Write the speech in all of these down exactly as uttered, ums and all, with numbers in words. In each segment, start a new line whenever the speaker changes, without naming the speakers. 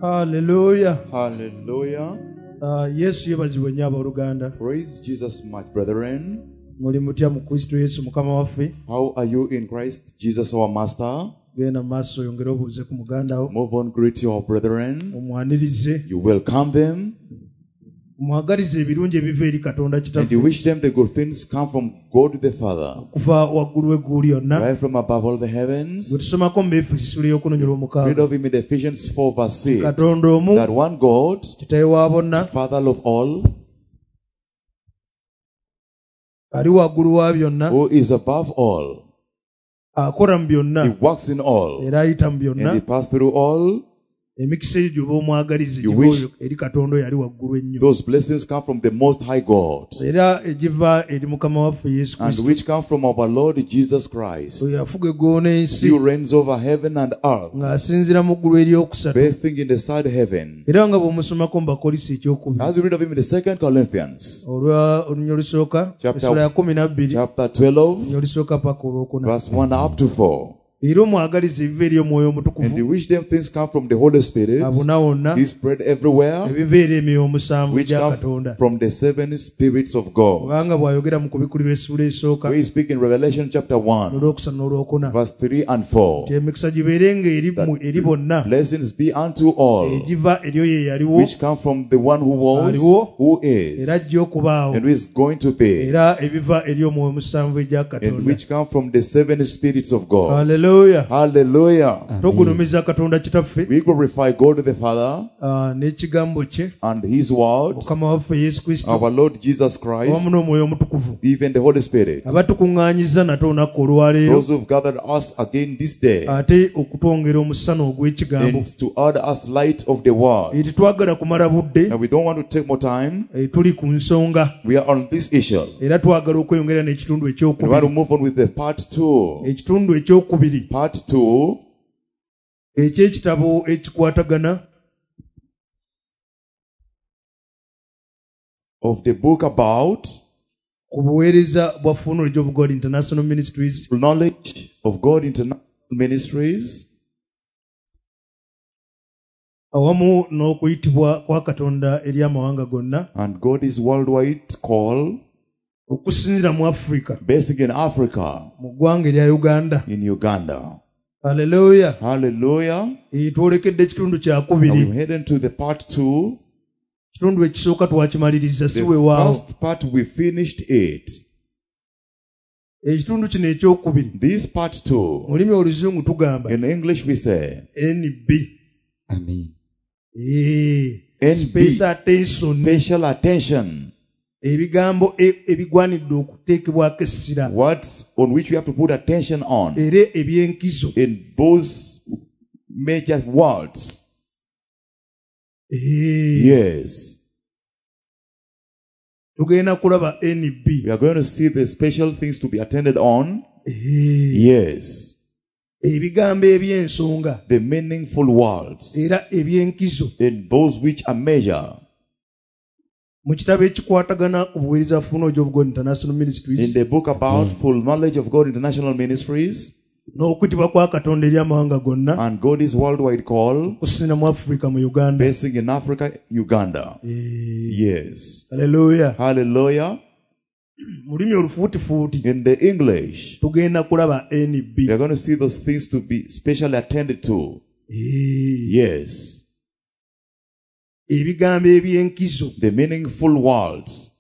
Hallelujah.
Hallelujah.
Uh, Yesu yebazibwe nnyo abooluganda.
Praise Jesus much, brethren.
Muli mutya mu Kristo Yesu Mukama waffe?
How are you in Christ Jesus our Master?
Genda mu maaso oyongere obuuze ku muganda wo.
Move on, greet your brethren.
Omwanirize.
You welcome them.
Mwagalize ebirungi ebiva eri Katonda
And
Kitaffe.
you wish them the good things come from God the Father.
Kuva waggulu w'eggulu lyonna.
Right from above all the heavens.
Bwe tusomako mu Efeso essula ey'okunonyera
Read
omukaaga.
of him in Ephesians four verse six.
Katonda omu.
That one God,
Kitaawe wa bonna.
Father of all,
Ali waggulu wa byonna.
who is above all.
Akola mu
He
byonna.
works in all.
Era ayita mu
And
byonna.
he passed through all.
Emikisa egyo gy'oba omwagalize
You
giva
wish-
oyo eri Katonda oyo ali waggulu ennyo.
Those blessings come from the Most High God.
Era egiva eri Mukama waffe Yesu
And
Kristo.
which come from our Lord Jesus Christ.
Oyo afuga eggulu n'ensi
He reigns over heaven and earth,
ng'asinziira mu ggulu eryokusatu.
bathing in the third heaven.
Era nga bw'omusomako mu Bakolisi ekyokubiri.
As we read of him in the second Corinthians,
Olwa olunywa olusooka
Chapter-
essula ya kumi na bbiri
chapter twelve,
olunywa olusooka paka olwokuna.
verse one up to four.
Era omwagaliza ebiva eri omwoyo
And
omutukuvu
you wish them things come from the Holy Spirit.
abuna wonna
He spread everywhere,
ebiva eri emyoyo omusanvu
which
gya
come
Katonda.
from the seven spirits of God.
Kubanga bw'ayogera mu kubikulira essula esooka
We speak in Revelation chapter one,
olwokusatu n'olwokuna.
verse three and four.
Nti emikisa gibeerenga eri mu- eri bonna
Blessings be unto all,
egiva eri oyo eyaliwo
which come from the one who was,
Aliwo.
who
era
is,
ajja okubaawo.
and who is going to be,
Era ebiva eri omwoyo omusanvu egya
and
Katonda.
which come from the seven spirits of God.
Haleluya.
Hallelujah.
Tugulumiza Katonda Kitaffe
We glorify God the Father
ah, n'ekigambo kye
and His Word,
Mukama waffe Yesu Kristo
our Lord Jesus
awamu
Christ,
n'omwoyo omutukuvu
even the Holy Spirit.
abatukuŋŋaanyiza nate olunaku olwaleero
Those who've gathered us again this day,
ate okutwongera omusana ogw'ekigambo.
and to add us light of the Word.
Eri twagala kumala budde
Now we don't want to take more time.
eh, tuli ku nsonga
We are on this issue.
era twagala okweyongera n'ekitundu
We want
ekyokubiri.
to move on with the part two.
Ekitundu ekyokubiri
Part two
eky'ekitabo ekikwatagana
of the book about
ku buweereza bwa Funeral of God International Ministries
knowledge of God International Ministries,
awamu n'okuyitibwa kwa Katonda eri amawanga gonna
and God is worldwide call,
okusinziira mu Africa
based in Africa,
mu ggwanga erya Uganda.
in Uganda.
Haleluya.
Hallelujah.
Eh, twolekedde ekitundu
Now we're
kyakubiri.
heading to the part two.
Ekitundu ekisooka twakimaliriza si
The
weewaawo.
first part we finished it.
Ekitundu kino ekyokubiri
This part two,
mu lulimi oluzungu tugamba
in English we say
N B.
Amen.
Eh,
N B,
special attention.
special attention.
Ebigambo e- ebigwanidde okuteekebwako essira
Words on which we have to put attention on.
era eby'enkizo.
In those major words.
Eh,
Yes.
tugenda kulaba N B.
We are going to see the special things to be attended on.
Eh,
Yes.
ebigambo eby'ensonga
The meaningful words.
era eby'enkizo
In those which are major.
mu kitabo ekikwatagana ku buweereza Funeral of God International
In
Ministries
the book about full knowledge of God International Ministries,
n'okuyitibwa kwa Katonda eri amawanga gonna
and God is worldwide call,
okusinziira mu Africa mu Uganda.
based in Africa, Uganda.
Eh,
Yes.
Haleluya.
Hallelujah.
Mu lulimi olufuutifuuti
In the English,
tugenda kulaba N B.
we are going to see those things to be specially attended to.
Eh,
Yes.
ebigambo eby'enkizo
The meaningful words.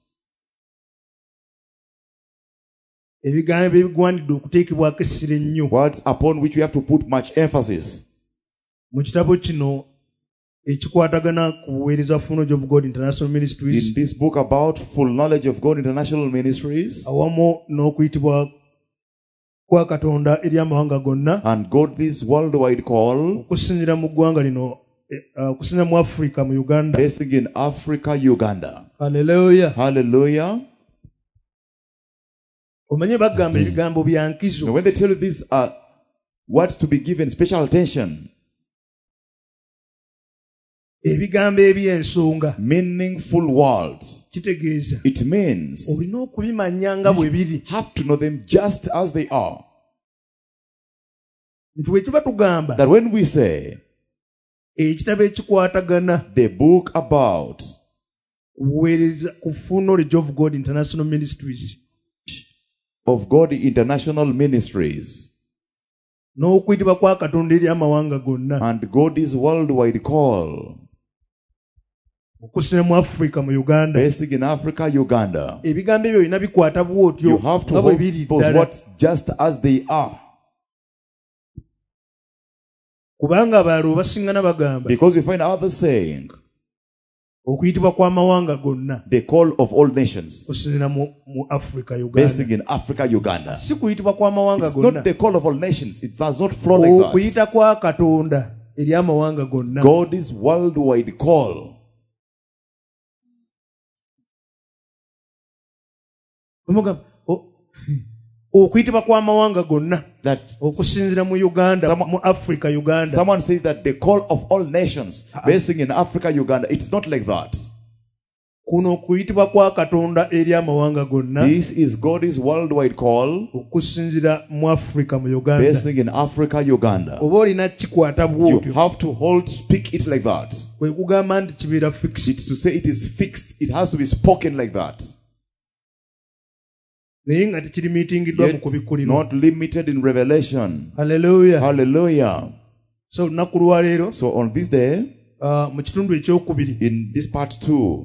ebigambo ebigwanidde okuteekebwako essira ennyo.
Words upon which we have to put much emphasis.
Mu kitabo kino ekikwatagana ku buweereza Funeral of God International Ministries
In this book about full knowledge of God International Ministries,
awamu n'okuyitibwa kwa Katonda eri amawanga gonna
and God this worldwide call,
okusinziira mu ggwanga lino eh, ah, okusinziira mu Africa mu Uganda.
based in Africa, Uganda.
Haleluya.
Hallelujah.
Omanye bagamba ebigambo bya nkizo
Now when they tell you these are words to be given special attention,
ebigambo eby'ensonga
meaningful words,
kitegeeza
it means
olina okubimanya nga bwe biri.
have to know them just as they are.
Nti bwe tuba tugamba
That when we say
ekitabo ekikwatagana
the book about
kuweereza ku Full Knowledge of God International Ministries
of God International Ministries
n'okuyitibwa kwa Katonda eri amawanga gonna
and God's worldwide call,
okusinira mu Africa mu Uganda.
based in Africa, Uganda.
Ebigambo ebyo bina bikwata bwotyo
You have to
nga bwe
hold
biri
those
ddala.
words just as they are,
Kubanga abalala obasingana bagamba
because you find others saying
okuyitibwa kw'amawanga gonna
the call of all nations,
okusinira mu, mu Africa
based
Uganda.
in Africa, Uganda.
Si kuyitibwa kw'amawanga
It's
gonna.
not the call of all nations. It does not flow like that.
Okuyita kwa Katonda eri amawanga gonna.
God's worldwide call.
Omugamba, o- okuyitibwa kw'amawanga gonna
That
okusinzira mu Uganda,
Some-
mu Africa Uganda.
someone says that the call of all nations, based in Africa, Uganda. It's not like that.
Kuno okuyitibwa kwa Katonda eri amawanga gonna
This is God's worldwide call,
okusinzira mu Africa mu Uganda.
based in Africa, Uganda.
Oba olina kikwata
You
bwotyo
have to hold, speak it like that.
kwe kugamba nti kibeera fixed.
It's to say it is fixed. It has to be spoken like that.
Naye nga tekirimiitingiddwa mu
Yet
kubikkulirwa.
not limited in revelation.
Hallelujah.
Hallelujah.
So olunaku lwa leero
So on this day,
uh, mu kitundu ekyokubiri
in this part two,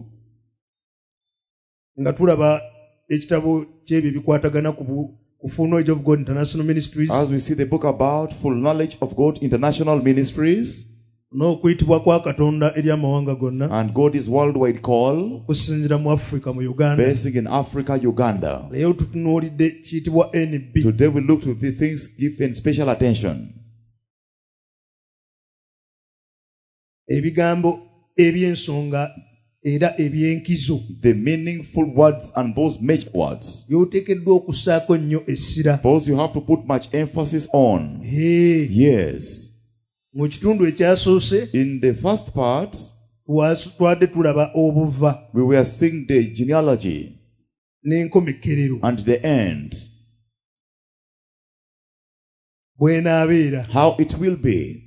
nga tulaba ekitabo ky'ebyo ebikwatagana ku bu- ku Full Knowledge of God International Ministries
as we see the book about full knowledge of God International Ministries
n'okuyitibwa kwa Katonda eri amawanga gonna
and God's worldwide call,
okusinzira mu Africa mu Uganda.
based in Africa, Uganda.
Leero tutunuulidde kiyitibwa N B.
Today we look to the things given special attention.
Ebigambo eby'ensonga era ebyenkizo
The meaningful words and those major words.
by'oteekeddwa okussaako nnyo essira.
Those you have to put much emphasis on.
Hey,
Yes.
mu kitundu ekyasoose
In the first part,
twa- twadde tulaba obuva
we were seeing the genealogy
n'enkomekerero
and the end,
bw'enaabeera
how it will be.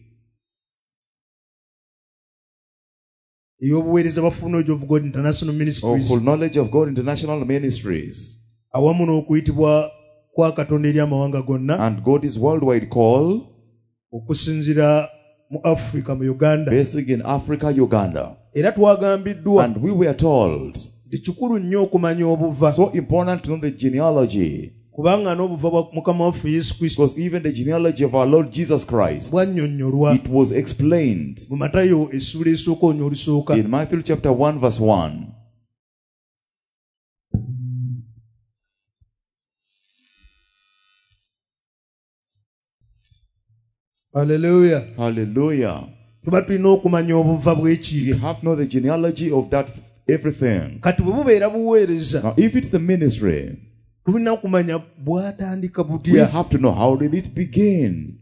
ey'obuweereza bwa Full Knowledge of God International
Of
Ministries
full knowledge of God International Ministries
awamu n'okuyitibwa kwa Katonda eri amawanga gonna
and God's worldwide call,
okusinzira mu Africa mu Uganda.
based in Africa, Uganda.
Era twagambiddwa
And we were told,
nti kikulu nnyo okumanya obuva
so important to know the genealogy,
kubanga n'obuva bwa Mukama waffe Yesu Kristo
because even the genealogy of our Lord Jesus Christ,
bwannyonnyolwa
it was explained
mu Matayo essuula esooka olunya olusooka.
in Matthew chapter one verse one.
Hallelujah.
Hallelujah.
Tuba tulina okumanya obuva
You
bw'ekintu.
have to know the genealogy of that everything.
Kati bwe bubeera buweereza
Now, if it's the ministry,
tulina okumanya bwatandika
we
butya.
have to know how did it begin.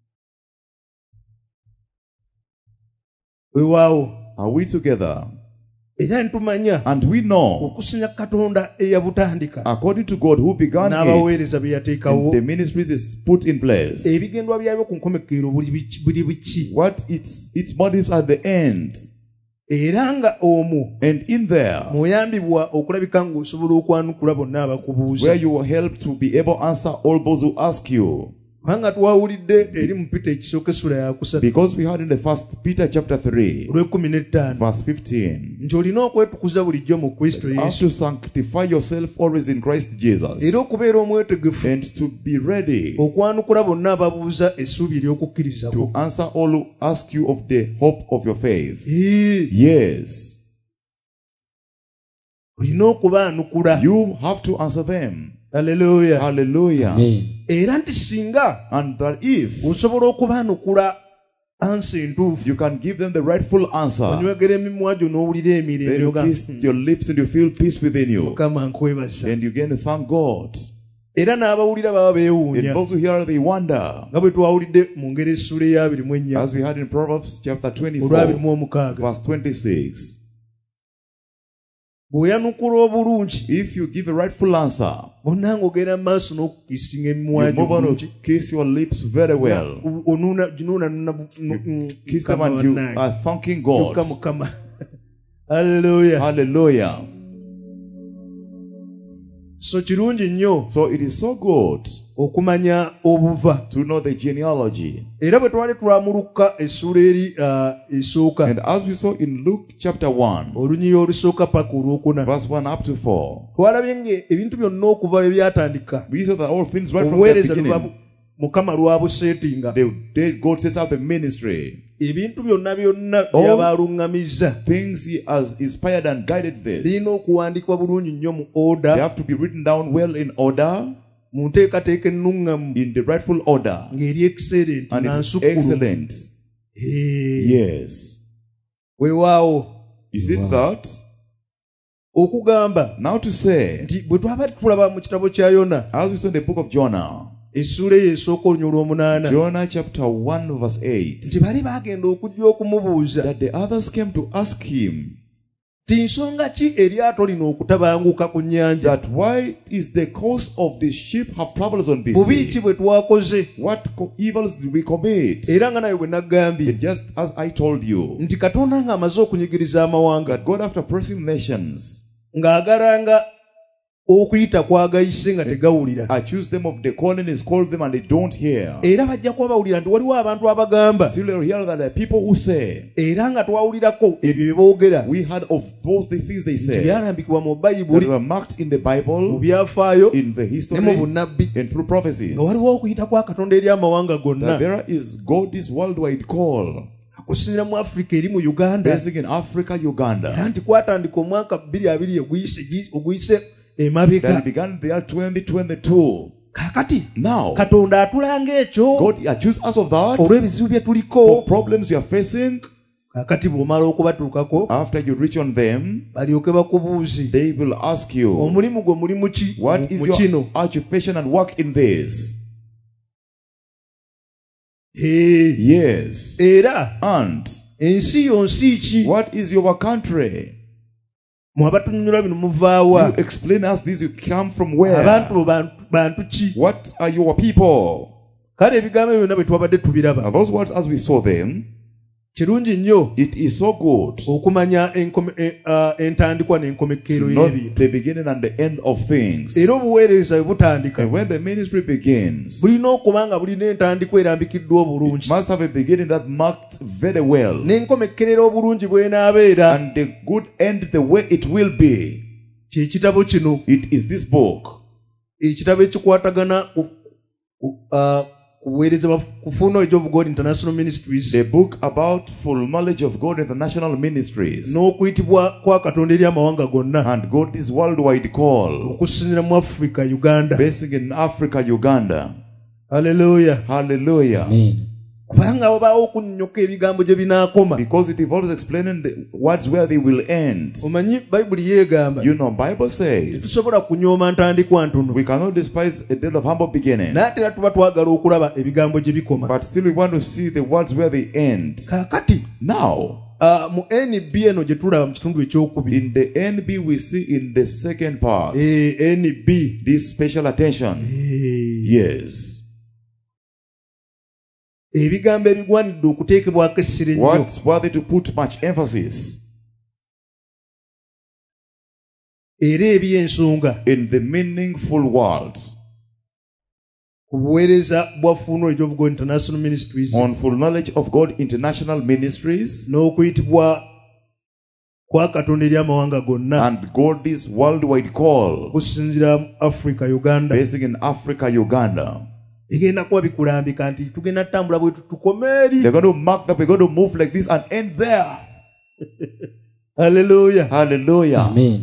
Weewaawo
Are we together?
era ntumanya
And we know,
okusinya Katonda eyabutandika
according to God who began it,
n'abaweereza be
and
yateekawo
the ministries is put in place.
ebigendwa byabyo ku nkomekerero buli biki- buli biki
What its its motives at the end,
era nga omwo
and in there,
mweyambibwa okulabika ng'osobola okwanukula bonna abakubuuza
where you will help to be able to answer all those who ask you.
kubanga twawulidde eri mu Peter ekisooka essula yakusatu
Because we heard in the first Peter chapter three,
olw'ekkumi n'ettaano
verse fifteen,
nti olina okwetukuza bulijjo mu Kristo
you have
Yesu
to sanctify yourself always in Christ Jesus,
era okubeera omwetegefu
and to be ready
okwanukula bonna ababuuza essuubi ery'okukkiriza
to
kwo.
answer all who ask you of the hope of your faith.
Ee,
Yes,
olina okubaanukula.
you have to answer them.
Haleluya.
Hallelujah.
Era nti singa
And that if
osobola okubaanukula ansa entuufu
you can give them the rightful answer,
onywegera emimwa gyo n'owulira emirembe
then you
n'ogamba,
kiss your lips and you feel peace within you.
Mukama nkwebaza.
And you again thank God.
Era n'abawulira baba
And
beewuunya
those who hear, they wonder.
nga bwe twawulidde mu ngeri essula ey'abiri mu ennya
As we had in Proverbs chapter
olw'abiri
twenty-four,
mu omukaaga.
verse twenty-six.
Bw'oyanukula obulungi
If you give a rightful answer,
bonna ng'ogenda mu maaso n'okukisinga emimwa
You
gyo
move on
bulungi.
to kiss your lips very well.
Onuuna ginuuna nuna bu- nu- mm,
Kiss them
Mukama
and you
bannange.
are thanking
Kyokka
God.
Mukama. Hallelujah.
Hallelujah.
So kirungi nnyo
So it is so good
okumanya obuva.
to know the genealogy.
Era bwe twali twamuluka essula eri uh, esooka
And as we saw in Luke chapter one,
olunyiyi olusooka paka olwokuna,
verse one up to four,
twalabye ng'ebintu byonna okuva lwe byatandika
we saw that all things right from the
obuweereza lwa
beginning,
Mukama lwabuseetinga,
the day God sets out the ministry,
ebintu byonna byonna
All
byabaaluŋŋamizza
things He has inspired and guided them,
birina okuwandiikibwa bulungi nnyo mu
they
oda,
have to be written down well in order,
mu nteekateeka ennuŋŋamu
in the rightful order,
ng'eri excellent
and
na
it's
nsukulu.
excellent.
Eh,
Yes.
weewaawo
You see that?
okugamba
Now to say,
nti bwe twaba tulaba mu kitabo kya Yona
as we saw in the book of Jonah,
essula eyo esooka olunya olw'omunaana,
Jonah chapter one verse eight,
nti bali baagenda okujja okumubuuza
that the others came to ask him
ti nsonga ki eryato lino okutabanguka ku nnyanja,
that why is the cause of the ship have troubles on this
bubi ki
sea?
bwe twakoze,
What co- evils did we commit?
era nga nawe bwe naggambye
And just as I told you,
nti Katonda ng'amaze okunyigiriza amawanga
that God after pressing nations,
ng'agalanga okuyita kwagayise nga tegawulira,
accuse them of the calling is called them and they don't hear.
era bajja kuba bawulira nti waliwo abantu abagamba,
Still they hear that there are people who say,
era nga twawulirako ebyo bye boogera
we heard of those the things they
nti
say
byalambikibwa mu
that
Bayibuli,
were marked in the
mu
Bible,
byafaayo
in the
ne mu
history,
bunnabbi,
and through prophecies.
nga waliwo okuyita kwa Katonda eri amawanga
That
gonna,
there is God's worldwide call,
okusinziira mu Afrika eri mu Uganda,
basing in Africa,
era
Uganda,
nti kwatandika omwaka bbiri abiri oguyise gi- oguyise
that
emabega.
began the year twenty twenty-two.
Kaakati
Now,
Katonda atulanga ekyo
God accused us of that,
olw'ebizibu bye
for
tuliko.
problems you are facing.
Kaakati bw'omala okubatuukako
After you reach on them,
balyoke bakubuuze
they will ask you,
omulimu gwe mulimu ki
what is
mu
your
kino.
occupation and work in this?
Ee,
Yes.
era
And
ensi yonsi ki?
what is your country?
Mu abatunyonnyola bino muvaawa?
You explain us this. You come from where?
Abantu bo bantu- bantu ki?
What are your people?
Kale ebigambo ebyo byonna bwe twabadde tubiraba,
Now those words as we saw them,
kirungi nnyo
it is so good
okumanya enkome- e- ah, entandikwa n'enkomekkero
to know
y'ebintu.
the beginning and the end of things.
Era obuweereza bwe butandika
And when the ministry begins,
bulina okuba nga bulina entandikwa erambikiddwa
it
obulungi,
must have a beginning that marked very well,
n'enkomekkerero obulungi bw'enaabeera.
and the good end the way it will be.
Kye kitabo kino,
It is this book,
ekitabo ekikwatagana ku ku, ah, ku buweereza bwa- ku Full Knowledge of God International Ministries
the book about full knowledge of God international ministries,
n'okuyitibwa kwa Katonda eri amawanga gonna,
and God's worldwide call,
okusinziira mu Africa, Uganda.
basing in Africa, Uganda.
Hallelujah.
Hallelujah.
Amen.
Kubanga wabaawo okunnyoka ebigambo gye binaakoma.
Because it involves explaining the words where they will end.
Omanyi Bayibuli yeegamba
You know, Bible says
tetusobola kunyooma ntandikwa ntono,
we cannot despise a day of humble beginning,
naye era tuba twagala okulaba ebigambo gye bikoma.
but still we want to see the words where they end.
Kaakati
Now,
ah, mu N B eno gye tulaba mu kitundu ekyokubiri,
in the N B, we see in the second part
Eh, N B
this special attention.
Eh,
Yes.
ebigambo ebigwanidde okuteekebwako essira ennyo.
What's worthy to put much emphasis
Era eby'ensonga
in the meaningful words
ku buweereza bwa Full Knowledge of God International Ministries
on full knowledge of God international ministries
n'okuyitibwa kwa Katonda eri amawanga gonna,
and God's worldwide call,
okusinziira mu Africa, Uganda.
basing in Africa, Uganda.
Bigenda kuba bikulambika nti tugenda tutambula bwetu tukome eri.
They're going to mark that we're going to move like this and end there.
Hallelujah.
Hallelujah.
Amen.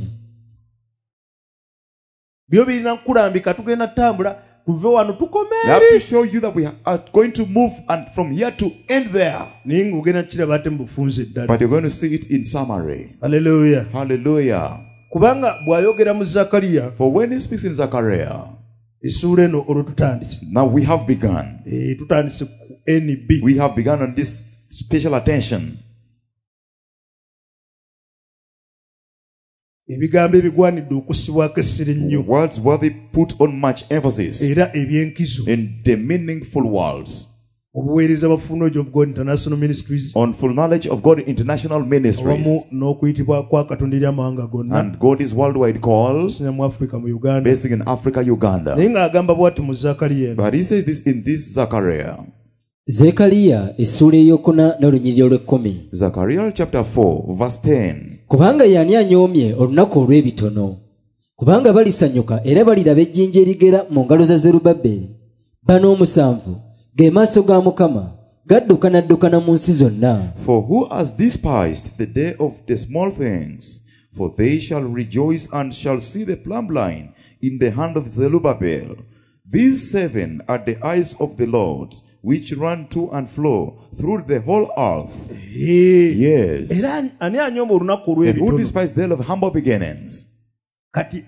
Byo birina kukulambika tugenda tutambula tuve wano tukome
They have to
eri.
show you that we are going to move and from here to end there.
Naye ng'ogenda kukiraba ate mu bufunze ddala.
But you're going to see it in summary.
Hallelujah.
Hallelujah.
Kubanga bw'ayogera mu Zakariya
For when he speaks in Zechariah,
essuula eno olwo tutandise.
now we have begun.
Eh, tutandise ku N B.
We have begun on this special attention.
ebigambo ebigwanidde okussibwako essere ennyo
Words worthy put on much emphasis.
era ebyenkizo
In the meaningful words.
obuweereza bwa Full Knowledge of God International Ministries
On full knowledge of God International Ministries.
awamu n'okuyitibwa kwa Katonda eri amawanga gonna
And God is worldwide called.
okusinza mu Africa mu Uganda
Basing in Africa, Uganda.
naye ng'agamba bw'ati mu Zakariya eno
But he says this in this Zechariah.
Zekaliya essula eyokuna n'olunyiriri olw'ekkumi.
Zechariah chapter four, verse ten.
Kubanga y'ani anyoomye olunaku olw'ebitono. Kubanga balisanyuka era baliraba ejjinja erigera mu ngalo za Zerubbaberi. Bano omusanvu ge maaso ga Mukama gadduka naddukana mu nsi zonna.
For who has despised the day of the small things? For they shall rejoice and shall see the plumb line in the hand of Zerubbabel. These seven are the eyes of the Lord, which run to and fro through the whole earth. Yes.
era ani anyooma olunaku
And who
olw'ebitono
despised the day of humble beginnings?
kati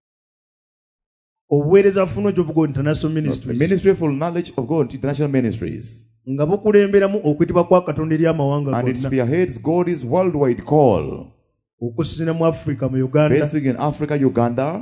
obuweereza bwa Full Knowledge of God International
The
Ministries
ministry for knowledge of God, international ministries.
nga bukulemberamu okuyitibwa kwa Katonda eri amawanga
And it
gonna
spearheads God's worldwide call.
okusinziira mu Africa mu Uganda
Basing in Africa, Uganda,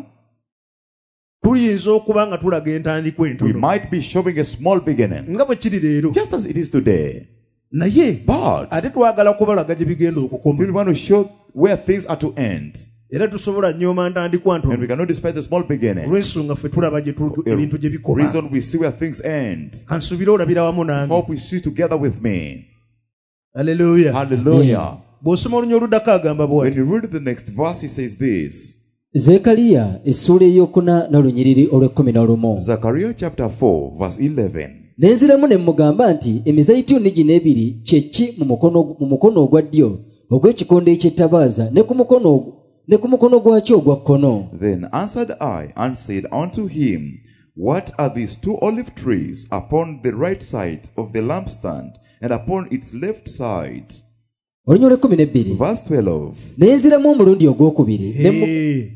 tuyinza okuba nga tulaga entandikwa
we
entono
might be showing a small beginning.
nga bwe kiri leero
Just as it is today.
naye
But
ate twagala kubalaga gye bigenda
we
okukoma
want to show where things are to end.
era tusobola nyooma ntandikwa
And we
ntono
cannot despise the small beginning.
olw'ensonga ffe tulaba gye tu- ebintu gye
The
bikoma
reason we see where things end.
kansuubire olabira wamu nange
Hope we see together with me.
aleluya
Hallelujah.
bw'osoma olunya oluddako agamba
When
bw'ati
you read the next verse, he says this.
Zekaliya essula eyokuna n'olunyiriri olw'ekkumi n'olumu.
Zechariah chapter four, verse eleven.
Ne nziramu ne mugamba nti emizayituuni gino ebiri kye ki mu mukono mu mukono ogwa ddyo ogw'ekikondo eky'ettabaaza ne ku mukono ogwo ne ku mukono gwakyo ogwa kkono.
Then answered I and said unto him, What are these two olive trees upon the right side of the lampstand and upon its left side?
Olunya olw'ekkumi n'ebbiri.
Verse twelve.
Ne nziramu omulundi ogwokubiri ne mu-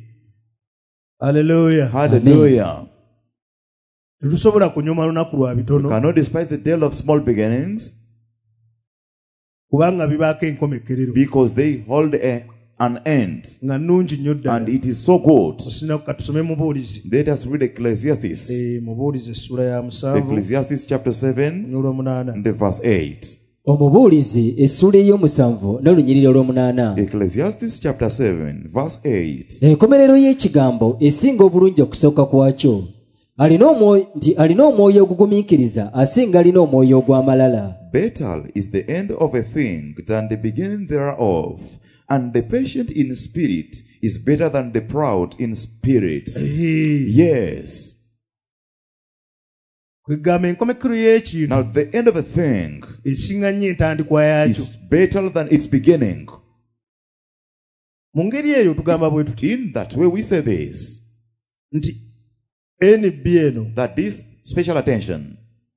aleluya
Hallelujah.
tetusobola kunyooma lunaku lwa
We
bitono
cannot despise the tale of small beginnings
kubanga bibaako enkomekerero
because they hold a, an end.
nga nnungi nnyo
And
ddala
it is so good.
osinaku katusome mubuulizi
Let us read Ecclesiastes.
Eh, mubuulizi essula ya musanvu
Ecclesiastes chapter seven
olunya olw'omunaana
and the verse eight.
Omubuulizi essula ey'omusanvu n'olunyiriri olw'omunaana.
Ecclesiastes chapter seven verse eight.
Enkomerero y'ekigambo esinga obulungi okusooka kwakyo. Alina omwoyo nti alina omwoyo ogugumiikiriza asinga alina omwoyo ogw'amalala.
Better is the end of a thing than the beginning thereof, and the patient in spirit is better than the proud in spirit. Yes.
kwegamba enkomekero y'ekintu
Now the end of a thing
esinga nnyo entandikwa yaakyo
is better than its beginning.
mu ngeri eyo tugamba bwe tuti
In that way we say this,
nti N B eno
that this special attention,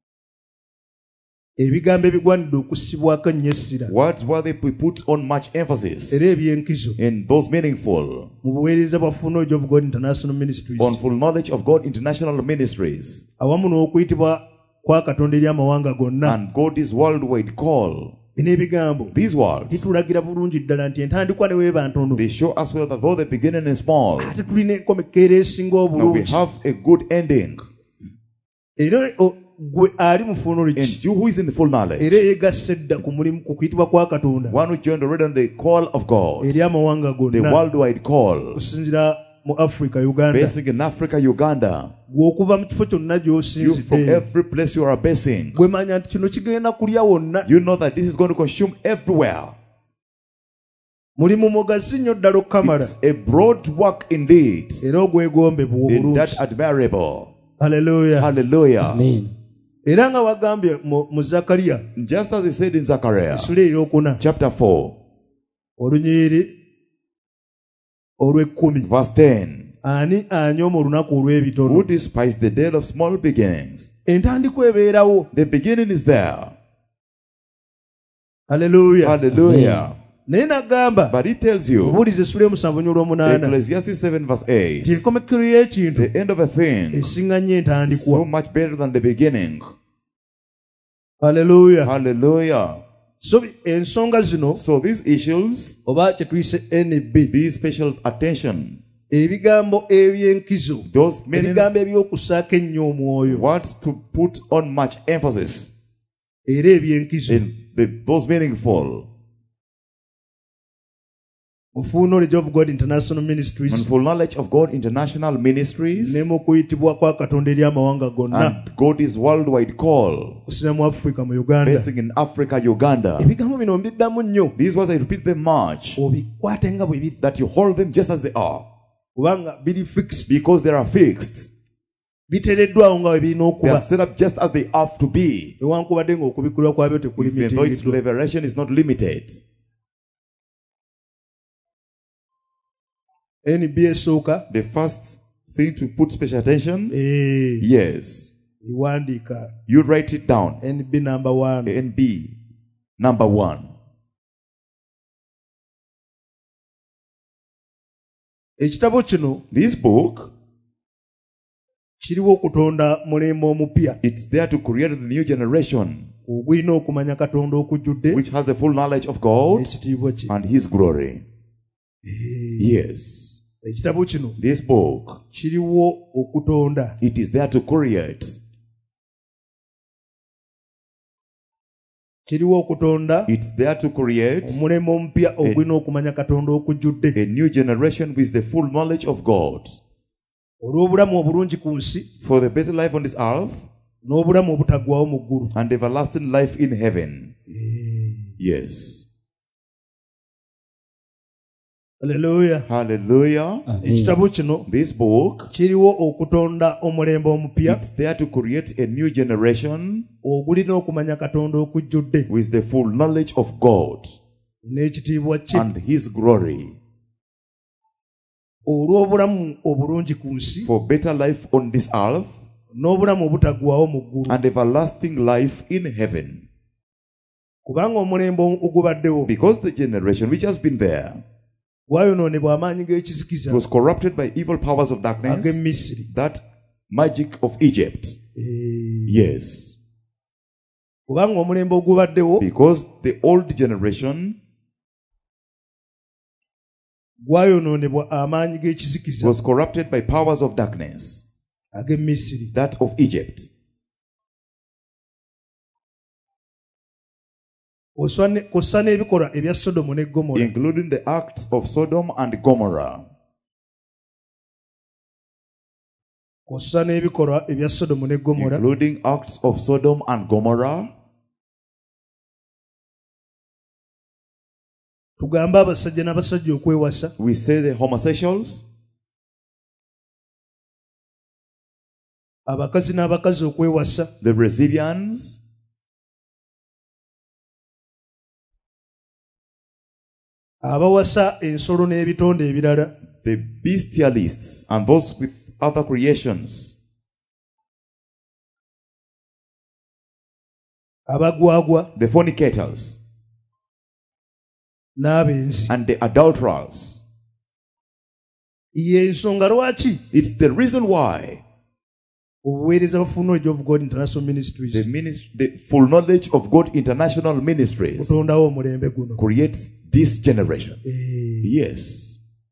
ebigambo ebigwanidde okussibwako ennyo essira
words where they put on much emphasis
era ebyenkizo
in those meaningful,
mu buweereza bwa Full Knowledge of God International Ministries
on full knowledge of God international ministries,
awamu n'okuyitibwa kwa Katonda eri amawanga gonna
and God's worldwide call.
bino ebigambo
These words,
bitulagira bulungi ddala nti entandikwa ne weeba ntono
they show us well that though the beginning is small,
ate tulina enkomekero esinga
now we
obulungi
have a good ending.
era o- gwe ali mu Full Knowledge
And you who is in the full knowledge,
era yeegasse dda ku mulimu ku kuyitibwa kwa Katonda
one who joined already on the call of God,
eri amawanga
the
gonna
worldwide call,
okusinziira mu Africa Uganda
basing in Africa, Uganda,
gwe okuva mu kifo kyonna
you from
gy'osinzidde
every place you are basing,
gwe manya nti kino kigenda kulya wonna
you know that this is going to consume everywhere.
mulimu mugazi nnyo ddala okukamala
It's a broad work indeed,
era ogwegombebwa
and
obulungi
that admirable.
haleluya
Hallelujah.
Amen.
era nga wagambye mu mu Zakariya
Just as he said in Zechariah
essula ey'okuna
chapter four,
olunyiriri olw'ekkumi
verse ten,
ani anyooma olunaku olw'ebitono
who despised the day of small beginnings?
entandikwa ebeerawo
The beginning is there.
haleluya
Hallelujah.
naye nagamba
But he tells you,
obuuliza essula y'omusanvu nnyo olw'omunaana
Ecclesiastes seven verse eight,
nti enkomekero y'ekintu
the end of a thing
esinga nnyo
is
entandikwa
so much better than the beginning.
haleluya
Hallelujah.
so bi- ensonga zino
So these issues,
oba kye tuyise N B
these special attention,
ebigambo eby'enkizo
those meaning
ebigambo eby'okusaako ennyo omwoyo
words to put on much emphasis
era eby'enkizo
in the, those meaningful.
mu full knowledge of God International Ministries
And full knowledge of God International Ministries,
ne mu kuyitibwa kwa Katonda eri amawanga gonna
and God is worldwide call,
kusina mu Africa mu Uganda.
basing in Africa, Uganda.
Ebigambo bino mbiddamu nnyo
These words I repeat them much,
obikwate nga bwe biri
that you hold them just as they are,
kubanga biri fixed
because they are fixed.
biteereddwawo nga bwe birina
They are
okuba
set up just as they have to be,
newankubadde ng'okubikulwa kwabyo tekuli
even though its
mitindo.
revelation is not limited.
N B esooka
The first thing to put special attention,
eh,
yes,
iwandiika
you write it down.
N B number one.
N B, number one.
Ekitabo kino
This book,
kiriwo okutonda mulembe omupya
it's there to create the new generation,
ogulina okumanya Katonda okujjudde
which has the full knowledge of God
n'ekitiibwa kye.
and His glory.
Eh,
Yes.
ekitabo kino
This book,
kiriwo okutonda
it is there to create.
kiriwo okutonda
It's there to create
omulembe omupya ogulina okumanya Katonda okujjudde
a new generation with the full knowledge of God,
olw'obulamu obulungi ku nsi
for the better life on this earth
n'obulamu obutaggwaawo mu ggulu.
and everlasting life in heaven. Yes.
Haleluya.
Hallelujah.
Amen.
Ekitabo kino
This book,
kiriwo okutonda omulembe omupya
it's there to create a new generation
ogulina okumanya Katonda okujjudde
with the full knowledge of God
n'ekitiibwa kye
and His glory,
olw'obulamu obulungi ku nsi
for better life on this earth
n'obulamu obutaggwaawo mu ggulu.
and everlasting life in heaven.
Kubanga omulembe ogubaddewo
Because the generation which has been there
gwayonoonebwa amaanyi g'ekizikiza
was corrupted by evil powers of darkness,
ag'e Misiri.
that magic of Egypt.
Eh,
Yes.
kubanga omulembe ogubaddewo
Because the old generation
gwayonoonebwa amaanyi g'ekizikiza
was corrupted by powers of darkness,
ag'e Misiri.
that of Egypt,
Kw'ossa ne- kw'ossa n'ebikolwa ebya Sodomu ne Gomora.
including the acts of Sodom and Gomorrah,
Kw'ossa n'ebikolwa ebya Sodomu ne Gomora.
including acts of Sodom and Gomorrah.
Tugambe abasajja n'abasajja okwewasa.
We say the homosexuals,
Abakazi n'abakazi okwewasa.
the Brazilians,
Abawasa ensolo n'ebitonde ebirala.
the bestialists, and those with other creations,
Abagwagwa
the fornicators,
n'abenzi.
and the adulterers.
Ye ensonga lwaki
It's the reason why
obuweereza bu Full Knowledge of God International
the,
Ministries
minis- the full knowledge of God International Ministries
kutondawo omulembe guno.
creates this generation.
Eh,
Yes.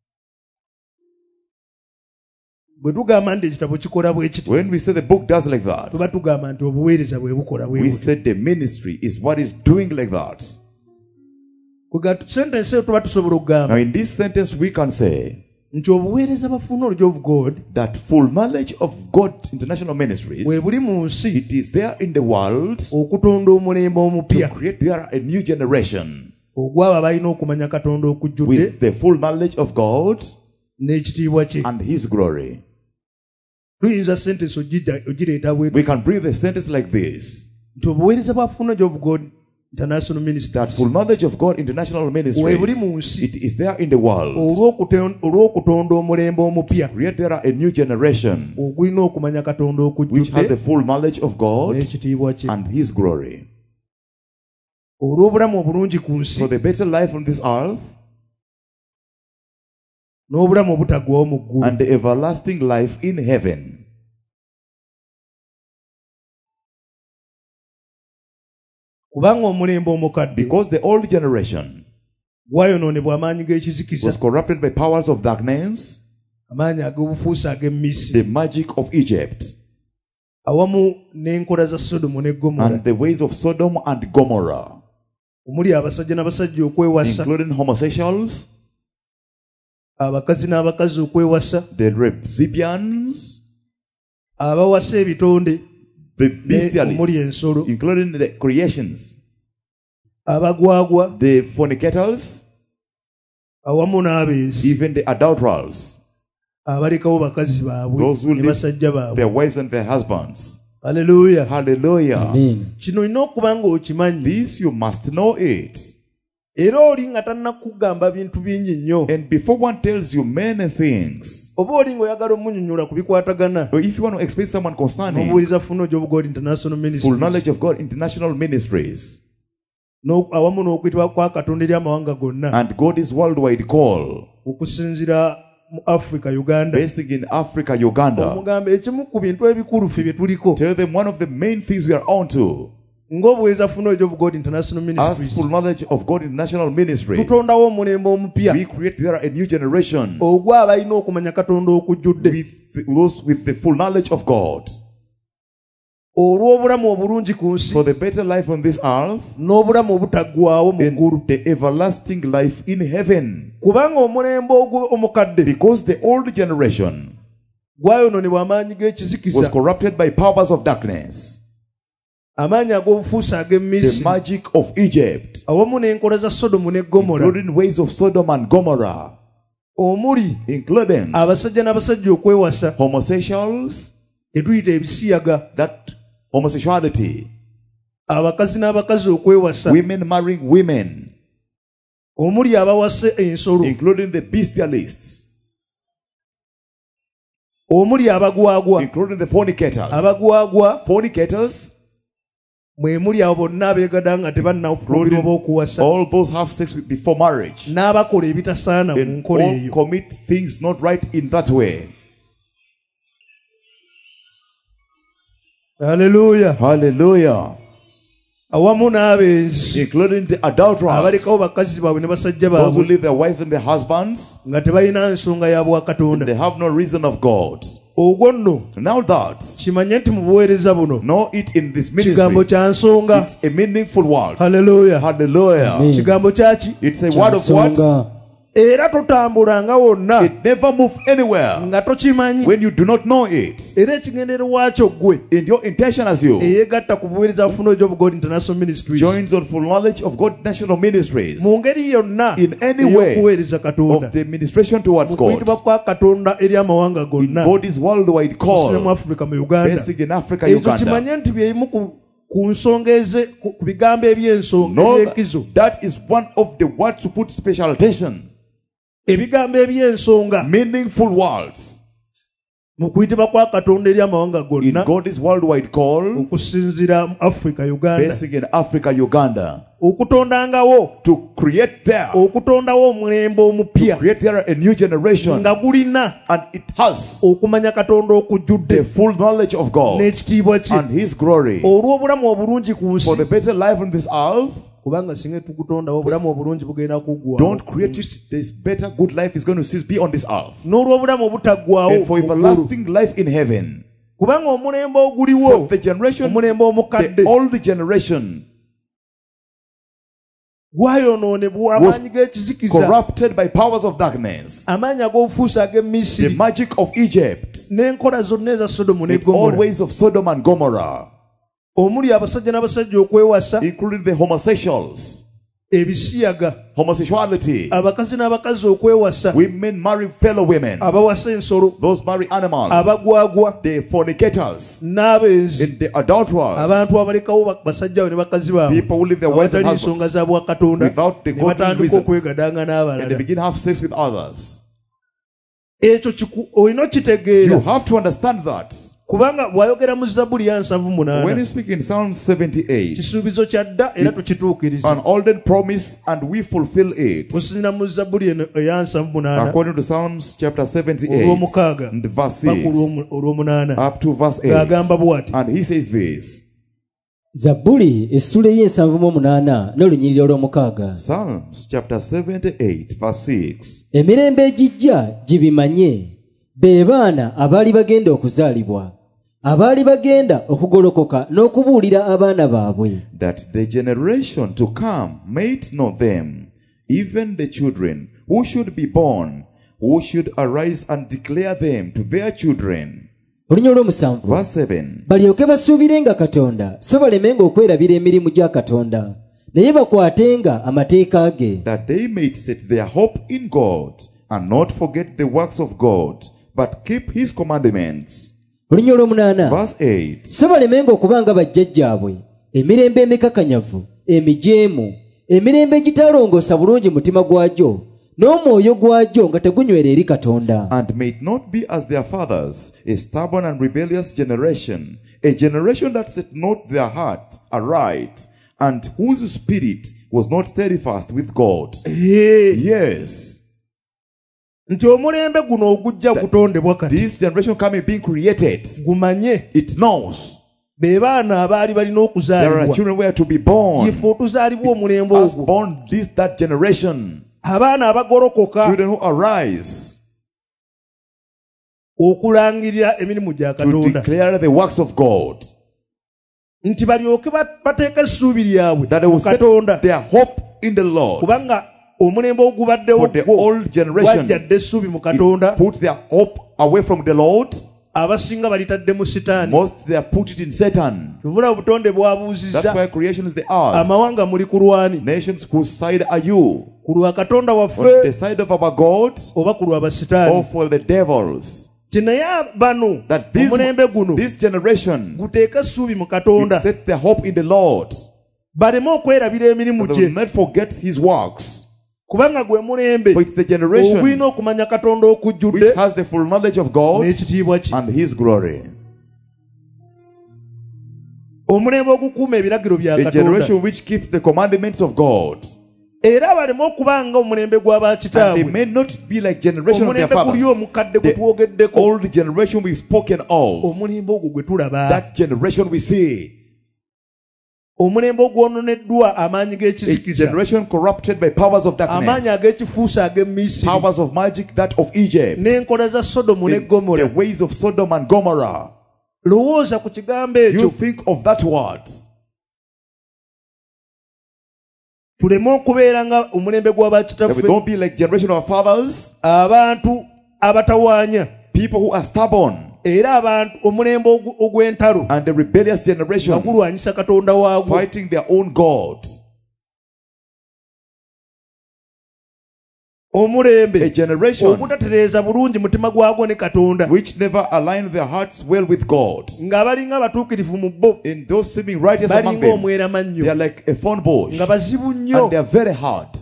bwe tugamba nti ekitabo kikola bwe kiti
When we say the book does like that,
tuba tugamba nti obuweereza bwe bukola bwe
we
buti.
said the ministry is what is doing like that.
Kuga sentence eyo tuba tusobola
Now,
okugamba
in this sentence, we can say
nti obuweereza bwa Full Knowledge of God
that full knowledge of God International Ministries,
bwe buli mu nsi
it is there in the world
okutonda omulembe
to
omupya
create there a new generation
ogwabo abalina okumanya Katonda okujjudde
with the full knowledge of God
n'ekitiibwa kye.
and His glory.
Tuyinza sentence ogijja- ogireeta bwetu
We can breathe a sentence like this:
nti obuweereza bwa Full Knowledge of God International
that
Ministries
full knowledge of God International
bwe buli
Ministries,
mu nsi
it is there in the world.
olw'okute- olw'okutonda omulembe omupya
Create there a new generation
ogulina okumanya Katonda
which has the
okujjudde
full knowledge of God
n'ekitiibwa kye.
and His glory,
Olw'obulamu obulungi ku nsi
for the better life on this earth
n'obulamu obutaggwaawo mu ggulu.
and the everlasting life in heaven.
kubanga omulembe omukadde
Because the old generation
gwayonoonebwa amaanyi g'ekizikiza,
was corrupted by powers of darkness,
amaanyi ag'obufuusa ag'e Misiri,
the magic of Egypt,
awamu n'enkola za Sodomu ne Gomora,
and the ways of Sodom and Gomorrah,
omuli abasajja n'abasajja okwewasa,
including homosexuals,
abakazi n'abakazi okwewasa,
the Repsibians,
abawasa ebitonde,
the
omuli
bestialists,
ensolo,
including the creations,
abagwagwa,
the fornicators,
awamu n'abeezi,
even the adulterers,
abalekawo bakazi baabwe
those who
ne
leave
basajja baabwe.
their wives and their husbands.
Haleluya.
Hallelujah.
Amen.
Kino olina okuba ng'okimanyi,
This you must know it.
era oli nga tannakugamba bintu bingi nnyo,
And before one tells you many things,
oba oli ng'oyagala omunnyonnyola ku bikwatagana
or if you want to explain someone concerning
n'obuweereza Full of God International
full
Ministries,
knowledge of God international ministries
no- awamu n'okuyitibwa kwa Katonda eri amawanga gonna,
and God is worldwide call,
okusinziira mu Africa, Uganda,
basing in Africa, Uganda,
omugamba ekimu ku bintu ebikulu ffe bye tuliko
tell them one of the main things we are on to
ng'obuweereza Full of God International
as
Ministries,
full knowledge of God international ministries.
tutondawo omulembe omupya
We create there a new generation
ogwo abalina okumanya Katonda okujjudde,
with those with the full knowledge of God
olw'obulamu obulungi ku nsi
for the better life on this earth
n'obulamu obutaggwaawo mu ggulu,
and the everlasting life in heaven.
kubanga omulembe ogwo omukadde
Because the old generation
gwayonoonebwa amaanyi
was
g'ekizikiza,
corrupted by powers of darkness,
amaanyi ag'obufuusa ag'e
the
Misiri,
magic of Egypt,
awamu n'enkola za Sodomu ne Gomora,
including ways of Sodom and Gomorrah,
omuli
including
abasajja n'abasajja okwewasa,
homosexuals,
etuyita ebisiyaga,
that homosexuality,
abakazi n'abakazi okwewasa,
women marrying women,
omuli abawasa ensolo,
including the bestialists,
omuli abagwagwa,
including the fornicators.
abagwagwa
Fornicators,
mwe muli abo bonna abeegada nga tebannafulumira oba okuwasa,
all those have sex with before marriage
n'abakola ebitasaana mu
and
nkola
all
eyo.
commit things not right in that way.
Haleluya.
Hallelujah.
Awamu n'abenzi
Including the adulterers,
abalekawo bakazi baabwe ne basajja
those who
baabwe
leave their wives and their husbands,
nga tebalina nsonga ya bwakatonda.
they have no reason of God.
Ogwo nno
Now that,
kimanye nti mu buweereza buno
know it in this
kigambo
ministry,
kya nsonga.
it's a meaningful word.
Haleluya.
Hallelujah.
Amen.
Kigambo kyaki?
It's a word of what?
Kyansonga.
Era totambulanga wonna
It never moves anywhere
nga tokimanyi,
when you do not know it.
era ekigendero waakyo ggwe
In your intention as you
eyeegatta ku buweereza Full of God International Ministries
joins on full knowledge of God national ministries
mu ngeri yonna
in any way
ey'okuweereza Katonda,
of the administration towards
mu
God.
kuyitibwa kwa Katonda eri amawanga
In
gonna,
God's worldwide
mu
call,
Africa, mu Uganda.
basic in Africa,
Ekyo
Uganda.
kimanye nti byeimu ku ku nsonga eze ku ku bigambo eby'ensonga
Know
eby'enkizo,
that is one of the words to put special attention.
ebigambo eby'ensonga
Meaningful words
mu kuyitibwa kwa Katonda eri amawanga
in
gonna,
God's worldwide call,
okusinziira mu Africa, Uganda,
basic in Africa, Uganda.
okutondangawo
To create there,
okutondawo omulembe omupya
create there a new generation,
nga gulina
and it has
okumanya Katonda okujjudde
the full knowledge of God
n'ekitiibwa kye
and His glory
olw'obulamu obulungi ku nsi,
for the better life on this earth.
kubanga singa tugutondawo obulamu obulungi bugenda kuggwawo,
Don't create it. This better, good life is going to cease be on this earth.
n'olw'obulamu obutaggwawo
And for
mu ggulu.
everlasting life in heaven.
Kubanga omulembe oguliwo,
For the generation,
omulembe omukadde,
the old generation
gwayonoonebwa
was
amaanyi g'ekizikiza,
corrupted by powers of darkness,
amaanyi ag'obufuusa ag'e
the
Misiri,
magic of Egypt,
n'enkola zonna eza Sodomu ne
with all
Gomora,
ways of Sodom and Gomorrah,
omuli abasajja n'abasajja okwewasa,
including the homosexuals,
ebisiyaga,
homosexuality,
abakazi n'abakazi okwewasa,
women marry fellow women,
abawasa ensolo,
those marry animals,
abagwagwa,
the fornicators,
n'abenzi,
and the adulterers,
abantu abalekawo ba- basajja baabwe ne bakazi baabwe
people who leave their wives and
abatali ensonga
husbands
za bwakatonda,
without the
ne
godly
batandika
reasons,
okwegadanga
and they
n'abalala.
begin to have sex with others.
Ekyo kiku- olina
You
okitegeera,
have to understand that.
kubanga bw'ayogera mu Zabbuli ya nsavu
When
munaana,
you speak in Psalm seventy-eight,
kisuubizo kya dda era tukituukiriza.
an olden promise and we fulfill it.
Musinzira mu Zabbuli eno eya nsavu munaana
According to Psalms chapter seventy-eight
olw'omukaaga
and verse
paka
six
olw'omu- olw'omunaana
up to verse eight.
ng'agamba bw'ati,
And he says this,
Zabbuli essula y'ensanvu mu munaana n'olunyiriro olw'omukaaga.
Psalms chapter seventy-eight verse six.
Emirembe egijja gibimanye, be baana abaali bagenda okuzaalibwa, abaali bagenda okugolokoka n'okubuulira abaana baabwe.
That the generation to come might know them, even the children who should be born, who should arise and declare them to their children.
Olunyiriro olw'omusanvu.
Verse seven.
Balyoke basuubirenga Katonda, so balemenga okwerabira emirimu gya Katonda, naye bakwatenga amateeka ge.
That they may set their hope in God, and not forget the works of God, but keep his commandments.
Olunyiriro olw'omunaana.
Verse eight.
So balemenga okubanga bajjajjaabwe, emirembe emikakanyavu, emijeemu, emirembe egitalongoosa bulungi mutima gwagyo, n'omwoyo gwagyo nga tegunywera eri Katonda.
And may it not be as their fathers, a stubborn and rebellious generation, a generation that set not their heart aright, and whose spirit was not steadfast with God.
Hey.
Yes.
Nti omulembe guno ogujja kutondebwa kati.
This generation coming being created,
Gumanye.
it knows
Be baana abaali balina
there are
okuzaalibwa.
children where to be born.
Ife otuzaalibwa omulembe
Us
ogwo.
born this that generation.
Abaana abagolokoka
Children who arise
okulangirira emirimu gya
to
Katonda.
declare the works of God.
Nti balyoke bateeka essuubi lyabwe
That they will
mu
set
Katonda.
their hope in the Lord.
Kubanga omulembe ogubaddewo
For the
gwo
old generation,
gwajjadde essuubi mu
it
Katonda.
puts their hope away from the Lord.
Abasinga balitadde mu Sitaani.
Most they have put it in Satan.
Tuvula obutonde
That's
bwabuuzizza.
why creation is the ours.
Amawanga muli ku lwani?
Nations, whose side are you?
Ku lwa Katonda
On the
waffe
side of our God
oba ku lwa
or
basitaani?
for the devils?
Ti naye bano
That this,
omulembe guno
this generation
guteeka essuubi mu
it
Katonda.
sets their hope in the Lord.
Baleme okwerabira emirimu
They will
gye.
not forget his works.
Kubanga gwe mulembe
For it's the generation
ogwina okumanya Katonda
which
okujjudde
has the full knowledge of God
n'ekitiibwa kye.
and his glory.
Omulembe ogukuuma ebiragiro bya
A
Katonda.
generation which keeps the commandments of God.
Era baleme okubanga omulembe
And they
gw'abakitaabwe.
may not be like generation of their
Omulembe guli
fathers.
omukadde gwe
The
twogeddeko.
old generation we've spoken of.
Omulembe ogwo gwe tulaba.
That generation we see.
Omulembe ogwononeddwa amaanyi
A
g'ekizikiza.
generation corrupted by powers of
Amaanyi
darkness.
ag'ekifuusa ag'e Misiri.
Powers of magic, that of Egypt.
N'enkola za Sodomu ne
The,
Gomora.
the ways of Sodom and Gomorrah.
Lowooza ku kigambo ekyo.
You think of that word.
Tuleme okubeera nga omulembe
That we
gw'abakitaffe.
don't be like generation of our fathers.
Abantu abatawaanya.
People who are stubborn.
Era abantu omulembe ogu- ogw'entalo.
And the rebellious generation.
Bagulwanyisa Katonda waagwo.
Fighting their own God.
Omulembe
A generation
ogutatereeza bulungi mutima gwagwo ne Katonda.
which never align their hearts well with God.
Nga balinga abatuukirivu mu bo.
In those seeming righteous among
Balinga
them,
omweramannyo.
they are like a thorn bush.
Nga bazibu
And
nnyo.
they are very hard.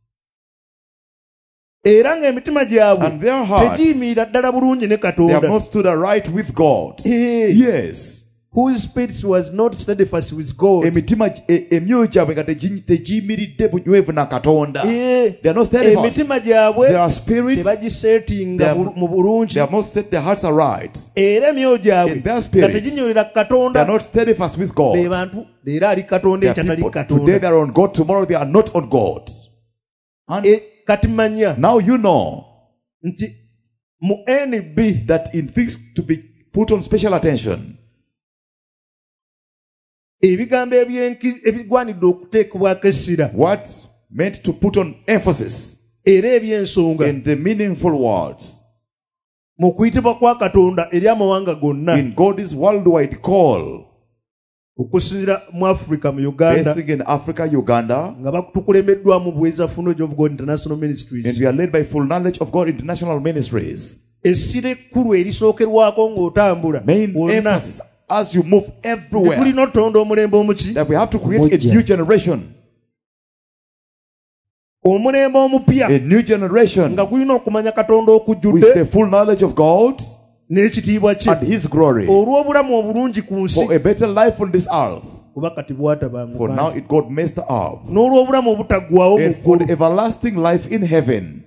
Era ng'emitima gyabwe
And their hearts,
tegiyimirira ddala bulungi ne
they have
Katonda.
not stood aright with God.
Eh,
Yes.
Whose spirits was not steadfast with God.
Emitima e- emyoyo gyabwe nga tegi- tegiyimiridde bunywevu na Katonda.
Eh,
They are not steadfast.
emitima gyabwe
There are spirits, they
tebagisetinga
have-
bulu- mu bulungi.
have not set their hearts aright.
Era emyoyo gyabwe
In their
nga
spirits,
teginywera ku
They
Katonda.
are not steadfast with
Be
God.
bantu leero ali Katonda
They are
ekyatali
people, today
Katonda.
they are on God, tomorrow they are not on God. And
Eh, kati manya
now you know
nti mu N B
that in things to be put on special attention,
ebigambo ebyenki- ebigwanidde okuteekebwako essira
what meant to put on emphasis
era eby'ensonga
in the meaningful words
mu kuyitibwa kwa Katonda eri amawanga gonna
in God's worldwide call,
okusinziira mu Africa mu Uganda
basing in Africa, Uganda,
nga tukulembeddwamu Buweeza Funo of God International Ministries.
and we are led by full knowledge of God International Ministries.
Essira ekkulu erisookerwako ng'otambula
Main
wonna
emphasis as you move everywhere
tulina otonda omulembe omuki
that we have to create a
Mujja.
new generation,
omulembe omupya
a new generation
nga gulina okumanya Katonda
with
okujjudde
the full knowledge of God
n'ekitiibwa kye
and His glory
olw'obulamu obulungi ku nsi
for a better life on this earth.
kuba kati bwatabangu
For now it got messed up.
n'olw'obulamu obutaggwaawo mu
And for the
ggulu
everlasting life in heaven.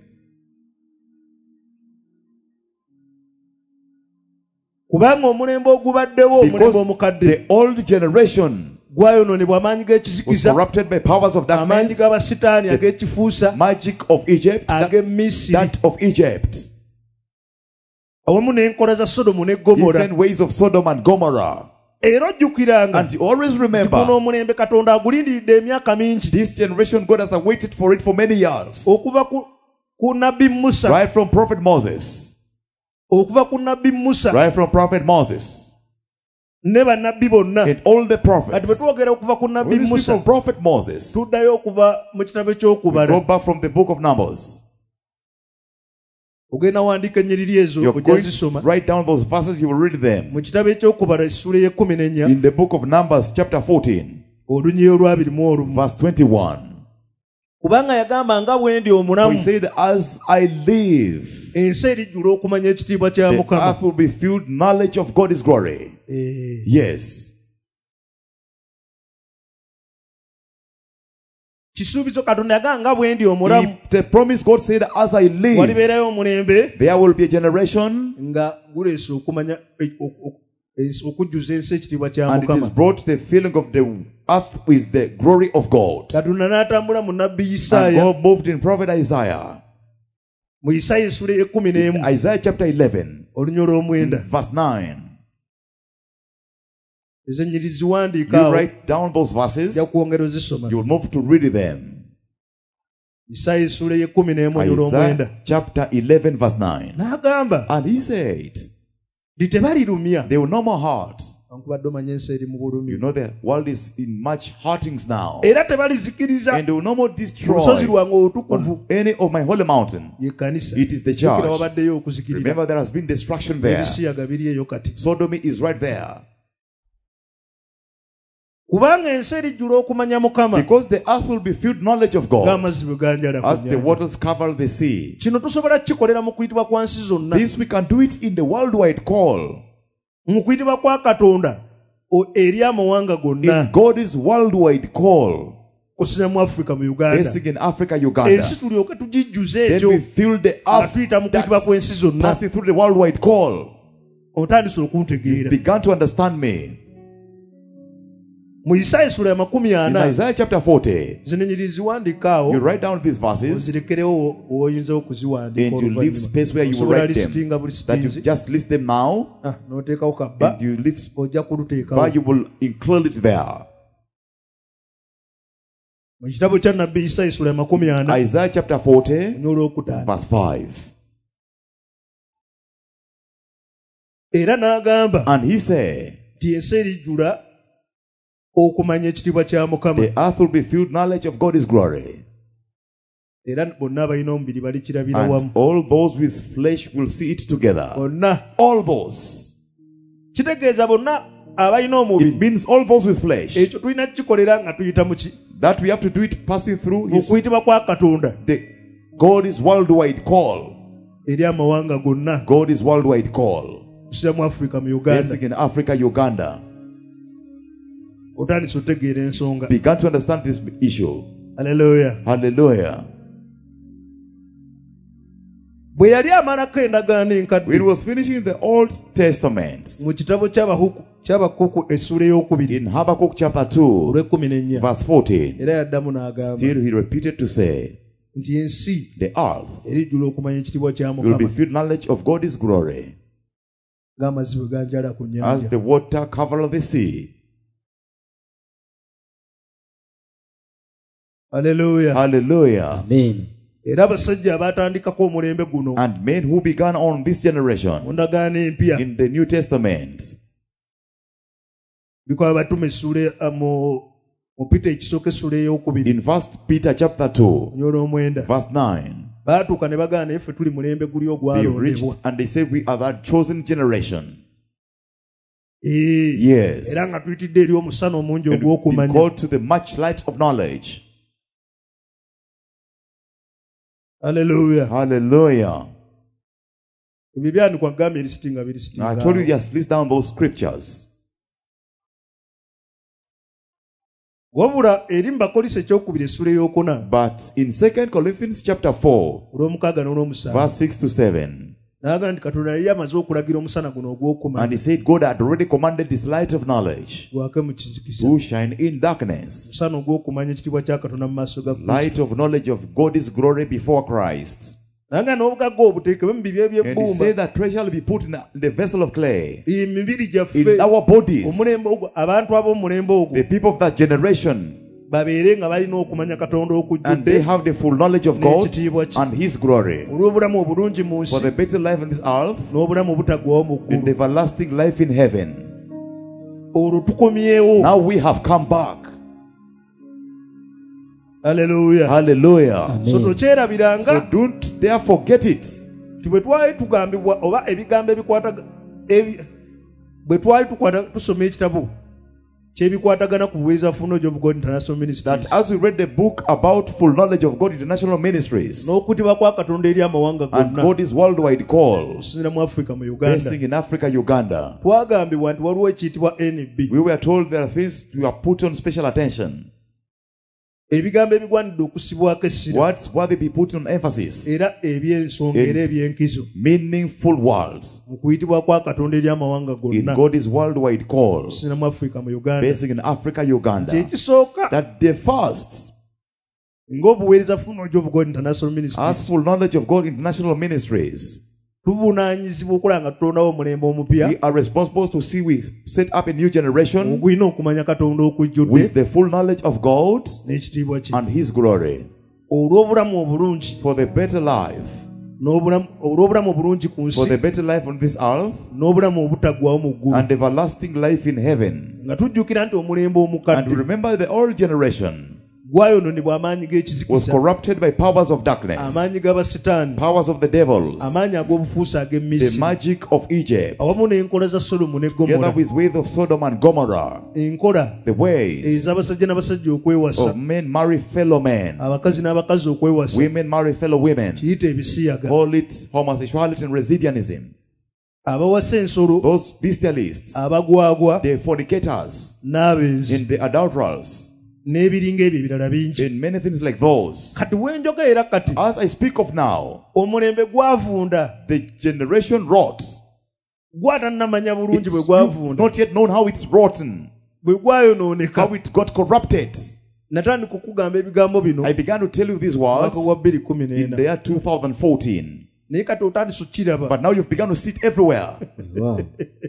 kubanga omulembe ogubaddewo omulembe
Because
omukadde
the old generation
gwayonoonebwa amaanyi
was
g'ekizikiza,
corrupted by powers of
amaanyi
darkness,
g'abasitaani ag'ekifuusa,
magic of Egypt, that,
ag'e Misiri,
that of Egypt,
awamu n'enkola za Sodomu ne Gomora.
even ways of Sodom and Gomorrah.
Era ojjukiranga
And you always
guno
remember,
omulembe Katonda agulindiridde emyaka mingi
this generation, God has awaited for it for many years.
okuva ku, ku nabbi Musa,
Right from Prophet Moses.
okuva ku nabbi Musa
Right from Prophet Moses.
ne bannabbi bonna.
And all the
Kati bwe
prophets.
twogera okuva ku nabbi
When we speak
Musa,
from Prophet Moses,
tuddayo okuva mu kitabo
we
eky'okubala.
go back from the book of Numbers.
Ogenda wandiika ennyiriri ezo
You're
ojja
going to
zisoma
write down those verses, you will read them.
mu kitabo eky'okubala essula y'ekkumi n'ennya
In the book of Numbers, chapter fourteen,
olunyi olwabiri mu olumu.
verse twenty-one.
Kubanga yagamba nga bwe ndi
For
omulamu,
he said, as I live,
ensi erijjula okumanya ekitiibwa kya
the
Mukama.
earth will be filled knowledge of God's glory.
Eh,
Yes.
kisuubizo Katonda yagamba nga bwe ndi omulamu,
He- the promise God said, as I live,
walibeerayo omulembe
there will be a generation,
nga guleese okumanya e- o- o- ensi- okujjuza ensi ekitiibwa kya
and it is
Mukama.
brought the feeling of the earth with the glory of God.
Katonda n'atambula mu nabbi
And
Isaaya,
God moved in prophet Isaiah.
mu Isaaya essula y'ekkumi n'emu
Isaiah chapter eleven,
olunya olw'omwenda.
verse nine.
ezo ennyiriri ziwandiika
You
awo,
write down those verses,
ojja kwongera ozisoma.
you will move to read them.
Isaaya essula y'ekkumi n'emu olunya olw'omwenda.
Isaiah chapter eleven, verse nine.
N'agamba
And he said,
nti tebalirumya.
there will no more hearts.
Wankubadde omanye ensi eri mu bulumi.
You know the world is in much hurtings now.
Era tebalizikiriza
And they will no more
ku lusozi
destroy
lwange olutukuvu,
on any of my holy mountain.
ye kkanisa.
It is the
Jjukira
church.
wabaddeyo okuzikirira.
Remember, there has been destruction there.
Ebisiyaga biri eyo kati.
Sodomy is right there.
Kubanga ensi erijjula okumanya Mukama
Because the earth will be filled knowledge of God,
ng'amazzi bwe ganjala ku
as the
nnyanja.
waters cover the sea.
Kino tusobola kukikolera mu kuyitibwa kwa nsi zonna.
This we can do it in the worldwide call.
Mu kuyitibwa kwa Katonda o- eri amawanga
In
gonna,
God's worldwide call.
kusinga mu Africa, mu Uganda.
Basic in Africa, Uganda.
Ensi tulyoke tugijjuze
Then
ekyo
we fill the
nga
earth
tuyita mu kuyitibwa kw'ensi
that's
zonna.
passing through the worldwide call.
Otandise okuntegeera.
Began to understand me.
Mu Isaaya essula ya makumi
In
ana
Isaiah chapter forty,
zino ennyiriri ziwandiika awo,
you write down these verses
ozirekerewo w'oyinza okuziwandiika
and you leave
oluvannyuma.
space where you will
Osobola
write them.
lisitinga buli
That you
sitinzi,
just list them now
ah, n'oteekawo kabba,
and you leave
ojja kuluteekawo.
where you will include it there.
Mu kitabo kya nabbi Isaaya essula ya makumi ana
Isaiah chapter forty,
olunya olwokutaano.
verse five.
Era n'agamba
And he said,
nti ensi erijjula okumanya ekitiibwa kya Mukama,
the earth will be filled knowledge of God's glory.
era bonna abalina omubiri balikirabira
And
wamu.
all those with flesh will see it together.
Bonna
All those.
kitegeeza bonna abalina omubiri,
It means all those with flesh.
ekyo tulina kukikolera nga tuyita mu ki
That we have to do it passing through
mu
his,
kuyitibwa kwa Katonda
the God's worldwide call.
eri amawanga gonna,
God's worldwide call.
kusinga mu Africa, mu Uganda.
Basic in Africa, Uganda.
Otandise otegeera ensonga.
Began to understand this issue.
Haleluya.
Hallelujah.
Bwe yali amalako endagaano
When he
enkadde
was finishing the Old Testament,
mu kitabo ky'Abahuku- ky'Abakuku essula ey'okubiri
in Habakkuk chapter two,
olw'ekkumi n'ennya,
verse fourteen,
era yaddamu n'agamba
still he repeated to say,
nti ensi
the earth
erijjula okumanya ekitiibwa kya
will be
Mukama
filled knowledge of God's glory,
ng'amazzi bwe ganjala ku
as
nnyanja.
the water cover the sea.
Haleluya.
Hallelujah.
Amen.
Era abasajja abaatandikako omulembe guno
And men who began on this
mu
generation
ndagaano empya,
in the New Testament,
bikola batume essula ya- mu mu Peter ekisooka essula ey'okubiri
in First Peter chapter two,
olw'omwenda,
verse nine,
baatuuka ne bagamba effe tuli mulembe guli
they reached
ogwalondebwa.
and they said, we are that chosen generation.
Eh,
Yes.
era nga tuyitidde eri omusana omungi
And been
ogw'okumanya.
called to the much light of knowledge.
Haleluya.
Hallelujah.
Ebyo byandikwa gamba erisitinga
Now I told you
birisitinga.
just list down those scriptures.
Wabula eri mu Bakolisi ekyokubiri essula ey'okuna
But in Second Corinthians chapter four,
olw'omukaaga n'olw'omusanvu
verse six to seven,
n'agamba nti Katonda yali amaze okulagira omusana guno
And
ogw'okumanya
he said, God had already commanded this light of knowledge
gwake mu kizikiza
to shine in darkness.
omusana ogw'okumanya ekitiibwa kya Katonda mu maaso ga Kristo.
Light of knowledge of God's glory before Christ.
N'agamba n'obugagga obuteekebwe mu bibya
And he
eby'ebbumba
said that treasure will be put in the vessel of clay.
iyi mibiri
In
gyaffe
our bodies.
omulembe ogwo abantu ab'omulembe ogwo
The people of that generation.
babeere nga balina okumanya Katonda
And they
okujjudde
have the full knowledge of God
n'ekitiibwa kye
and His glory.
olw'obulamu obulungi mu
For
nsi
the better life on this earth
n'obulamu obutaggwawo mu
and the
ggulu.
everlasting life in heaven.
Olwo tukomyewo.
Now we have come back.
Haleluya.
Hallelujah.
So
Amen.
tokyerabiranga
So don't therefore get it.
nti bwe twali tugambibwa oba ebigambo ebikwata ebi- bwe twali tukwata tusoma ekitabo kyebikwatagana ku buweereza for knowledge of God International Ministries
That as we read the book about full knowledge of God International Ministries
n'okutibwa kwa Katonda eri amawanga
and
gonna
God's worldwide call,
okusinziira mu Africa mu Uganda
basing in Africa, Uganda,
twagambibwa nti waliwo ekiyitibwa N B
we were told there are things we are put on special attention.
ebigambo ebigwanidde okusibwako essira
Words worthy be put on emphasis.
era eby'ensonga
In-
era eby'enkizo
Meaningful words
mu kuyitibwa kwa Katonda eri amawanga
in
gonna
God's worldwide call,
okusinziira mu Africa mu Uganda
basing in Africa, Uganda.
kyekisooka
That the first,
ng'obuweereza for knowledge of God International Ministries
as full knowledge of God International Ministries,
tuvunaanyizibwa okulaba nga tutondawo omulembe omupya
we are responsible to see we set up a new generation
ogulina okumanya Katonda okujjudde
with the full knowledge of God
n'ekitiibwa kye
and His glory
olw'obulamu obulungi
for the better life,
n'obulamu olw'obulamu obulungi ku
for
nsi
the better life on this earth
n'obulamu obutaggwawo mu ggulu
and everlasting life in heaven.
nga tujjukira nti omulembe
And
omukadde
remember, the old generation
gwayononebwa amaanyi
was
g'ekizikiza
corrupted by powers of darkness,
amaanyi g'abasitaani
powers of the devils,
amaanyi ag'obufuusi
the
ag'emisiri
magic of Egypt,
awamu n'enkola za Sodomu ne
together
Gomora
with ways of Sodom and Gomorrah,
enkola
the ways
ez'abasajja n'abasajja okwewasa
of men marry fellow men,
abakazi n'abakazi okwewasa
women marry fellow women,
kiyita ebisiyaga
call it homosexuality and residualism.
abawasa ensolo
Those bestialists,
abagwagwa
the fornicators,
n'abenzi
in the adulterers,
n'ebiringa ebyo ebirala bingi
in many things like those.
kati wenjoga era kati
As I speak of now,
omulembe gwavunda
the generation rot.
gwatannamanya bulungi
It's,
bwe
it's
gwavunda
not yet known how it's rotten,
bwe gwayonooneka
how it got corrupted.
natandika okugamba ebigambo bino
I began to tell you these words
mwaka gwa bbiri kumi
in
n'ena
the year two thousand fourteen.
naye kati otandise okukiraba
But now you've begun to see it everywhere.
Wow.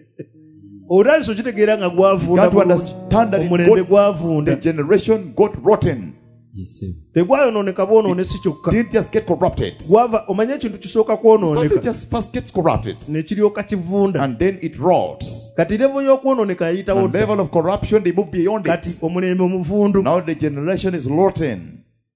otandise okitegeera nga gwavunda
Got to
bulungi.
understand that it
omulembe
got,
gwavunda
the generation got rotten.
Yes, sir.
tegwayonooneka bwonoone si kyokka
Didn't just get corrupted.
gwava omanye ekintu kisooka
Something
kwonooneka
just first gets corrupted
ne kiryoka kivunda
and then it rots.
kati levo y'okwonooneka yayitawo
And
dda.
level of corruption, they move beyond
kati
it.
omulembe omuvundu
Now the generation is rotten.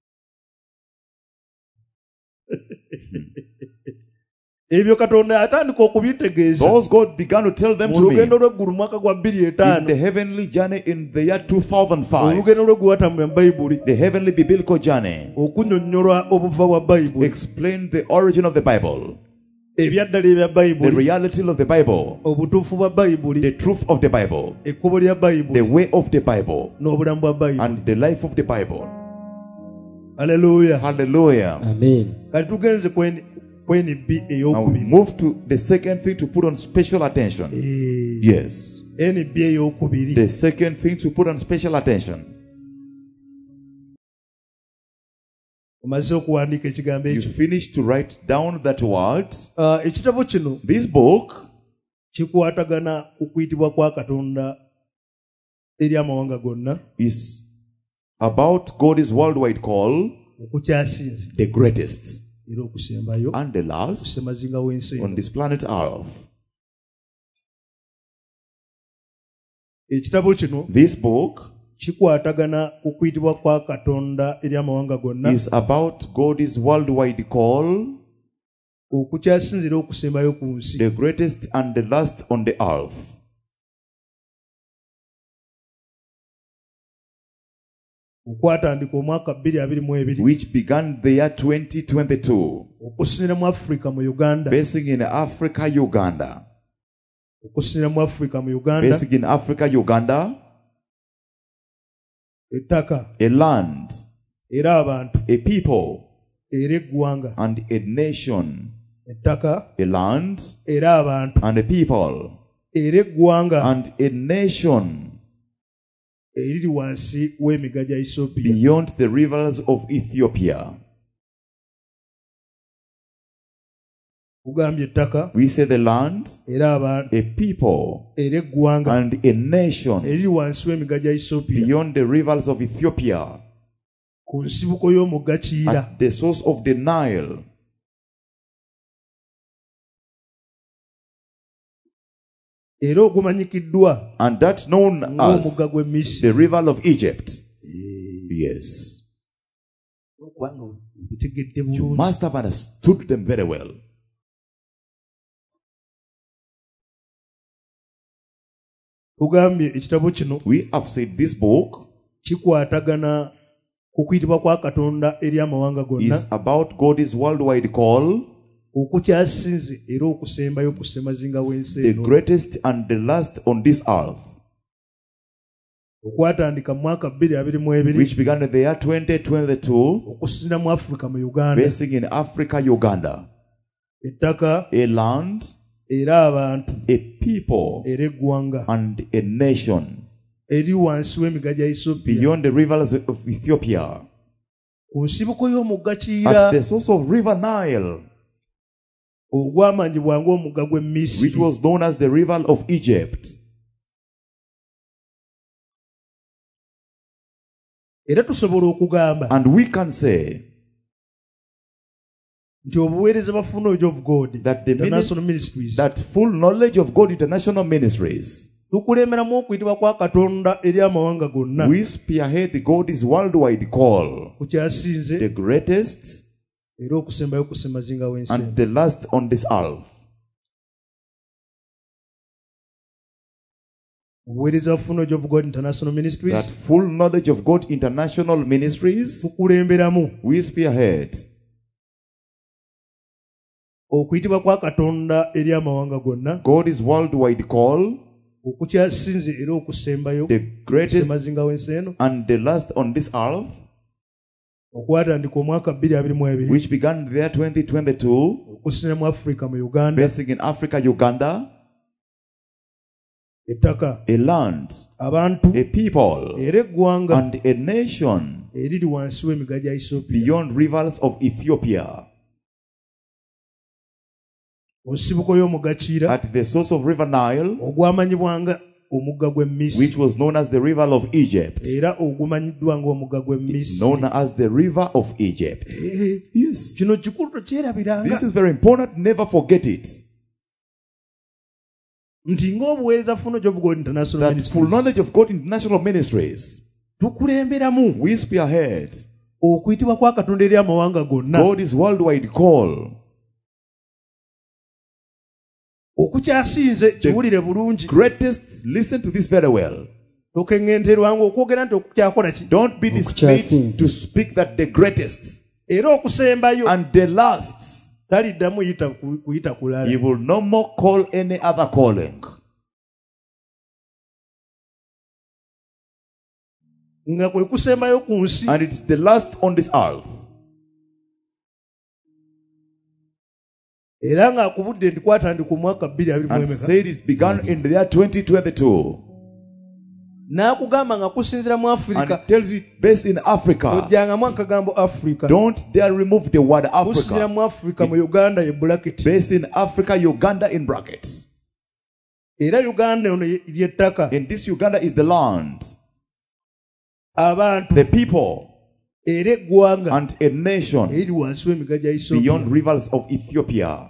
ebyo Katonda atandika okubitegeeza
Those God began to tell them
mu
to me
lugendo lw'eggulu mu mwaka gwa bbiri
in
etaano
the heavenly journey in the year two thousand five.
olugendo lwe gwatambula mu bayibuli
The heavenly biblical journey
okunnyonnyola obuva bwa bayibuli
explained the origin of the Bible,
ebyaddala ebya
the
bayibuli
reality of the Bible,
obutuufu bwa
the
bayibuli
truth of the Bible,
ekkubo lya
the
bayibuli
way of the Bible,
n'obulamu bwa bayibuli
and the life of the Bible.
aleluya
Hallelujah.
Amen.
kati tugenze kweni kweni b
Now we
ey'okubiri
move to the second thing to put on special attention.
Eh,
Yes.
N B ey'okubiri
The second thing to put on special attention.
omaze okuwandiika ekigambo
You
ekyo
finished to write down that word.
Ah, ekitabo kino
This book
kikwatagana ku kuyitibwa kwa Katonda eri amawanga gonna
is about God's worldwide call,
okukyasinze
the greatest
era okusembayo
and the last
kusemazinga w'ensi
on
eno.
this planet Earth.
ekitabo kino
This book
kikwatagana ku kuyitibwa kwa Katonda eri amawanga gonna
is about God's worldwide call,
okukyasinzira okusembayo ku nsi
the greatest and the last on the earth.
okwatandika omwaka bbiri abiri mu ebiri
Which began the year twenty twenty-two,
okusinira mu Africa mu Uganda
basing in Africa, Uganda.
okusinira mu Africa mu Uganda
Basing in Africa, Uganda,
ettaka
a land,
era abantu
a people,
era eggwanga
and a nation
ettaka
a land,
era abantu
and a people,
era eggwanga
and a nation
eriri wansi w'emiga gya Ethiopia.
beyond the rivers of Ethiopia.
Kugambye ettaka
We say the land,
era abantu
a people,
era eggwanga
and a nation
eriri wansi w'emiga gya Ethiopia
beyond the rivers of Ethiopia,
ku nsibuko y'omugga Kiyira.
at the source of the Nile,
Era ogumanyikiddwa
and that known as
ng'omugga gw'e Misiri.
the river of Egypt. Yes.
Kubanga obitegedde
You
bulungi.
must have understood them very well.
Tugambye ekitabo kino
We have said this book
kikwatagana ku kuyitibwa kwa Katonda eri amawanga gonna
is about God's worldwide call,
okukyasinze era okusembayo ku ssemazinga w'ensi
the
eno,
greatest and the last on this earth,
okwatandika mu mwaka bbiri abiri mu ebiri
which began in the year twenty twenty-two,
okusinzira mu Africa mu Uganda.
basing in Africa, Uganda.
Ettaka
A land,
era abantu
a people,
era eggwanga
and a nation
eri wansi w'emiga gya Ethiopia
beyond the rivers of Ethiopia,
ku nsibuko y'omugga Kiyira
at the source of river Nile,
ogwamanyibwa ng'omugga gw'e
which
Misiri.
was known as the river of Egypt.
Era tusobola okugamba
And we can say
nti obuweereza bwa Full Knowledge of God
that the
International
minis-
Ministries
that full knowledge of God International Ministries,
tukulemberamu okuyitibwa kwa Katonda eri amawanga gonna
we spearhead God's worldwide call,
ku kyasinze
the greatest
era okusembayo ku ssemazinga w'ensi eno.
and the last on this earth.
Obuweereza bwa Full Knowledge of God International Ministries
That full knowledge of God International Ministries,
tukulemberamu
we spearhead
okuyitibwa kwa Katonda eri amawanga gonna
God's worldwide call,
okukyasinze era okusembayo
the
ku
greatest
ssemazinga w'ensi eno,
and the last on this earth,
okwatandika omwaka bbiri abiri mu ebiri
which began in the year twenty twenty-two,
okusinzira mu Africa mu Uganda.
basing in Africa, Uganda.
Ettaka
A land,
abantu
a people,
era eggwanga
and a nation
eriri wansi w'emiga gya Ethiopia.
beyond rivers of Ethiopia,
Onsibuko y'omugga Kiyira
at the source of river Nile,
ogwamanyibwanga omugga gw'e
which
Misiri
was known as the river of Egypt,
era ogumanyiddwa ng'omugga gw'e
known
Misiri.
as the river of Egypt.
Eh,
Yes.
kino kikulu tokyerabiranga
This is very important. Never forget it.
nti ng'obuweereza Full Knowledge of God International
That full
Ministries
knowledge of God International Ministries,
tukulemberamu
we spearhead
okuyitibwa kwa Katonda eri amawanga gonna
God's worldwide call,
okukyasinze kiwulire bulungi.
greatest. Listen to this very well.
Tokeŋŋenterwanga okwogera nti okukyakola ki
Don't be dismayed
Okukyasiinze.
to speak that the greatest
era okusembayo
and the last.
taliddamu yita ku- kuyita kulala.
He will no more call any other calling.
nga kwe kusembayo ku nsi
And it's the last on this earth.
era ng'akubudde nti kwatandika omwaka bbiri abiri mu
And
emeka
said it began in the year twenty twenty-two.
n'akugamba nga kusinzira mu
And
Afirika
it tells you based in Africa.
ojjangamu akagambo Africa
Don't dare remove the word
kusinzira
Africa.
mu Afirika mu Uganda ye bracket
Based in Africa, Uganda in brackets.
era Uganda ono ye- ly'ettaka
In this Uganda is the land,
abantu
the people,
era eggwanga
and a nation
eriri wansi w'emiga gya Ethiopia.
beyond rivers of Ethiopia.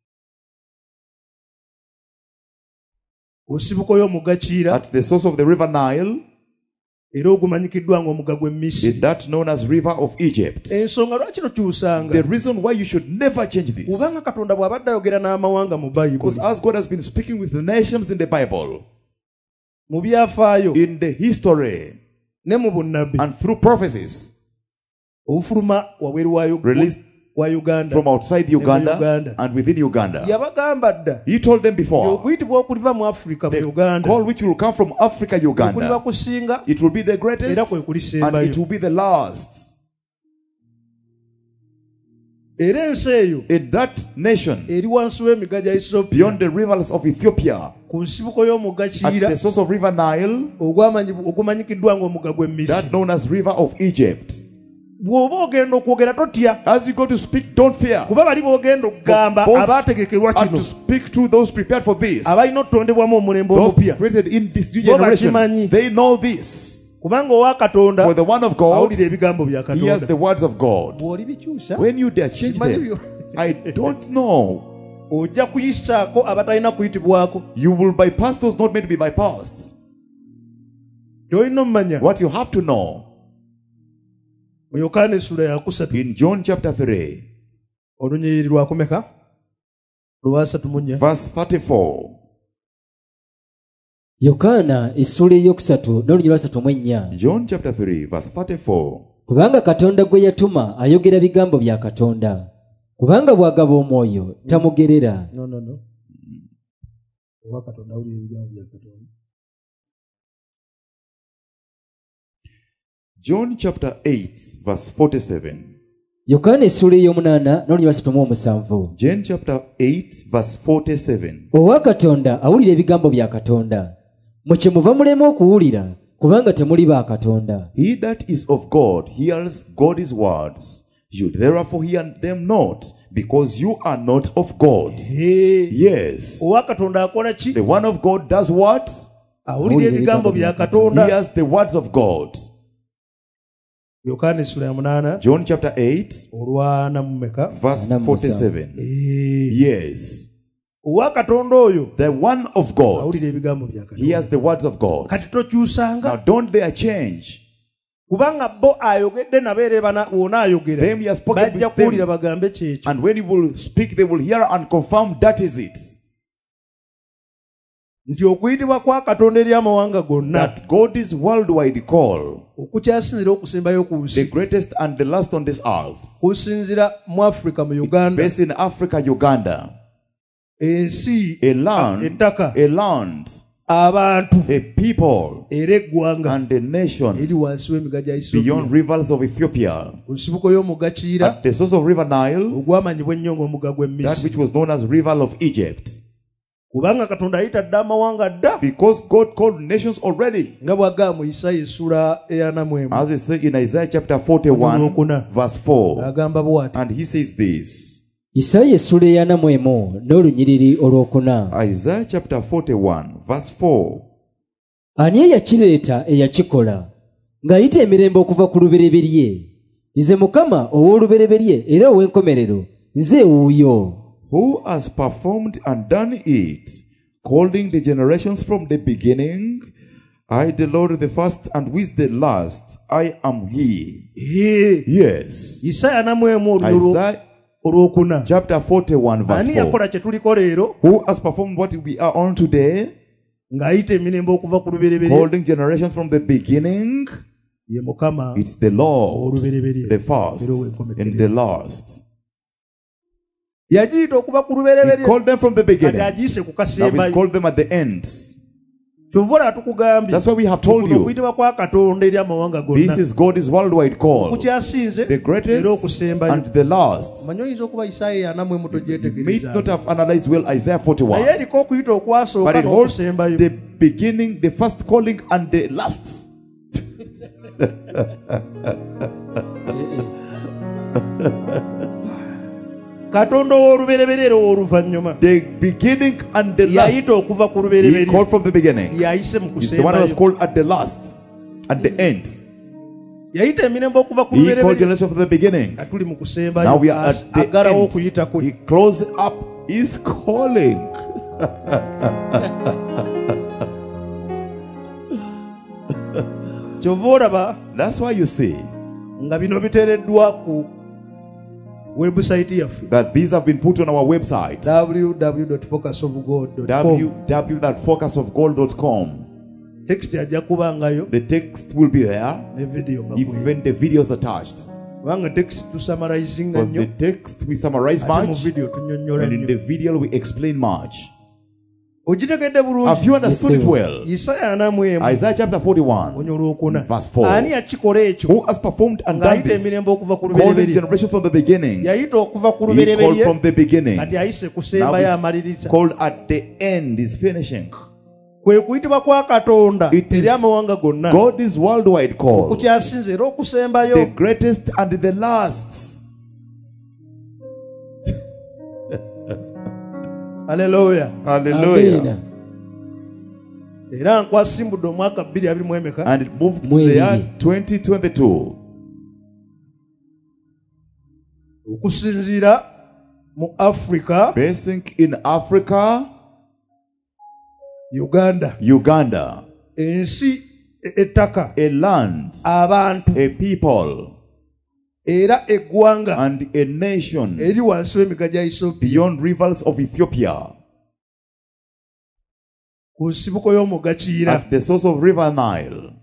Onsibuko y'omugga Kiyira
At the source of the river Nile,
era ogumanyikiddwa ng'omugga gw'e
is
Misiri.
that known as river of Egypt.
Ensonga lwaki tokyusanga
The reason why you should never change this,
kubanga Katonda bw'abadde ayogera n'amawanga mu
because
Bayibuli
as God has been speaking with the nations in the Bible,
mu byafaayo
in the history,
ne mu bunnabbi
and through prophecies
obufuluma wabweru wa Ug-
released
wa Uganda
from outside Uganda
Uganda.
and within Uganda,
yabagamba dda
He told them before,
okuyitibwa okuliva mu Afirika mu
the
Uganda
call which will come from Africa,
okuliva
Uganda,
kusinga
it will be the greatest
era kwe
and it
kulisembayo.
will be the last.
era ensi eyo
In that nation,
eri wansi w'emigga gya Ethiopia
beyond the rivers of Ethiopia,
ku nsibuko y'omugga
at
Kiyira
the source of river Nile,
ogwamanyi- ogumanyikiddwa ng'omugga gw'e Misiri.
that known as river of Egypt.
Bw'oba ogenda okwogera totya
As you go to speak, don't fear.
kuba bali boogenda okugamba
For both
abaategekerwa
And
kino
to speak to those prepared for this,
abalina okutondebwamu omulembe
those
omupya
created in this new
Bo
generation,
bakimanyi.
they know this.
kubanga owa Katonda
For the one of God,
awulira ebigambo bya
he has
Katonda.
the words of God.
Bw'oli bikyusa
When you dare change
Simanyi
them,
byo.
I don't know.
ojja kuyisaako abatalina kuyitibwako.
You will bypass those not meant to be bypassed.
Gy'olina omumanya
What you have to know
mu Yokaana essula ya kusatu
in John chapter three,
olunyiriri lwakumeka lwasatu mu nnya
verse thirty-four.
yokaana essula eyokusatu n'olunyiriri lwasatu mu ennya.
John chapter three, verse thirty-four.
Kubanga Katonda gwe yatuma ayogera bigambo bya Katonda. Kubanga bw'agaba omwoyo tamugerera.
no no no owa Katonda awulira ebigambo bya Katonda.
John chapter eight, verse forty-seven.
Yokaana essula ey'omunaana n'olunyiriri lwasatu mu omusanvu.
John chapter eight, verse forty-seven.
Owa Katonda awulira ebigambo bya Katonda. Mwe kye muva mulema okuwulira kubanga temuli ba Katonda.
He that is of God hears God's words. You therefore hear them not, because you are not of God.
Hey.
Yes.
owa Katonda akola ki?
The one of God does what?
awulira ebigambo bya Katonda.
Hears the words of God.
Yokaana essula ya munaana
John chapter eight,
olwana mu meka.
verse forty-seven.
Eh,
Yes.
owa Katonda oyo
The one of God
awulira ebigambo bya Katonda.
hears the words of God.
kati tokyusanga
Now don't they change?
kubanga bo ayogedde nabo era bana wona ayogera
Them he has spoken
bajja
with them.
kuwulira bagambe kyekyo.
And when he will speak, they will hear and confirm that is it.
nti okuyitibwa kwa Katonda eri amawanga gonna
That God is worldwide call,
okukyasinzira okusembayo ku
the
nsi
greatest and the last on this earth.
kusinzira mu Africa mu Uganda
Based in Africa, Uganda.
ensi
A land,
ettaka
a land,
abantu
a people,
era eggwanga
and a nation
eri wansi w'emiga gya Ethiopia
beyond rivers of Ethiopia.
ku nsibuko y'omugga Kiyira
At the source of river Nile,
ogwamanyibwa ennyo ng'omugga gw'e
that which
Misiri.
was known as river of Egypt.
kubanga Katonda ayita dda amawanga dda
Because God called nations already.
nga bw'agamba mu Isaaya essula eyana mu emu
As it says in Isaiah chapter forty-one, verse four.
agamba bw'ati
And he says this.
Isaaya essula eyana mu emu n'olunyiriri olwokuna.
Isaiah chapter forty-one, verse four.
Ani eyakireeta eyakikola ng'ayita emirembe okuva ku lubereberye? Nze Mukama ow'olubereberye era ow'enkomerero, nze wuuyo.
Who has performed and done it, calling the generations from the beginning? I, the Lord, the first, and with the last, I am He.
Ee,
Yes.
Isaaya namu emu olululu
Isaiah
olwokuna.
chapter forty-one, verse
Ani
four.
yakola kye tuliko leero
Who has performed what we are on today,
ng'ayita emirembe okuva ku lubereberye?
calling generations from the beginning?
Ye Mukama
It's the Lord,
olubereberye
the first and the last.
yagiyita okuva ku
He
lubereberye
called them from the
kati
beginning.
agiyise ku
Now he's
kasembayo.
called them at the end.
Tuvola tukugambye
That's why we have told
kuno
you.
okuyitibwa kwa Katonda eri amawanga
This
gonna
is God's worldwide call.
kukyasinze
The greatest
era okusembayo.
and the last.
Manyi oyinza okuba Isaaya yanamu emu
May not
togyetegereza
have analyzed well Isaiah
naye
forty-one.
eriko okuyita
But
okwasooka
it holds
n'okusembayo.
the beginning, the first calling, and the last.
Katonda ow'olubereberye era ow'oluvannyuma
The beginning and the last.
yayita okuva ku
He
lubereberye
called from the beginning.
yayise mu
He's the one who was
kusembayo.
called at the last, at the end.
Yayita emirembe okuva ku
He called
lubereberye
generation from the beginning.
nga tuli mu
Now
kusembayo
we are
as-
at the
aggalawo okuyita
end.
kwe.
He closed up his calling.
Kyova olaba
That's why you see
nga bino biteereddwa ku webusayiti yaffe
that these have been put on our website.
w w w dot focus of god dot com.
w w w dot focus of gold dot com.
Text ajja kubangayo
The text will be there,
ne video nga kweri.
even the videos attached.
Kubanga text tusamarayizinga
Because the
nnyo
text we summarize
ate mu
much,
video tunnyonnyola
and in
nnyo.
the video we explain much.
ogitegedde bulungi.
Have you understood it well?
Isaya anamu emu
Isaiah chapter forty-one,
onyo olwokuna.
verse four.
Ani yakikola ekyo
Who has performed and done
ng'ayita
this?
emirembe okuva ku
Called the
lubereberye.
generation from the beginning.
Yayita okuva ku
He called
lubereberye
from the beginning.
kati ayise
Now
kusembayo
he's
amaliriza.
called at the end is finishing.
Kwe kuyitibwa kwa Katonda
It is
eri amawanga gonna.
God is worldwide called,
Okukyasinza era
the
okusembayo.
greatest and the last.
Haleluya.
Hallelujah.
Amen.
Era nkwasimbudde omwaka bbiri abiri mu emeka.
And it moved to
Mwebiri.
the year twenty twenty-two.
Okusinziira mu Africa,
Basing in Africa,
Uganda,
Uganda,
ensi e- ettaka,
a land,
abantu
a people,
era eggwanga
and a nation
eri wansi w'emiga gya Ethiopia
beyond rivers of Ethiopia,
ku nsibuko y'omugga Kiyira
at the source of River Nile,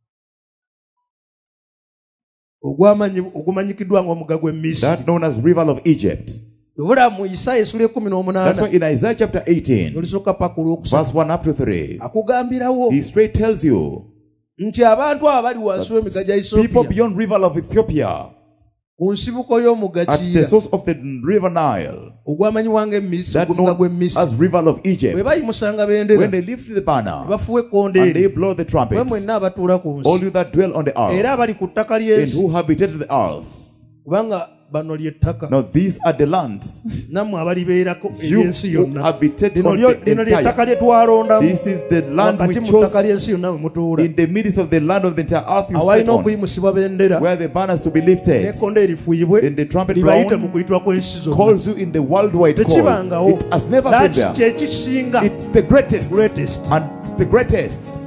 ogwamanyi ogumanyikiddwa ng'omugga gw'e Misiri.
that known as River of Egypt.
Obula mu Isaya essula ekumi
That's why
n'omunaana
in Isaiah chapter eighteen,
olisooka paka olwokusatu
verse one up to three,
akugambirawo
he straight tells you
nti abantu abo bali wansi w'emiga gya
people
Ethiopia
beyond river of Ethiopia,
ku nsibuko y'omugga
at the
Kiyira
source of the River Nile,
ogwamanyiwanga e Misiri
that
ogw'omugga gw'e
known
Misiri
as River of
bwe
Egypt,
bayimusanga
when
bendera
they lift the banner
bafuwa
and they
ekkondeeri
blow the
mwe
trumpets,
mwenna abatuula ku
all
nsi
you that dwell on the
era
earth
abali ku ttaka
and
ly'ensi
who habitated the earth.
kubanga bano ly'ettaka
Now these are the lands.
nammwe abalibeerako
You
ery'ensi
who
yonna
habitate
lino
on
lyo-
the
lino ly'ettaka
entire.
lye twalondamu
This is the land
wakati
we
mu ttaka
chose
ly'ensi yonna mwe mutuula
in the midst of the land of the entire earth you set
awalina
on,
okuyimusibwa bendera
where the banners to be lifted,
n'ekkondeeri lifuuyibwe
and the trumpet
libayite
blown,
mu kuyitibwa kw'ensi zonna
calls you in the worldwide call.
tekibangawo
It has never been
laki
there.
kye kisinga
It's the greatest.
Greatest.
And it's the greatest.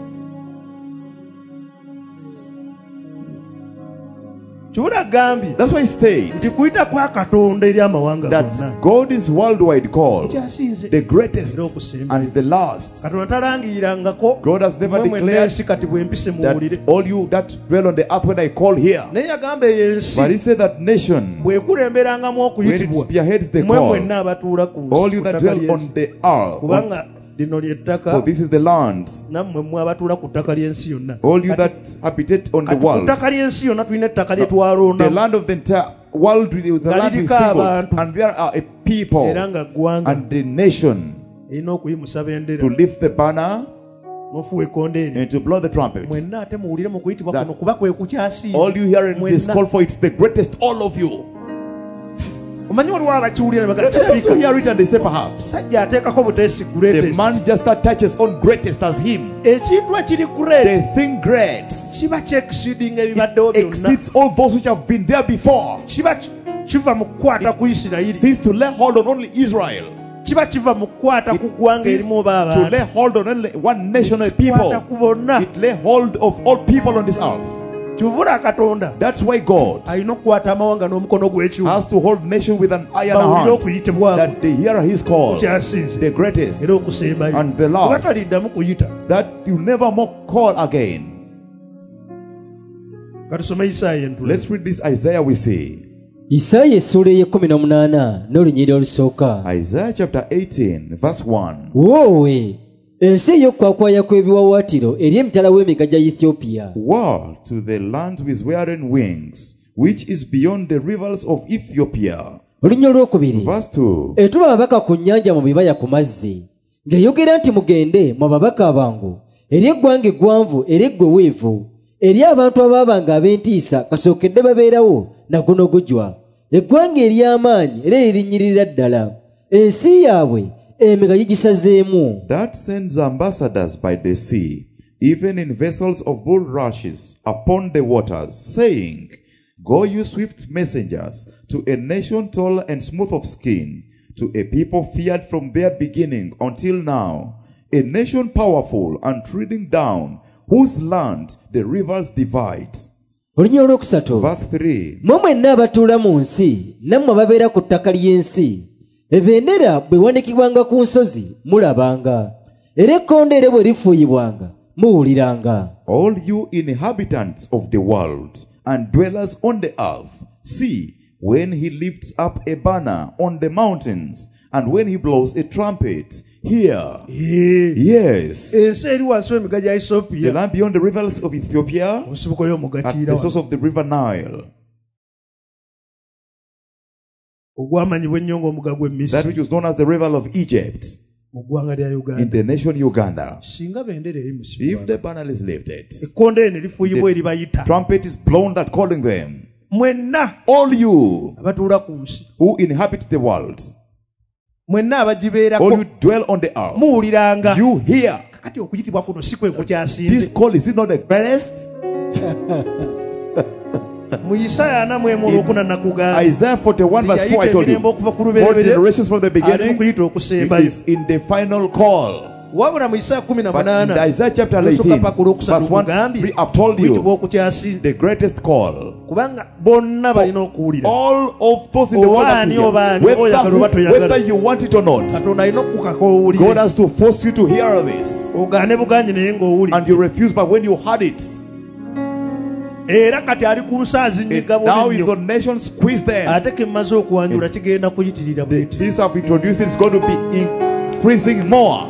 kiwula gambye
That's why it states
nti kuyita kwa Katonda eri amawanga gonna
that God is worldwide called,
kyasinze
the greatest
era okusemba
and the last.
Katonda talangirangako
God has never
mwe mwenna
declared
ensi kati bwe mpise muwulire
that all you that dwell on the earth when I call here.
naye yagamba eyo ensi
But he said that nation,
bwekulemberangamu
when it
okuyitibwa
spearheads the
mwe
call,
mwenna abatuula ku nsi
all you
ku
that
ttaka
dwell
ly'ensi.
on the earth,
kubanga lino ly'ettaka
for this is the land,
nammwe mmwe abatuula ku ttaka ly'ensi yonna
all you
Kati-
that habitate on the
kati ku
world,
ttaka ly'ensi yonna tulina ettaka lye
the
twalondamu
land of the entire world, the land we
Galiriko abantu.
singled, and there are a people
era nga ggwanga
and the nation
erina okuyimusa bendera
to lift the banner
n'ofuwa ekkondeeri
and to blow the trumpets.
mwenna ate muwulire mu kuyitibwa
That-
kuno kuba kwe kukyasinze
All you hear in this
Mwenna.
call for, it's the greatest, all of you.
omanyi waliwo abakiwulira ne
Let
bagamba
us also
kirabika
hear it and they say perhaps
sajja ateekako buteesi
the
greatest
man just attaches on greatest as him.
ekintu ekiri great
The thing great
kiba kyexceedinga ebibaddewo byonna
exceeds all those which have been there before.
kiba ki- kiva mu kukwata ku Isirayiri
Cease to lay hold on only Israel.
kiba kiva mu kukwata ku ggwanga
Cease
erimu oba
to lay
abantu
hold on only one nation of
kikwata ku
people.
bonna
It lay hold of all people on this earth.
kivula Katonda
That's why God
alina okukwata amawanga n'omukono gw'ekyuma
has to hold nation with an iron
bawulire
hand,
okuyitibwako
that they hear his call,
kyasinze
the greatest,
era okusembayo
and the
oba
last,
taliddamu kuyita
that you never more call again.
katusome Isaaya entula
Let's read this Isaiah we see.
Isaaya essula ey'ekkumi n'omunaana n'olunyiriri olusooka.
Isaiah chapter eighteen, verse one.
Woowe ensi ey'okukwakwaya kw'ebiwawaatiro eri emitala w'emiga gya Ethiopia.
Woe to the land with wearing wings, which is beyond the rivers of Ethiopia.
Olunya olwokubiri.
Verse two.
Etuma ababaka ku nnyanja mu bibaya ku mazzi ng'eyogera nti mugende mu babaka abangu eri eggwanga eggwanvu era eggwe weevu eri abantu abaabanga ab'entiisa kasookedde babeerawo naguno gujwa eggwanga ery'amaanyi era erinyirira ddala ensi yaabwe emiga gigisazeemu.
That sends ambassadors by the sea, even in vessels of bulrushes upon the waters, saying, Go you swift messengers to a nation tall and smooth of skin, to a people feared from their beginning until now, a nation powerful and treading down, whose land the rivers divide.
Olunya olwokusatu.
Verse three.
Mmwe mwenna abatuula mu nsi nammwe ababeera ku ttaka ly'ensi ebendera bwe wanikibwanga ku nsozi mulabanga era ekkondeere bwe lifuuyibwanga muwuliranga.
All you inhabitants of the world and dwellers on the earth, see when he lifts up a banner on the mountains, and when he blows a trumpet, here.
Eh,
Yes.
ensi eri wansi w'emigga gya
The
Ethiopia
land beyond the rivers of Ethiopia,
nsibuko y'omugga
at
Kiira
the source
wano.
of the river Nile,
Ogwamanyibwa ennyo ng'omugga gw'e
that
Misiri
which was known as the river of Egypt,
mu ggwanga lya
in
Uganda.
the nation Uganda.
Singa bendera eri mu
If
Sibwanga,
the banner is lifted,
ekkonde eno lifuuyibwa eribayita.
trumpet is blown that calling them,
Mwenna
all you
abatuula ku nsi,
who inhabit the world,
mwenna
all
abagibeerako,
you dwell on the earth,
muwuliranga.
you hear.
Kati okuyitibwa kuno si kwe
This
kukyasinze.
call, is it not the best?
Mu Isaya ana mu emu olwokuna nakugamba.
Isaiah forty-one verse four, I
Yayita
told you.
emirembe okuva ku
Four
lubereberye,
generations from the
ali mu
beginning,
kuyita
it
okusembayo.
is in the final call.
Wabula mu Isaya kumi na
But in
munaana
Isaiah chapter
olusuka
eighteen,
paka olwokusatu
verse one,
mugambye,
three, I've told
kuyitibwa
you
okukyasinze.
the greatest call.
Kubanga bonna balina okuwulira.
All of those in the world have to
Obaani,
hear.
obaani,
Whether,
oyagala oba
who-
toyagala.
whether you want it or not,
Katonda alina okukukaka
God
owulire.
has to force you to hear this.
Ogaane buganyi naye ng'owulire.
And you refuse, but when you heard it,
Era kati ali ku nsi azinyiga
it now
bubi
is
nnyo.
on nations, squeeze them.
Ate ke mmaze okuwanjula kigenda kuyitirira bweti.
Since I've introduced it, it's going to be increasing more.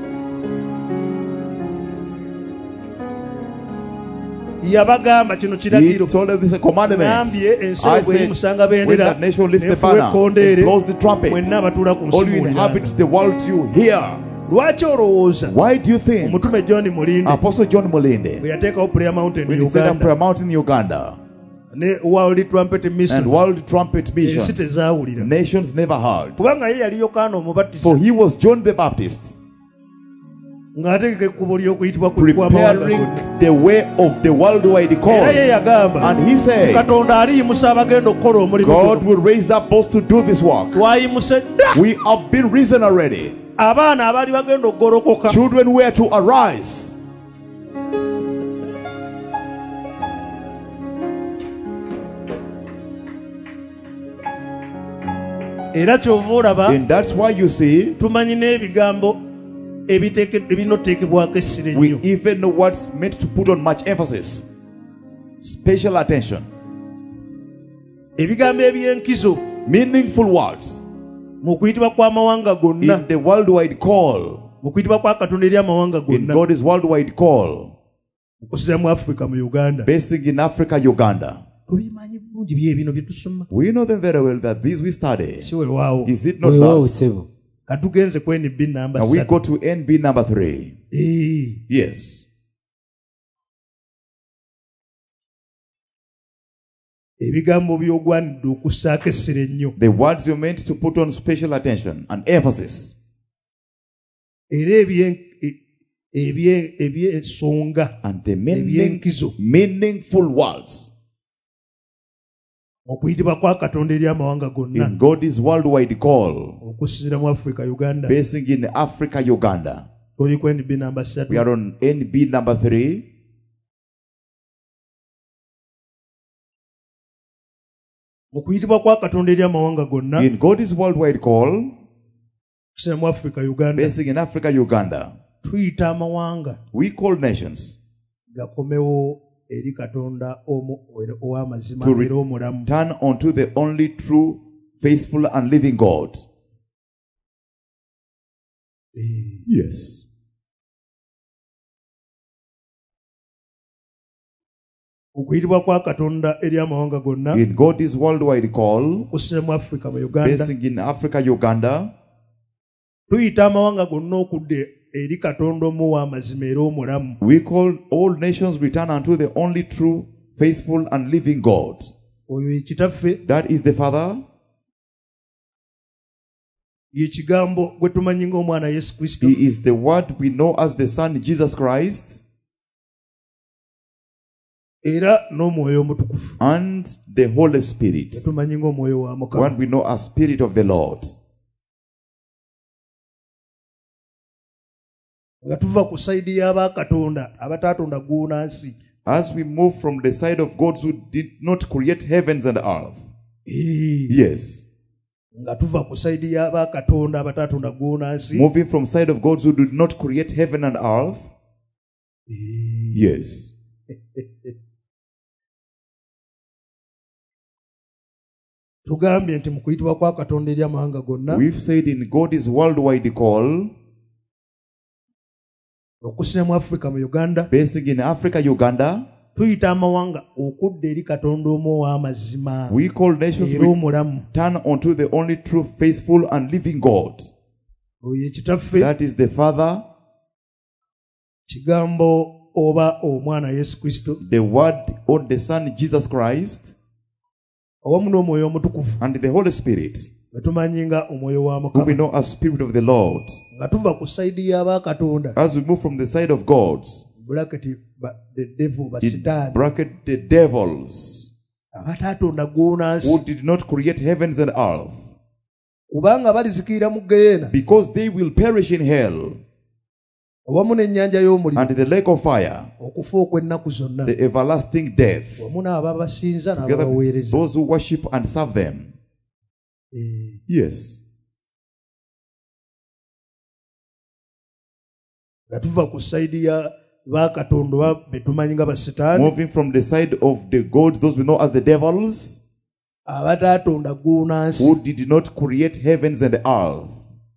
Yabagamba kino
He
kiragiro.
told them this is a commandment.
Ngambye ensi
I
eyo bwe
said,
musanga
when
bendera
that nation lifts the
n'efuwa
banner and
ekkondeere,
blows the trumpet,
mwenna abatuula ku nsi
all you
muwuliranga.
inhabit the world, you hear.
Lwaki olowooza
Why do you think
omutume John Mulinde
Apostle John Mulinde,
bwe yateekawo Prayer Mountain
when he set up
Uganda
Prayer Mountain Uganda
ne World Trumpet
and
Mission
World Trumpet
ensi
Mission,
tezaawulira,
nations never heard?
kubanga ye yali Yokaana Omubatiza
For he was John the Baptist,
ng'ategeka ekkubo ly'okuyitibwa kwe kw'amawanga
preparing
gonna.
the way of the worldwide
Era
call.
ye yagamba
And he said,
Katonda aliyimusa abagenda okukola omulimu
God
guno.
will raise up those to do this work.
Twayimuse dda
We have been risen already.
abaana abaali bagenda okugolokoka.
Children were to arise.
Era kyova olaba
And that's why you see,
tumanyi n'ebigambo ebiteeke- ebinoteekebwako essira
we
ennyo.
even know what's meant to put on much emphasis, special attention,
Ebigambo eby'enkizo
meaningful words
mu kuyitibwa kw'amawanga gonna,
in the worldwide call,
mu kuyitibwa kwa Katonda eri amawanga
in
gonna,
God's worldwide call,
okusiza mu Africa mu Uganda.
basing in Africa, Uganda.
Tubimanyi bulungi bye bino bye tusoma.
We know them very well that these we study.
Si weewaawo.
Is it not
weewaawo
that?
ssebo.
Katugenze ku N B namba
And we
ssatu.
go to N B number three.
Eh,
Yes.
ebigambo by'ogwanidde okussaako essira ennyo.
The words you're meant to put on special attention and emphasis.
Era ebye- e- ebye- eby'ensonga
And the meaning,
ebyenkizo
meaningful words
okuyitibwa kwa Katonda eri amawanga gonna,
in God's worldwide call,
okusinziira mu Africa Uganda.
basing in Africa, Uganda.
Tuli ku N B namba ssatu.
We are on N B number three.
Mu kuyitibwa kwa Katonda eri amawanga gonna,
In God's worldwide call,
okusinziira mu Africa Uganda,
basing in Africa, Uganda.
tuyita amawanga
We call nations
gakomewo eri Katonda omu ow'amazima
To re-
era omulamu.
turn unto the only true, faithful, and living God.
Eh,
Yes.
okuyitibwa kwa Katonda eri amawanga gonna,
In God's worldwide call,
okusinziira mu Africa mu Uganda,
basing in Africa, Uganda.
tuyita amawanga gonna okudde eri Katonda omu ow'amazima era omulamu.
We call all nations return unto the only true, faithful, and living God.
Oyo ye kitaffe,
That is the Father.
ye kigambo gwe tumanyi ng'omwana Yesu Kristo,
He is the Word we know as the Son, Jesus Christ,
era n'omwoyo omutukufu
and the Holy Spirit,
gwe tumanyi ng'omwoyo wa
one
Mukama.
we know as Spirit of the Lord.
Nga tuva ku sayidi y'abakatonda abataatonda ggulu nsi.
As we move from the side of God who did not create heavens and earth.
Eh,
Yes.
nga tuva ku sayidi y'abakatonda abataatonda ggulu nsi.
Moving from side of God who did not create heaven and earth.
Eh,
Yes.
tugambye nti mu kuyitibwa kwa Katonda eri amawanga gonna,
We've said in God's worldwide call,
okusinga mu Africa mu Uganda
basing in Africa, Uganda,
tuyita amawanga okudda eri Katonda omu ow'amazima
we call nations
era
we
omulamu.
turn unto the only true, faithful, and living God.
Oyo kitaffe
That is the Father,
kigambo oba omwana Yesu Kristo
the Word, or the Son, Jesus Christ,
awamu n'omwoyo omutukuvu
and the Holy Spirit,
nga tumanyi nga omwoyo wa
who we
Mukama,
know as Spirit of the Lord.
nga tuva ku sayidi y'abakatonda
As we move from the side of God's,
bracket ba- the devil
in
basitaani
bracket the devils,
abataatonda ggoonaansi
who did not create heavens and earth,
kubanga balizikirira mu geyeena
because they will perish in hell
awamu n'ennyanja y'omuliro
and the lake of fire,
okufa okw'ennaku zonna
the everlasting death,
wamu n'ababasinza
together with
n'ababaweereza.
those who worship and serve them.
Eh,
Yes.
nga tuva ku sayidi ya bakatonda oba be tumanyi nga basitaani
Moving from the side of the gods, those we know as the devils,
abataatonda ggoonaansi
who did not create heavens and earth,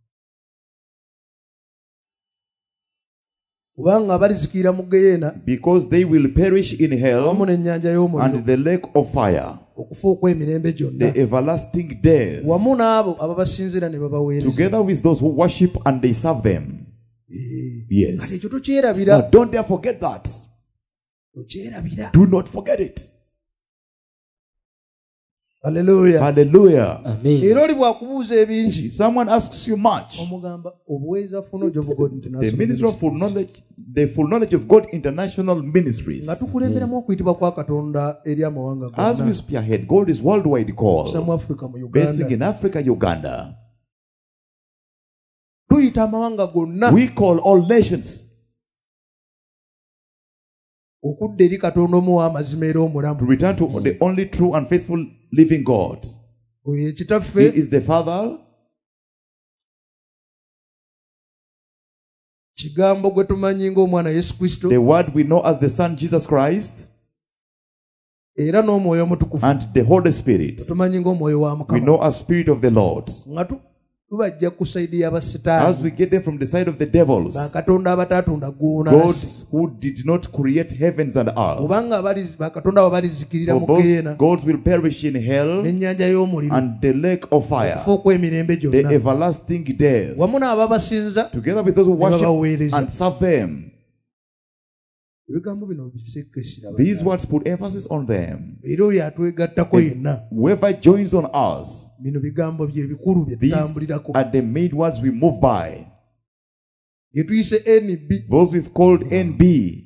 kubanga balizikirira mu geyeena
because they will perish in
awamu
hell
n'ennyanja y'omuliro
and the lake of fire,
okufa okw'emirembe gyonna
the everlasting death,
wamu n'abo ababasinzira ne babaweereza.
together with those who worship and they serve them.
Eh, kati
Yes.
ekyo tukyerabira
Now don't dare forget that.
tukyerabira
Do not forget it.
haleluya.
Hallelujah.
Amen.
era oli bwakubuuza ebingi
If someone asks you much,
omugamba obuweeza funo gy'obugood
the
international
ministry of full knowledge, the full knowledge of God International Ministries,
nga tukulemberamu okuyitibwa kwa Katonda eri amawanga
as we
gonna
spearhead, God is worldwide
kusa mu
call,
Africa mu
basing
Uganda
in Africa, Uganda.
tuyita amawanga gonna
We call all nations
okudda eri Katonda omu w'amazima era
to
omulamu.
return to the only true and faithful living God.
Oyo
He
ekitaffe
is the Father,
kigambo gwe tumanyi ng'omwana Yesu Kristo
the Word we know as the Son Jesus Christ,
era n'omwoyo omutukuvu
and the Holy Spirit
tumanyi ng'omwoyo wa
we
Mukama.
know as Spirit of the Lord.
nga tu- tubajja ku sayidi
As
y'abasitaani
we get them from the side of the devils,
bakatonda abataatonda ggoonaansi
gods who did not create heavens and earth,
kubanga bali- bakatonda abo balizikirira
for
mu
those
geyeena
gods will perish in hell
n'ennyanja y'omuliro
and the lake of fire,
okufa okw'emirembe
the
gyonna
everlasting death,
wamu n'ababasinza
together with those who
ne
worship
babaweereza.
and serve them.
ebigambo bino bisekesira
These words put emphasis on them.
era oyo atwegattako yenna
Whoever joins on us,
bino bigambo bye bikulu bye
these
tutambulirako
are the main words we move by.
bye tuyise N B
Those we've called N B,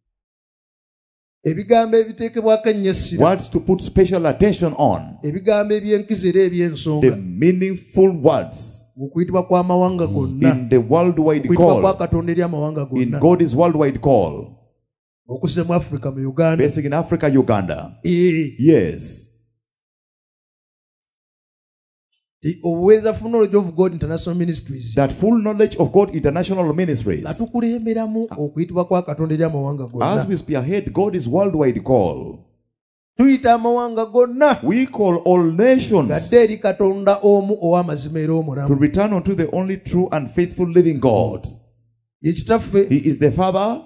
ebigambo ebiteekebwako ennyessira
words to put special attention on,
ebigambo eby'enkizo era
the
eby'ensonga
meaningful words
mu kuyitibwa kw'amawanga gonna
in the worldwide
kuyitibwa kwa
call,
Katonda eri amawanga
in
gonna
God's worldwide call,
okussa mu Africa mu Uganda.
basing in Africa, Uganda.
Eh,
Yes.
the obuweeza full knowledge of God International Ministries
That full knowledge of God International Ministries,
nga tukulemberamu okuyitibwa kwa Katonda eri amawanga
as
gonna.
we spearhead God's worldwide call,
Tuyita amawanga gonna
we call all nations
gadde eri Katonda omu ow'amazima era
to
omulamu.
return unto the only true and faithful living God.
Ye kitaffe
He is the Father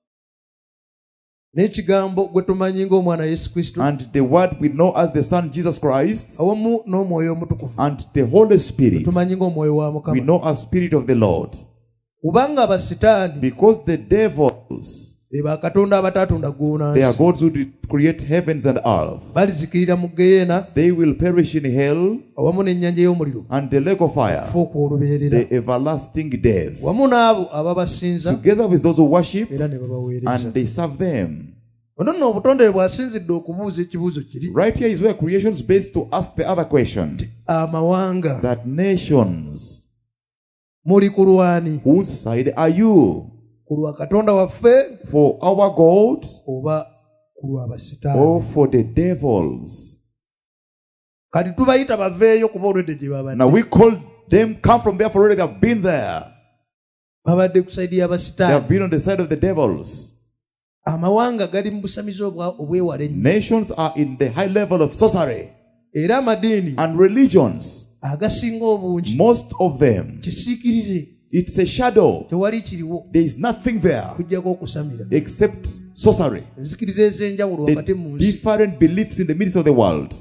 n'ekigambo gwe tumanyi ng'omwana Yesu Kristo
and the Word we know as the Son Jesus Christ
awamu n'omwoyo omutukuvu
and the Holy Spirit
tumanyi ng'omwoyo wa
we
Mukama.
know as Spirit of the Lord.
Kubanga abasitaani
Because the devils,
be bakatonda abataatonda
they are
ggoonaansi
gods who did create heavens and earth.
balizikirira mu geyeena
They will perish in hell
awamu n'ennyanja y'omuliro
and the lake of fire,
okufa okw'olubeerera
the everlasting death,
wamu n'abo ababasinza
together with those who worship
era ne babaweereza.
and they serve them.
ono nno obutonde bwe bwasinzidde okubuuza ekibuuzo kiri
Right here is where creation is based to ask the other question.
amawanga
That nations,
muli ku lwani?
whose side are you?
ku lwa katonda waffe
For our God
oba ku lwa basitaani?
or for the devils?
kati tubayita baveeyo kuba olwedde gye babadde
Now we call them, come from there for already, they have been there.
babadde ku sayidi
They have
y'abasitaani.
been on the side of the devils.
amawanga gali mu busamizi obwa- obwewala ennyo
Nations are in the high level of sorcery
era amadiini
and religions.
agasinga obungi
Most of them
kisiikirize
It's a shadow.
tewali kiriwo
There is nothing there
kujjako okusamira
except sorcery.
enzikiriza ez'enjawulo wakati
The
mu nsi
different beliefs in the midst of the world.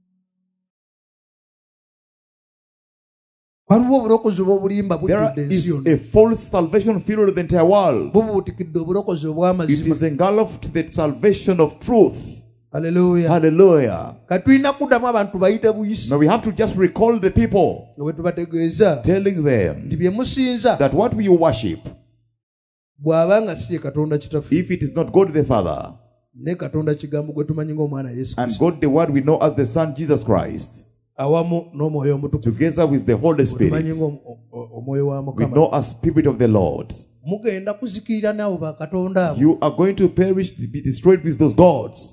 waliwo obulokozi obw'obulimba
There
bujjudde ensi
is
yonna
a false salvation filled the entire world.
bubuutikidde obulokozi
It
obw'amazima
is engulfed the salvation of truth.
haleluya
Hallelujah.
kati tulina kuddamu abantu bayite buyisi
Now we have to just recall the people,
nga bwe tubategeeza
telling them
nti bye musinza
that what we worship,
bw'aba nga si ye katonda kitaffe
if it is not God the Father
ne katonda kigambo gwe tumanyi ng'omwana yesu
and
kristo
God the Word we know as the Son Jesus Christ,
awamu n'omwoyo omutukuvu
together with the Holy
tumanyi
Spirit,
ng'omwoyo wa
we
mukama
know as Spirit of the Lord.
mugenda kuzikirira n'abo bakatonda abo
You are going to perish, to be destroyed with those gods,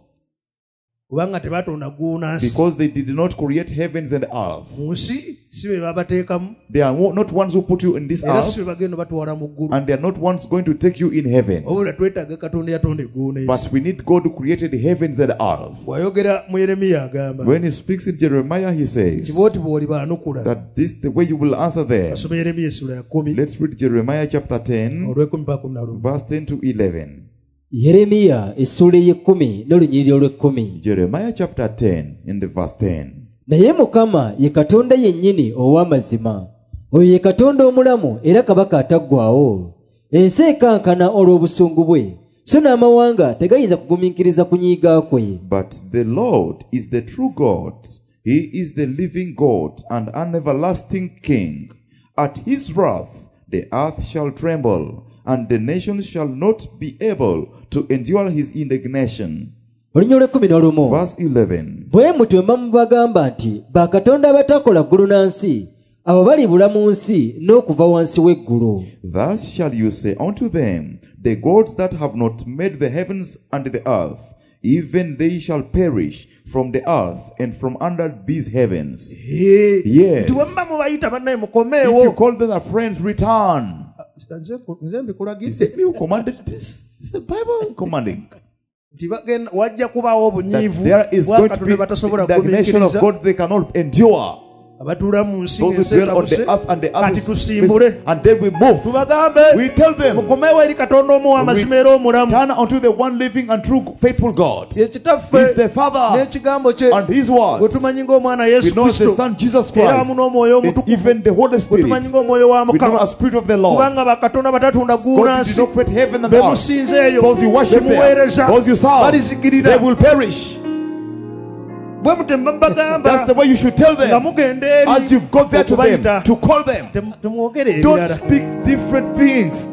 kubanga tebatonda guuna nsi
because they did not create heavens and earth.
mu nsi si be babateekamu
They are not ones who put you in this
era si
earth,
be bagenda batwala mu ggulu
and they are not ones going to take you in heaven.
wabula twetaaga katonda yatonda eggulu n'ensi
But we need God who created the heavens and earth.
bw'ayogera mu yeremiya agamba
When he speaks in Jeremiah, he says
kibooti bw'oli baanukula
that this the way you will answer them.
asoma yeremiya essula ya kumi
Let's read Jeremiah chapter ten,
olw'ekumi pa kumi na lumu
verse ten to eleven.
yeremiya essuula ey'ekkumi n'olunyiriri olw'ekkumi.
Jeremiah chapter ten, in the verse ten.
naye mukama ye katonda yennyini ow'amazima, oyo ye katonda omulamu era kabaka ataggwaawo. ensi ekankana olw'obusungu bwe, so n'amawanga tegayinza kugumiikiriza kunyiiga kwe.
But the Lord is the true God. He is the living God and an everlasting King. At his wrath the earth shall tremble, and the nations shall not be able to endure his indignation.
olunyiriri olw'ekkumi n'olumu.
Verse eleven.
bwe mutyo mba mubagamba nti bakatonda abatakola ggulu na nsi, abo balibula mu nsi n'okuva wansi w'eggulu.
Thus shall you say unto them, the gods that have not made the heavens and the earth, even they shall perish from the earth and from under these heavens. Yes.
nti wemba mubayita bannaye
If you
mukomeewo
call them our friends, return.
nze nze
Is
mbikulagidde
it me who commanded this? This is the Bible commanding.
nti bagenda wajja kubaawo
That
obunyiivu
there is going to be
bwakatonda batasobola
indignation of
kugumiikiriza
God they cannot endure.
abatuula mu nsi
Those who
ng'ensi
dwell on the
ekabuse
earth and the
kati
earth
tusimbule
is- and then we move.
tubagambe
We tell them,
mukomeewo eri katonda omu w'amazima era omulamu
turn unto the one living and true faithful God.
ye kitaffe
He's the Father
n'ekigambo kye
and His
gwe
word.
tumanyi ng'omwana
We
yesu
know the
kristo
Son Jesus
era
Christ
wamu n'omwoyo
and
omutukuvu
even the Holy
gwe
Spirit.
tumanyi ng'omwoyo wa
We know
mukama
a Spirit of the Lord.
kubanga bakatonda batatunda
God
guuna
did
nsi
not create heaven and
be
earth.
musinze eyo
Those you
be
worship there,
muweereza
those you serve,
balizikirira
they will perish.
bwe mutemba
That's
mbagamba
the way you should tell
nga
them.
mugenda eri
As you go there to them,
okubayita
to call them.
Tem- temwogere
Don't
ebirala
speak different things.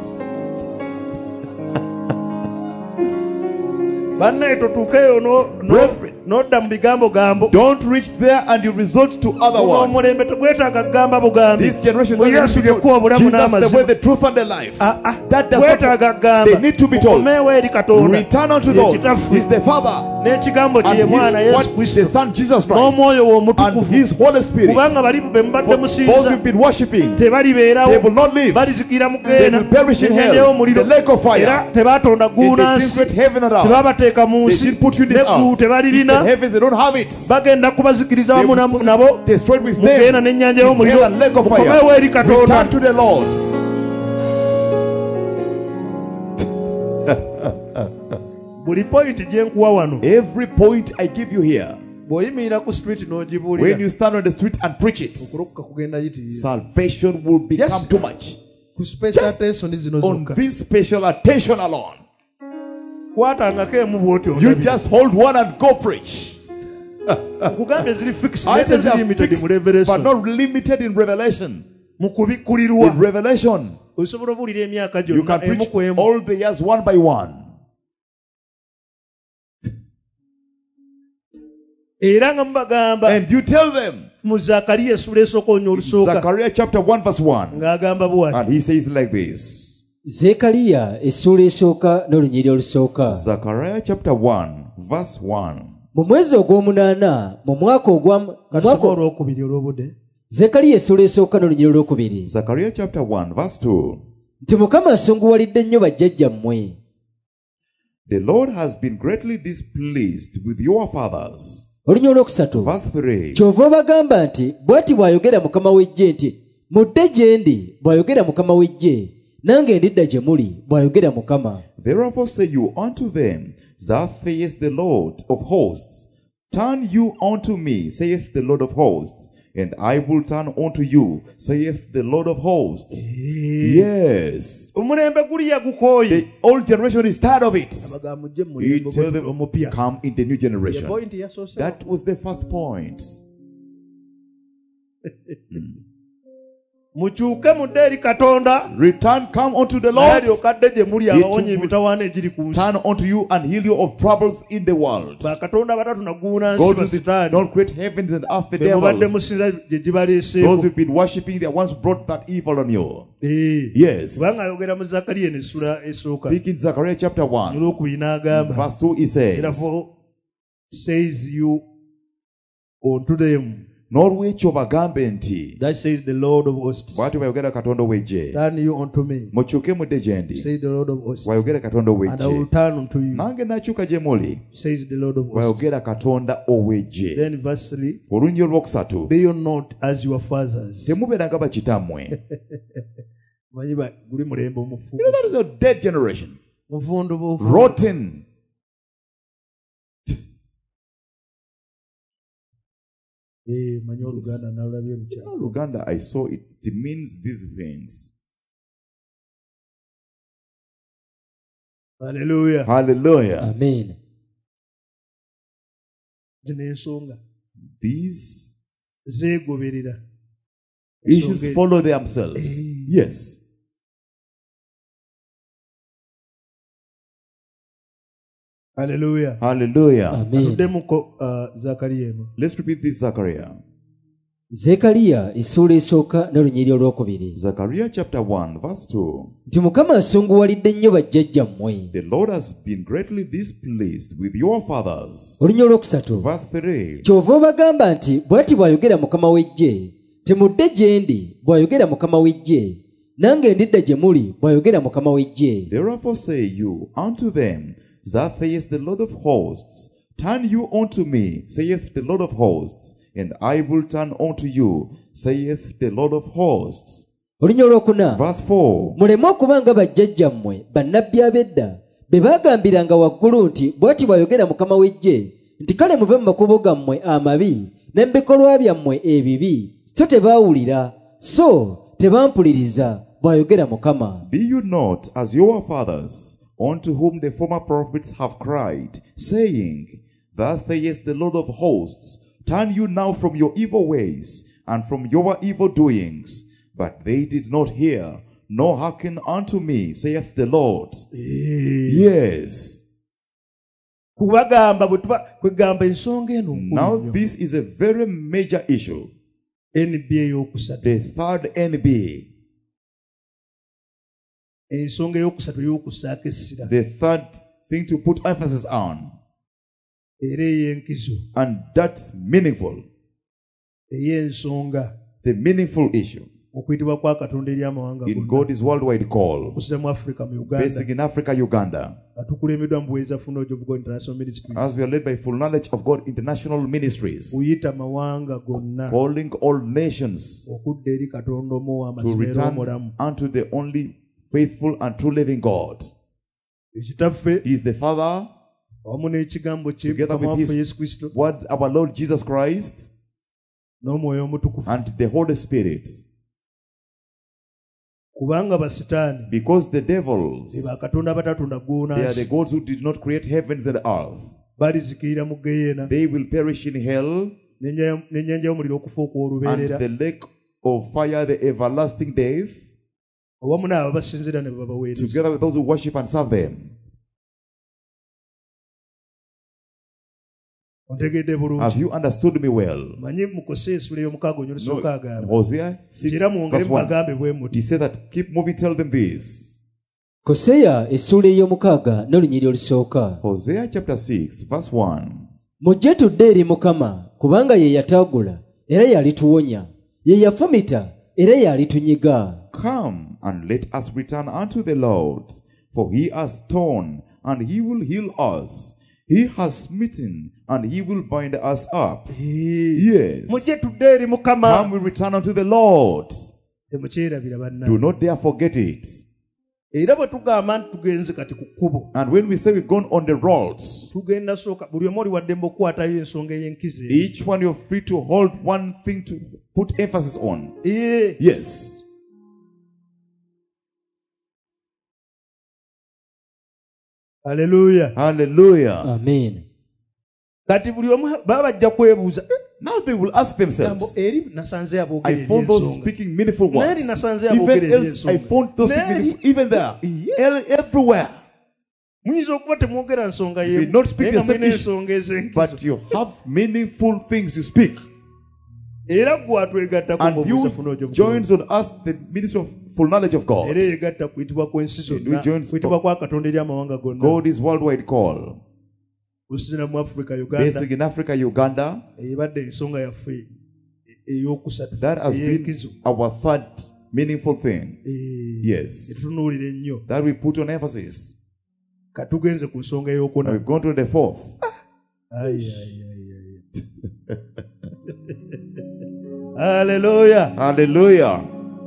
bannaye totuukeyo no- no-
Brethren.
n'odda mu bigambo gambo
Don't reach there and you resort to other
guno
ones.
omulembe tegwetaaga kugamba bugambi
This generation
mu
doesn't
yesu
need to
lyekkuwa
be told,
obulamu
Jesus the way,
n'amazima
the truth and the life.
Ah, ah.
That does
gwetaaga
not.
kugamba
They need to be told.
mukomeewo eri katonda
Return unto
ye
those.
kitaffe
He's the Father
n'ekigambo kye ye
and
mwana
his,
yesu
what, the
kristo
Son Jesus Christ
n'omwoyo we
and
omutukuvu
His Holy Spirit.
kubanga bali bembadde
For those
musinza
who've been worshiping,
tebalibeerawo
they will not live.
balizikira mu
They
geena
will perish in
n'ennyanja
hell,
y'omuliro
the lake of fire.
era tebatonda
They
guuna
didn't
nsi
create heaven and earth.
tebabateeka mu
They
nsi
didn't put you in this
n'eggulu
earth. The
tebalirina
heavens, they don't have it.
bagenda kubazikiriza
They
wamu na-
will
nabo
destroyed with
mu geena
them.
n'ennyanja
In
y'omuliro
hell and lake of
mukomeewo
fire.
eri katonda
Return to the Lord.
buli pointi gye nkuwa wano
Every point I give you here,
bw'oyimirira ku street
when
n'ogibuulira
you stand on the street and preach it,
okulokoka kugenda yitirira
salvation will become
Yes.
too much.
ku special
Just
attention zino
On
zokka
this special attention alone,
kwatangako emu bw'oti
you
ondabire.
just hold one and go preach.
nkugambye ziri fixed
I
naye
tell you,
teziri
they are
limited
fixed,
mu
but
revelation
not limited in revelation.
mu kubikkulirwa
In revelation,
osobola obuulira emyaka
you
gyonna
can
emu
preach
ku emu
all the years one by one.
era nga mubagamba
And you tell them,
mu zakariya essula esooka olunya olusooka
Zechariah chapter one verse one,
ng'agamba bwati
and he says like this.
zeekaliya essuula esooka n'olunyiriri olusooka.
Zechariah chapter one verse one.
mu mwezi ogw'omunaana mu mwaka ogwa mu
kasoma
mwaka-
olwokubiri olw'obudde
zeekaliya essuula esooka n'olunyiriri olwokubiri
Zechariah chapter one verse two.
nti mukama asunguwalidde nnyo bajjajjammwe,
The Lord has been greatly displeased with your fathers.
olunyiriri olwokusatu
Verse three.
kyova obagamba nti bw'ati bw'ayogera mukama w'eggye nti mudde gye ndi bw'ayogera mukama w'eggye nange ndidda gye muli bw'ayogera mukama.
Therefore say you unto them, thus saith the Lord of hosts, turn you unto me, saith the Lord of hosts, and I will turn unto you, saith the Lord of hosts. Yes.
Omulembe guliya gukooye.
The old generation is tired of it.
Abaga mujje mu
He
mulembe
tell
gwe
them,
omupya.
come in the new
Ye
generation.
point yasoose.
That was the first point.
Mukyuke mudde eri Katonda.
Return, come unto the
Naye
Lord.
alyoke adde gye muli
It
abawonya
will
emitawaana egiri ku nsi.
Turn unto you and heal you of troubles in the world.
Bakatonda batatu naguuna nsi
God did
basitaani.
not create heavens and earth, the
Be mubadde
devils.
musinza gye
Those
gibaleeseeko.
who've been worshipping, they once brought that evil on you.
Eh.
Yes.
Kubanga ayogera mu Zakariya eno essula esooka.
Speaking Zechariah chapter one,
Olwokubiri n'agamba.
verse two, he says,
Therefore says you unto them,
N'olwekyo bagambe nti,
that says the Lord of hosts,
bw'atyo bw'ayogera Katonda ow'eggye,
turn you unto me,
mukyuke mudde gye ndi,
says the Lord of hosts,
bw'ayogera Katonda
and I will
ow'eggye,
turn unto you,
nange nakyuka gye muli,
says the Lord of hosts.
bw'ayogera Katonda ow'eggye.
Then verse three,
Olunyi olwokusatu,
be you not as your fathers.
temubeera nga bakitammwe.
Manyi ba- guli mulembe omufu.
You know, that is a dead generation.
Mufundu bufu.
Rotten.
Eh, manyi Oluganda nalulabye lukyali.
In Uganda, I saw it, it means these things.
Hallelujah.
Hallelujah.
Amen.
Zino ensonga
These
zeegoberera.
issues
Ensonga-
follow themselves.
Eh.
Yes.
Hallelujah.
Hallelujah.
Amen.
Tuddemu uh, Zakariya eno.
Let's repeat this Zechariah.
Zeekaliya essuula esooka n'olunyiriri olwokubiri.
Zechariah chapter one, verse two.
Nti Mukama asunguwalidde nnyo bajjajjammwe.
The Lord has been greatly displeased with your fathers.
Olunyiriri olwokusatu.
Verse three.
Kyova obagamba nti bw'ati bw'ayogera Mukama w'eggye, temudde gye ndi bw'ayogera Mukama w'eggye, nange ndidda gye muli bw'ayogera Mukama w'eggye.
Therefore say you unto them, thus saith the Lord of hosts, turn you unto me, saith the Lord of hosts, and I will turn unto you, saith the Lord of hosts.
Olunyiriri olwokuna.
Verse four.
Muleme okuba nga bajjajjammwe bannabbi ab'edda be baagambiranga waggulu nti bw'ati bw'ayogera Mukama w'eggye nti kale muve mu makubo gammwe amabi n'ebikolwa byammwe ebibi, so tebaawulira so tebampuliriza bw'ayogera Mukama.
Be you not as your fathers, unto whom the former prophets have cried, saying, thus saith the Lord of hosts, turn you now from your evil ways, and from your evil doings. But they did not hear, nor hearken unto me, saith the Lord. Yes.
Kubagamba bwe tuba kwegamba ensonga eno nkulu
Now
nnyo.
this is a very major issue.
N B A ey'okusatu.
The third N B.
Ensonga ey'okusatu ey'okussaako essira.
The third thing to put emphasis on.
Era ey'enkizo.
And that's meaningful.
Ey'ensonga.
The meaningful issue.
Okuyitibwa kwa Katonda eri amawanga
In
gonna.
God's worldwide call.
Okusira mu Africa mu
Basing
Uganda.
in Africa, Uganda.
Atukulembeddwa mu buweereza Knowledge of God International Ministry.
As we are led by full knowledge of God international ministries.
Kuyita mawanga gonna.
Calling all nations
Okudda eri Katonda omu
to
w'amazima era
return
omulamu.
unto the only faithful and true living God.
Ekitaffe
He is the Father,
wamu n'ekigambo kye
together
Mukama
with
waffe
his
Yesu Kristo
word, our Lord Jesus Christ,
n'omwoyo omutukufu.
and the Holy Spirit.
Kubanga basitaani
Because the devils,
be bakatonda abatatunda ggwona
they are the
nsi.
gods who did not create heavens and earth.
Balizikirira mu geyeena
They will perish in hell,
n'ennya- n'ennyanja y'omuliro okufa
and
okw'olubeerera
the lake of fire, the everlasting death,
awamu n'abo basinzira ne babaweereza.
together with those who worship and serve them.
Ontegedde
Have
bulungi.
you understood me well?
Manyi mukose esula ey'omukaaga onyo lusooka
No,
agamba.
Hosea six,
Era mwongere
verse one.
mubagambe bwe muti.
He said that, keep moving, tell them this.
Koseya essuula ey'omukaaga n'olunyiriri olusooka.
Hosea chapter six, verse one.
Mujje tudde eri Mukama kubanga ye yataagula era y'alituwonya, ye yafumita era y'alitunyiga.
Come and let us return unto the Lord, for he has torn, and he will heal us. He has smitten, and he will bind us up. Yes.
Mujje tudde eri Mukama.
Come, we return unto the Lord.
temukyerabira
Do
bannange.
not dare forget it.
Era bwe tugamba nti tugenze kati ku kkubo,
And when we say we've gone on the roads,
tugenda sooka buli omu oli waddembe okukwatayo ensonga ey'enkizo.
each one you're free to hold one thing to put emphasis on.
Ee,
Yes.
haleluya.
Hallelujah.
Amen.
Kati buli omu baba bajja kwebuuza, "Eh,
Now they will ask
gambo
themselves,
eri nasanze aboogera
I found those
eby'ensonga.
speaking meaningful
Neri
words.
nasanze
Even
aboogera
else, I
eby'ensonga.
found those speaking
Neri-
meaningful, even there,
Yeah.
El- everywhere.
Muyinza okuba temwogera nsonga
You
y'emu,
did not speak
naye nga
the same
mulina
issue,
ensonga ez'enkizo.
But you have meaningful things you speak.
Era gwe atwegattako
And
ng'obuuza
you
funa ogyo
joins on us the ministry of full knowledge of God.
era yegatta kuyitibwa kw'ensi
You
zonna,
join-
kuyitibwa kwa katonda eri amawanga gonna.
God is worldwide call.
Lusizina mu Africa, Uganda,
Basic in Africa, Uganda.
eyebadde ensonga yaffe ey'okusatu
That has been
ey'enkizo.
our third meaningful thing.
Eh,
Yes.
etutunuulira ennyo.
That we put on emphasis.
Katugenze ku nsonga
Now
ey'okuna.
we've gone to the fourth.
Ai, ai, ai, ai. Haleluya.
Hallelujah.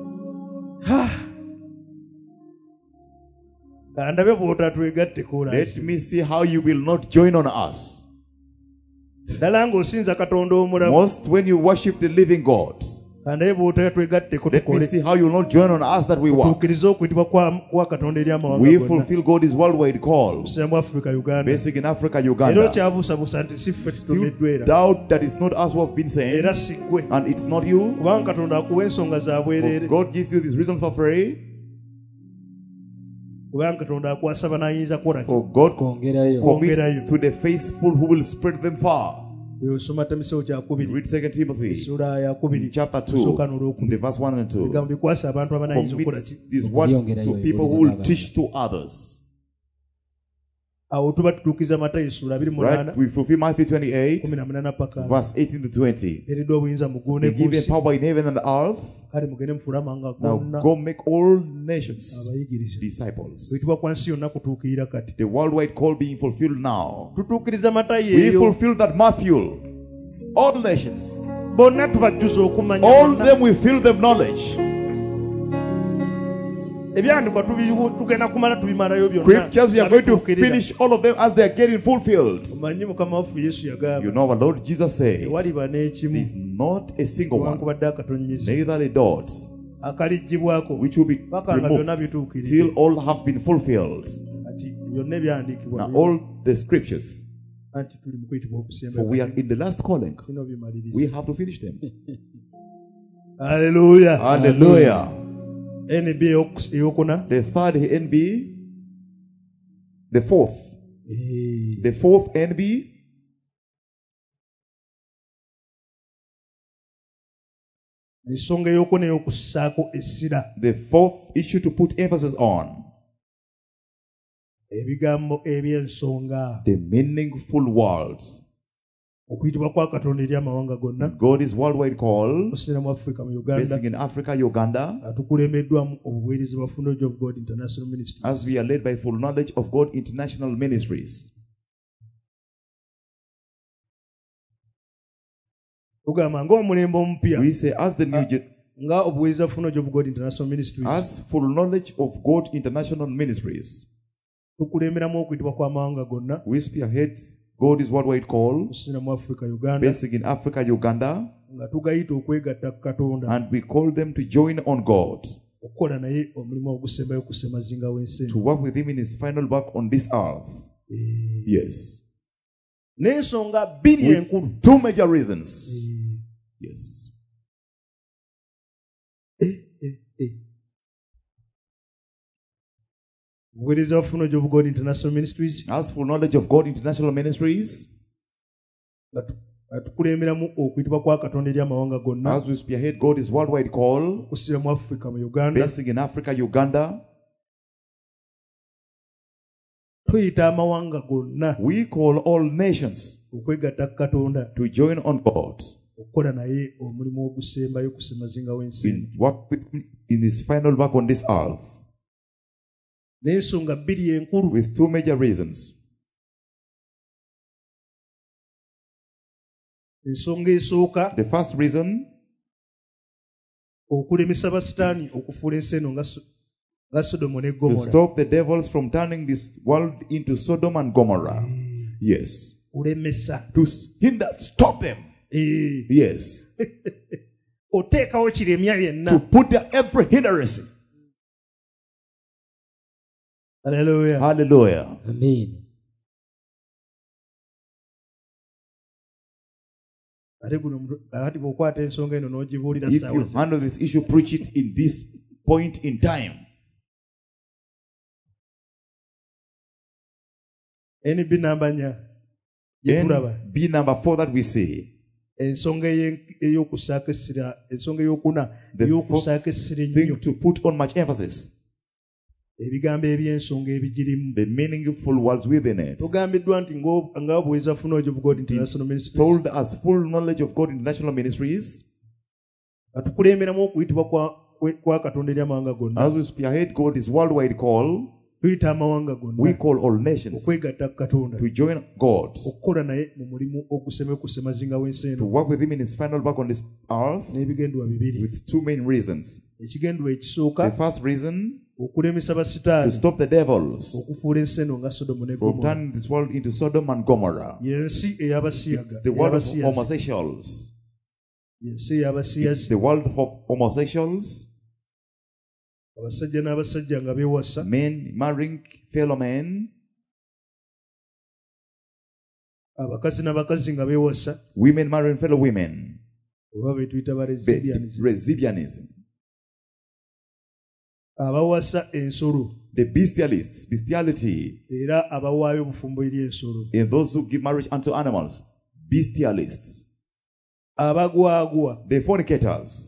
Kandabe bw'otatwegatteko
Let me see how you will not join on us.
ddala ng'osinza katonda omulamu.
Most when you worship the living God.
Kandabe bw'otatwegatteko
Let me
tukole.
see how you will not join on us that we walk.
Tuukirize okuyitibwa kwa kwa katonda eri amawanga
We
gonna.
fulfill God's worldwide call.
Lusizina mu Africa, Uganda.
Basic in Africa,
Era
Uganda.
okyabuusabuusa nti si ffe
Still
tutumiddwa era.
doubt that it's not us who have been saying,
Era si ggwe.
and it's not you.
Kubanga katonda akuwa ensonga za
For
bwereere.
God gives you these reasons for free.
Kubanga katonda akwasaba n'ayinza kukola ki?
For God
kwongerayo
commits to the faithful who will spread them far.
Osoma Timoseewo kyakubiri.
Read Second Timothy
Essula yakubiri.
chapter two,
Osooka n'olwokubiri.
the verse one and two.
Ebigambo bikwasa abantu abanayinza okukola ki?
Commit these words to people who will teach to others.
Awo tuba tutuukiza Matayo essula abiri mu munaana,
Right? We fulfill Matthew twenty-eight,
kumi na munaana paka
verse eighteen to twenty.
eridde obuyinza muguune
Be
ku
given
nsi.
power in heaven and earth.
Kale mugende mufuule amawanga
Now
gonna
go make all nations
abayigiriza.
disciples.
Kuyitibwa kwa nsi yonna kutuukirira kati.
The worldwide call being fulfilled now.
Tutuukiriza Matayo
We
eyo.
fulfill that Matthew. All nations.
Bonna tubajjuza okumanya.
All
bonna.
them we fill them knowledge.
Ebyandikwa tubi- tugenda kumala tubimalayo byonna.
Scriptures, we are going to
Tubituukirira.
finish all of them as they are getting fulfilled.
Omanyi Mukama waffe Yesu
You
yagamba
know what Lord Jesus said.
tewaliba
There
n'ekimu
is not a single one,
newankubadde akatonnyezi
neither a dot,
akaliggibwako
which will be
paka nga byonna
removed
bituukiridde.
till all have been fulfilled.
Kati byonna ebyandiikibwa
Now all the scriptures,
anti tuli mu kuyitibwa okusemba.
for we are in the last calling,
Bino bimaliriza.
we have to finish them.
Haleluya.
Hallelujah.
N B eyoku- eyokuna.
The third N B, the fourth,
Eh,
the fourth N B,
ensonga eyokuna ey'okussaako essira.
the fourth issue to put emphasis on,
Ebigambo eby'ensonga.
the meaningful words.
Okuyitibwa kwa katonda eri amawanga gonna.
God is worldwide call,
Osinira mu Africa, mu Uganda.
basing in Africa, Uganda,
Atukulembeddwamu obuweereza bwa Full Knowledge of God International Ministry.
as we are led by full knowledge of God International Ministries.
Tugamba ng'omulembe omupya.
We say, as the new, ge-
Nga obuweereza Full Knowledge of God International Ministries.
as full knowledge of God International Ministries,
Tukulemberamu okuyitibwa kw'amawanga gonna.
we spearhead God's worldwide call,
Osinira mu Africa, Uganda.
basing in Africa, Uganda,
Nga tugayita okwegatta ku Katonda.
and we call them to join on God,
Okukola naye omulimu ogusembayo kusemazinga w'ensi.
to work with Him in His final work on this earth.
Eh,
Yes.
N'ensonga bbiri
With
enkulu.
two major reasons.
Eh,
Yes.
eh, eh, eh. Obuweereza bwa Full Knowledge of God International Ministries.
As full knowledge of God International Ministries,
Batu- batukulemberamu okuyitibwa kwa Katonda eri amawanga gonna.
as we spearhead God's worldwide call,
Okusira mu Africa, mu Uganda.
basing in Africa, Uganda,
Tuyita amawanga gonna
we call all nations
okwegatta ku Katonda.
to join on God,
Okukola naye omulimu ogusembayo kusemazinga w'ensi.
in work with Him in His final work on this earth,
N'ensonga bbiri enkulu.
with two major reasons.
Ensonga esooka
The first reason,
okulemesa basitaani okufuula ensi eno nga So- nga Sodomu ne
To
Gomora.
stop the devils from turning this world into Sodom and Gomorrah. Yes.
Kulemesa.
To s- hinder, stop them.
Eh.
Yes.
Oteekawo kiremya
To
yenna.
put down every hindrance.
Haleluya.
Hallelujah.
amiina.
Ate guno omuntu- ati bw'okwata ensonga eno n'ogibuulira
If
ssaawa
you
zino,
handle this issue, preach it in this point in time.
N B namba nnya gye
Then
tulaba.
B number four that we see.
Ensonga ey'en- ey'okusaako essira, ensonga ey'okuna
The
ey'okusaako essira ennyo.
Thing to put on much emphasis.
Ebigambo eby'ensonga ebigirimu.
The meaningful words within it.
Tugambiddwa nti ng'o- nga buweeza Knowledge of God International Ministries.
Told us full knowledge of God International Ministries.
Atukulemberamu okuyitibwa kwa, kwe- kwa Katonda eri amawanga gonna.
As we spearhead God, His worldwide call,
Tuyita amawanga
we
gonna
call all nations
okwegatta ku Katonda.
to join God,
Okukola naye mu mulimu oguseme ku ssemazinga w'ensi
to
eno
work with Him in His final work on this earth
n'ebigendwa bibiri.
with two main reasons.
Ekigendwa
The
ekisooka
first reason,
okulemesa
to
basitaani
stop the devils
okufuula ensi eno nga Sodomu ne
from
Gomora.
turning this world into Sodom and Gomorrah.
Y'ensi ey'abasiyaga.
It's the world of
ey'abasiyazi.
homosexuals.
Y'ensi ey'abasiyazi.
The world of homosexuals,
Abasajja n'abasajja nga beewasa.
men marrying fellow men,
Abakazi n'abakazi nga beewasa.
women marrying fellow women.
Oba be tuyita ba
Be-
lesbianism.
Lesbianism.
Abawasa ensolo
The bestialists, bestiality,
era abawaayo obufumbo eri ensolo.
and those who give marriage unto animals, bestialists.
Abagwagwa
The fornicators,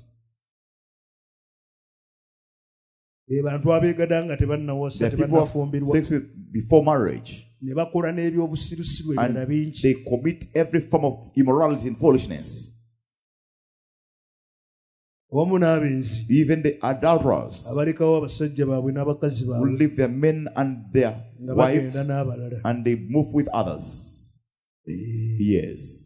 be bantu abeegada nga tebannawasa
the people who have
tebannafumbirwa
sex with before marriage.
ne bakola n'ebyobusirusiru ebirala
And
bingi.
they commit every form of immorality and foolishness.
Wamu n'abenzi
Even the adulterers
abalekawo abasajja baabwe n'abakazi
who
baabwe
leave their men and their
nga
wives
bagenda n'abalala.
and they move with others. Yes.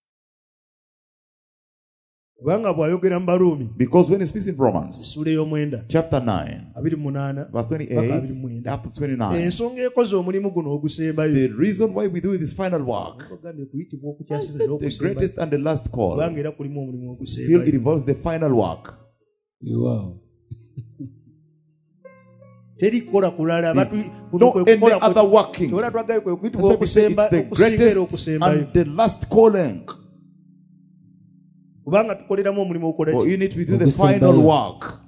Kubanga bw'ayogera mu Baluumi
Because when he speaks in Romans
essula ey'omwenda
chapter nine,
abiri mu munaana
verse
paka abiri mu
twenty-eight
mwenda,
up to twenty-nine,
ensonga ekoze omulimu guno ogusembayo
the reason why we do this final work,
ogambye kuyitibwa
I
okukyasiza
said the
n'okusembayo
greatest and the last call,
kubanga era kulimu omulimu
still it
ogusembayo.
involves the final work.
Wow.
Teri kukola kulala
There's
batu
no any other working.
tewala twagayo kwe kuyitibwa
That's why we say
okusemba
it's the
okusinga era
greatest
okusembayo
and the last calling.
kubanga tukoleramu omulimu ogukola
For
ki?
in it we do the
Okusembayo.
final work.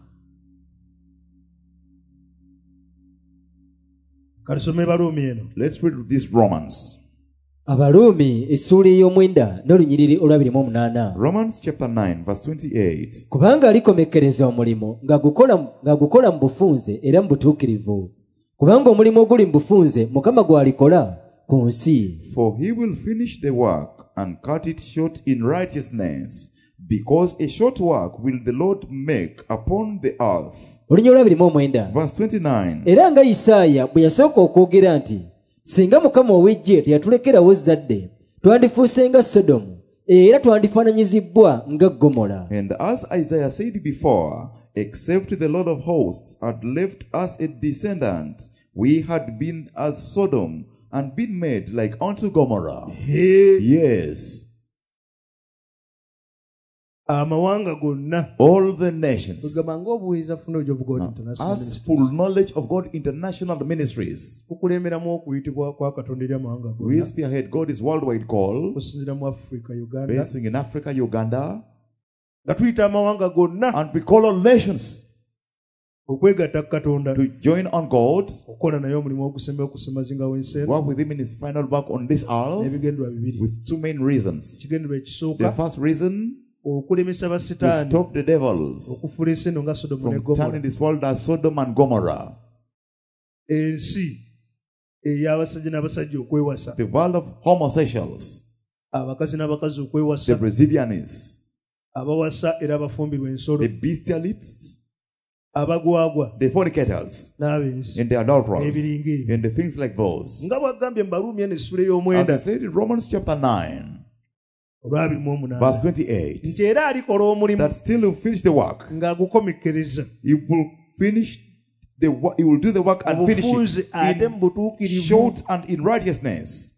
Katusome Baluumi eno.
Let's read this Romans.
Abaluumi essuula ey'omwenda n'olunyiriri olwabiri mu munaana.
Romans chapter nine, verse twenty-eight.
Kubanga alikomekkereza omulimu ng'agukola ng'agukola mu bufunze era mu butuukirivu. Kubanga omulimu oguli mu bufunze Mukama gw'alikola ku nsi.
For he will finish the work and cut it short in righteousness, because a short work will the Lord make upon the earth.
Olunyiriri olwabiri mu omwenda.
Verse twenty-nine.
Era nga Isaaya bwe yasooka okwogera nti singa Mukama ow'eggye teyatulekerawo zadde twandifuuse nga Sodomu era twandifaananyizibbwa nga Gomora.
And as Isaiah said before, except the Lord of hosts had left us a descendant, we had been as Sodom and been made like unto Gomorrah.
Hey,
Yes,
amawanga gonna
all the nations
tugamba ng'obuweereza Knowledge of God International
has
Ministries
full knowledge of God International Ministries.
kukulemberamu okuyitibwa kwa Katonda eri amawanga
We
gonna
spearhead God's worldwide call,
okusinziira mu Africa, Uganda,
basing in Africa, Uganda,
nga tuyita amawanga gonna
and we call all nations
okwegatta ku Katonda
to join on God,
okukola naye omulimu ogusemba okusemazinga w'ensi eno
work with Him in His final work on this earth,
n'ebigendwa bibiri.
with two main reasons.
Ekigendwa
The
ekisooka
first reason,
okulemesa
to
basitaani
stop the devils
okufuula ensi eno nga Sodomu ne
from
Gomora,
turning this world as Sodom and Gomorrah.
ensi ey'abasajja n'abasajja okwewasa,
The world of homosexuals,
abakazi n'abakazi
the
okwewasa,
Brazilianists,
abawasa era abafumbirwa ensolo,
the bestialists,
abagwagwa
the fornicators,
n'abensi
and the adulterers,
n'ebiringa ebyo.
and the things like those.
Nga bw'agambye mu Baluumi eno essula
As I
ey'omwenda
said in Romans chapter nine,
olwabiri mu omunaana
verse twenty-eight,
nti era alikola omulimu
that still will finish the work.
ng'agukomekkereza
He will finish the wo- he will do the work and finish
obufuuzi
it
ate mu
in
butuukirivu
short and in righteousness.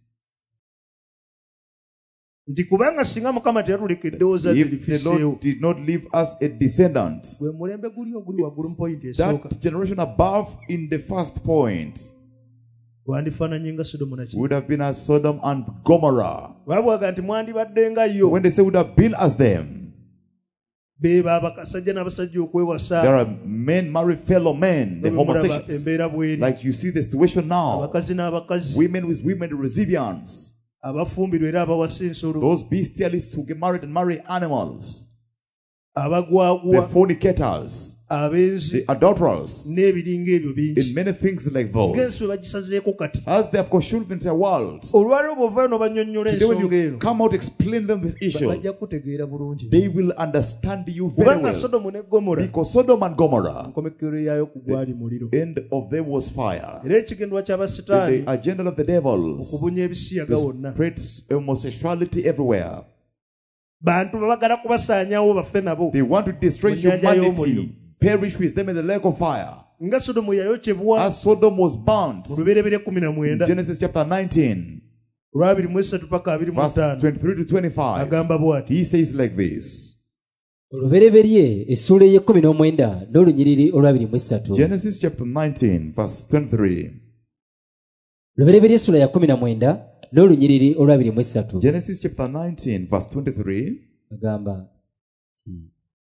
nti kubanga singa mukama teyatulekeddewo zadde
If the
lifiseewo
Lord did not leave us a descendant,
gwe mulembe guli oguli waggulu mu pointi esooka
that generation above in the first point
wandifaananye nga sodomu naki
would have been as Sodom and Gomorrah.
babwaga nti mwandibadde nga yo
When they say would have been as them,
beeba abasajja n'abasajja okwewasa
there are men marry fellow men, the
Bwe mulaba
homosexuals.
embeera bw'eri
Like you see the situation now,
abakazi n'abakazi
women with women, the lesbians,
abafumbirwa era abawasa ensolo
those bestialists who get married and marry animals, the
abagwagwa
fornicators,
abenzi
the adulterers,
n'ebiringa ebyo bingi
in many things like those.
ng'ensi bwe bagisazeeko kati
As they have consumed into a world,
olwaliwo bw'ovaayo n'obannyonnyola
today when
ensonga
you
eno
come out explain them this issue,
bajja kutegeera bulungi
they will understand you very
kubanga
well.
sodomu ne gomora
Because Sodom and Gomorrah,
enkomekero yaayo ku gwali muliro
end of them was fire.
era ekigendwa ky'abasitaani
The agenda of the devils
okubunya ebisiyaga
to
wonna
spread homosexuality everywhere.
bantu babagala kubasaanyawo bafe nabo
They want to destroy
Mu nnyanja y'omuliro.
humanity, perish with them in the lake of fire.
nga sodomu yayokyebwa
As Sodom was burnt,
mu lubereberye kumi na
in
mwenda
Genesis chapter nineteen,
olwabiri mu esatu paka abiri mu
verse
ttaano
twenty-three to twenty-five,
agamba bw'ati
he says like this.
olubereberye essuula ey'ekkumi n'omwenda n'olunyiriri olwabiri mu essatu
Genesis chapter nineteen, verse twenty-three.
olubereberye essula ya kkumi na mwenda n'olunyiriri olwabiri mu essatu
Genesis chapter nineteen, verse twenty-three.
agamba nti,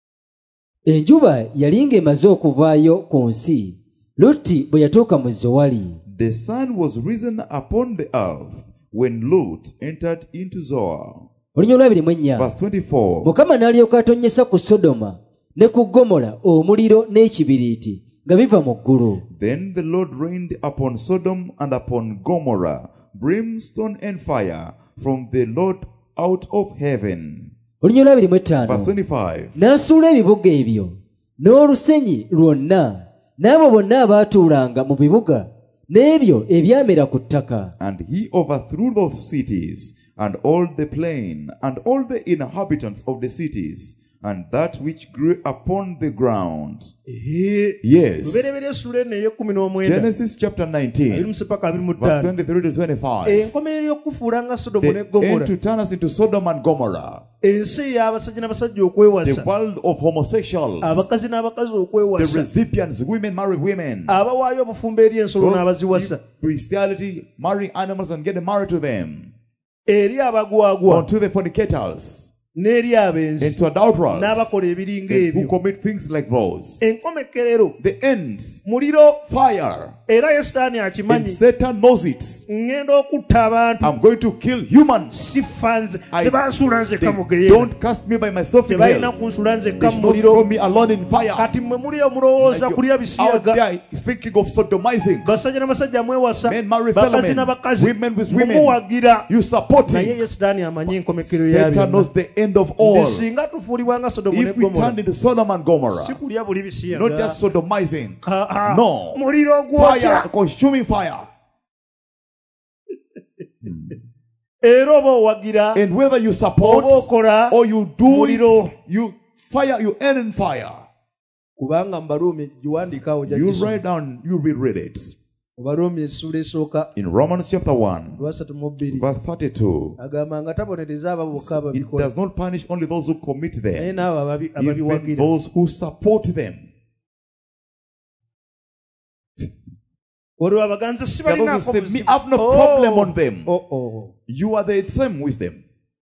enjuba yali ng'emaze okuvaayo ku nsi lutti bwe yatuuka mu zowali
The sun was risen upon the earth when Lot entered into Zoar.
olunya olwabiri mu ennya
Verse twenty-four.
mukama n'alyoka atonnyesa ku sodoma ne ku gomola omuliro n'ekibiriiti nga biva mu ggulu
Then the Lord rained upon Sodom and upon Gomorrah brimstone and fire from the Lord out of heaven.
olunya olwabiri mu
Verse
ettaano
twenty-five.
n'asuula ebibuga ebyo n'olusenyi lwonna n'abo bonna abaatuulanga mu bibuga n'ebyo ebyamera ku ttaka
And he overthrew those cities and all the plain and all the inhabitants of the cities and that which grew upon the ground.
Ehe.
Yes.
lubereberye essula eno ey'ekkumi n'omwenda
Genesis chapter
abiri
nineteen,
mu sepaka abiri mu
verse
ttaano
twenty-three to twenty-five.
enkomerero y'okufuula nga sodomu ne
The
gomora
end to turn us into Sodom and Gomorrah.
ensi ey'abasajja n'abasajja
The
okwewasa
world of homosexuals.
abakazi n'abakazi
The
okwewasa
recipients, women marry women.
abawaayo obufumbo eri ensolo
Those
n'abaziwasa
bestiality, marrying animals and getting married to them.
eri abagwagwa
Unto the fornicators,
n'eri abenzi
into adulterers,
n'abakola ebiringa
and who
ebyo
commit things like those.
enkomekerero
The ends,
muliro
fire.
era ye sitaani
And
akimanyi
Satan knows it.
ŋŋenda okutta abantu
I'm going to kill humans.
sifa nze
I-
tebansuula nzekka
They
mu geyeena
don't cast me by myself in
tebalina
hell.
kunsula
They
nzekka mu
should not
muliro
throw me alone in fire.
kati mmwe muli mulowooza
Like
kulya
you're out
bisiyaga
there thinking of sodomizing.
basajja n'abasajja mwewasa
Men marry fellow
bakazi
men,
n'abakazi
women with women.
mumuwagira
You support
naye
him.
ye sitaani amanyi enkomekero
Satan knows
yabyonna
the end of
nti
all.
singa tufuulibwa nga sodomu ne
If we
gomora
turn into Sodom and Gomorrah,
si kulya buli
not
bisiyaga
just sodomizing,
Ah, ah.
no,
muliro
fire,
gwokya
consuming fire.
era oba owagira
And whether you support
oba okola
or you do
muliro
it, you fire, you end in fire.
kubanga mu baruumi giwandiikaawo
You write down, you reread it.
mu baruumi essula esooka
In Romans chapter one,
lwasatu mu bbiri
verse thirty-two,
agamba nga tabonereza abo bokka
it
ababikola
does not punish only those who commit
naye
them,
n'abo ababi-
even
ababiwagira
those who support them.
olwo abaganza si
There are
balinaako
those who say,
buzibu.
"Me, I have no
Oh.
problem on them."
Oh, oh.
You are the same with them.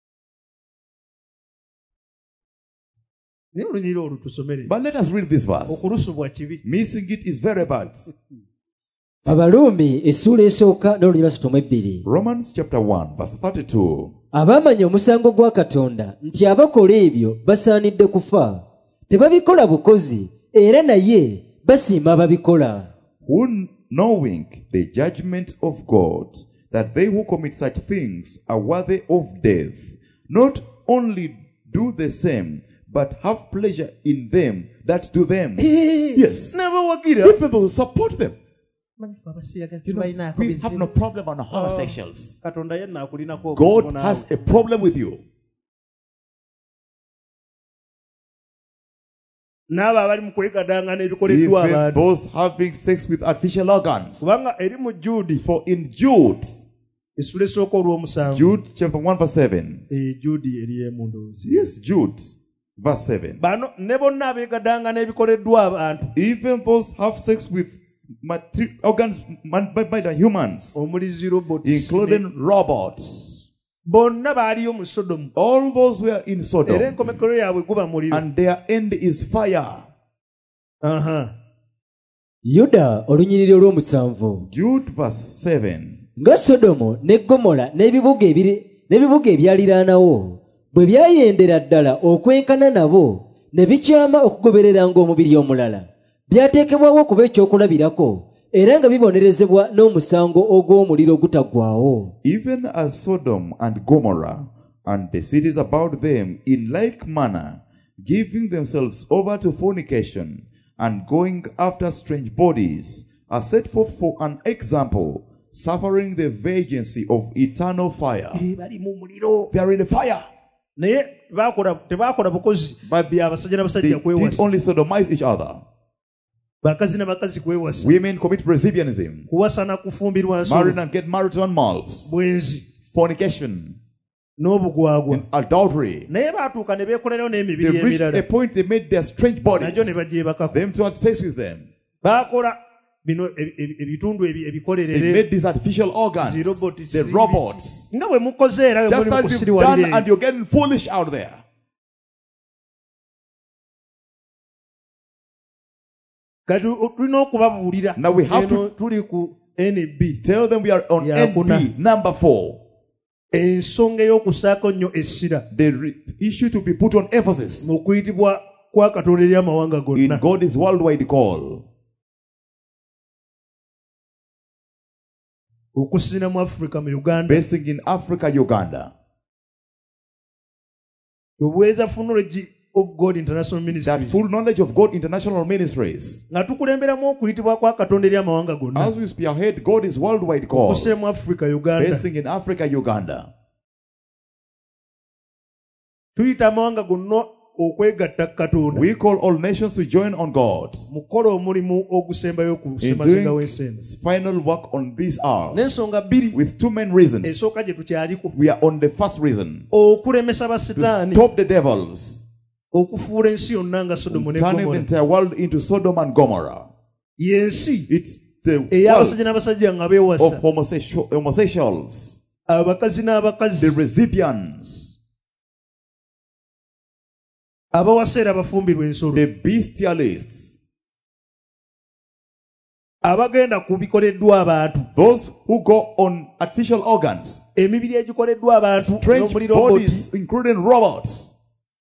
naye olunyiri olwo tusomere
But let us read this verse.
okulusubwa kibi
Missing it is very bad.
abaluumi essuula esooka n'olunyiri lwasatu mu ebbiri
Romans chapter one, verse thirty-two.
abaamanya omusango gwa katonda nti abakola ebyo basaanidde kufa tebabikola bukozi era naye basiima ababikola
Who knowing the judgment of God, that they who commit such things are worthy of death, not only do the same, but have pleasure in them that do them. Yes.
n'abawagira
Even those who support them. You know, we have no problem on homosexuals.
katonda ye naakulinako
God
obuzibu
has
naawe.
a problem with you.
n'abo abali mu kwegadanga n'ebikoleddwa
even
abantu
those having sex with artificial organs.
kubanga eri mu Jude
For in Jude,
essula esooka olw'omusanvu
Jude chapter one verse seven.
Eh, Jude eri emu ndowooza.
Yes, Jude verse seven.
bano ne bonna abeegadanga n'ebikoleddwa abantu
Even those have sex with materi- organs man- made by the humans,
omuli robots
including robots.
bonna baaliyo mu Sodomu
All those were in
era
Sodom,
enkomekero yaabwe guba muliro.
and their end is fire.
Aha.
yuda olunyiriri olw'omusanvu.
Jude verse seven.
nga sodomu ne gomola n'ebibuga ebiri- n'ebibuga ebyaliraanawo bwe byayendera ddala okwenkana nabo ne bikyama okugobereranga omubiri omulala, byateekebwawo okuba ekyokulabirako era nga bibonerezebwa n'omusango ogw'omuliro ogutaggwaawo.
Even as Sodom and Gomorrah and the cities about them in like manner, giving themselves over to fornication and going after strange bodies, are set forth for an example, suffering the vacancy of eternal fire.
Eh, bali mu muliro
They are in the fire.
naye bakola tebaakola bukozi
But
bya basajja
they
n'abasajja
did
kwewasa,
only sodomize each other.
bakazi n'abakazi kwewasa,
Women commit lesbianism,
kuwasana kufumbirwa
marry
nsolo,
and get married to animals,
bwenzi
fornication,
n'obugwagwa.
and adultery.
naye baatuuka ne beekolerawo
They
n'emibiri
reached a
emirala
point they made their strange bodies,
nagyo ne bagyebakako.
them to have sex with them.
baakola bino ebi- ebi- ebitundu ebi-
They
ebikolerere
made these artificial organs,
zi robots,
the
zi-
robots.
nga bwe mukoze era bwe
Just
muli mu
as you've
kusiriwalira
done and
eri.
you're getting foolish out there.
kati o- tulina okubabuulira.
Now we have
Eno tuli ku N B
Tell them we are on
Yeah,
N
kuna.
B number four.
ensonga ey'okusaako nnyo essira
The re- issue to be put on emphasis
mu kuyitibwa kwa Katonda eri amawanga
in
gonna.
God's worldwide call.
okusinziira mu Africa mu Uganda
Basing in Africa, Uganda.
obuweereza knowledge of God International
That
Ministries
full knowledge of God International Ministries.
nga tukulemberamu okuyitibwa kwa Katonda eri amawanga gonna.
As we spearhead God's worldwide call.
okusinziira mu Africa Uganda
Basing in Africa, Uganda.
tuyita amawanga gonna okwegatta ku Katonda
We call all nations to join on God
mu kukola omulimu ogusembayo ku
in
semazinga
doing
w'ensi.
final work on this hour.
n'ensonga bbiri
With two main reasons.
esooka gye tukyaliko
We are on the first reason.
okulemesa
To
basitaani
stop the devils.
okufuula ensi yonna nga Sodomu ne
Turning the
Gomora.
entire world into Sodom and Gomorrah.
y'ensi
It's the
ey'abasajja
world
n'abasajja nga
of
beewasa,
homosexual, homosexuals,
abakazi n'abakazi,
the recipients,
abawasa era abafumbirwa ensolo,
the bestialists,
abagenda ku bikoleddwa abantu,
those who go on artificial organs,
emibiri egikoleddwa abantu
strange
n'omuli roboti,
bodies, including robots,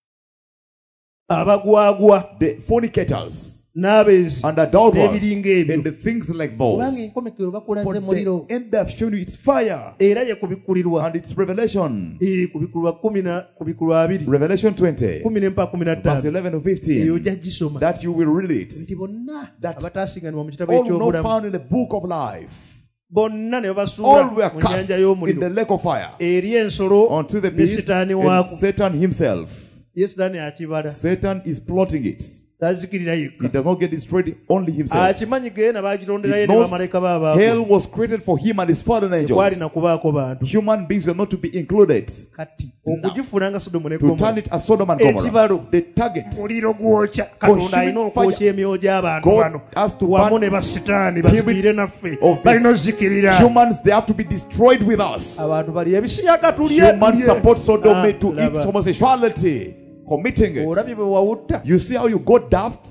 abagwagwa
the fornicators,
n'abenzi
and adulterers,
n'ebiringa ebyo.
and the things like
Kubanga
those.
enkomekero
For
bakulaze muliro
the end I've shown you it's fire
era ye kubikkulirwa
and it's revelation.
Eh, kubikulwa kumi na kubikulwa abiri
Revelation twenty,
kumi ne mpaka kumi na
verse
ttaano
eleven to
eyo
fifteen.
ojja gisoma
That you will read it.
nti bonna
That
abataasinganibwa mu kitabo
All not
eky'obulamu
found in the book of life.
bonna ne
All
babasuula
were
mu
cast
nnyanja
in the
y'omuliro
lake of fire.
eri ensolo
Unto the
ne
beast
sitaani
and
waako.
Satan himself.
ye sitaani akibala
Satan is plotting it.
tazikirira
He
yekka
does not get destroyed only himself.
akimanyi geena baagironderayo
He
ne
knows
bamalayika baabaako
hell was created for him and his fallen
tekwali
angels.
na kubaako bantu
Human beings were not to be included.
kati okugifuula nga Sodomu ne
To turn
Gomora
it as Sodom and Gomorrah.
ekibalo
The target.
muliro gwokya katonda alina okwokya emyoyo gy'abantu
God
bano
has to
wamu
burn
ne basitaani
spirits
bazikirire naffe
of
balina
this
ozikirira
humans, they have to be destroyed with us.
abantu bali ebisiyaka tulye
Humans support
Ah,
sodomy to its
laba.
homosexuality, committing it.
olabye bwe wawutta
You see how you got daft?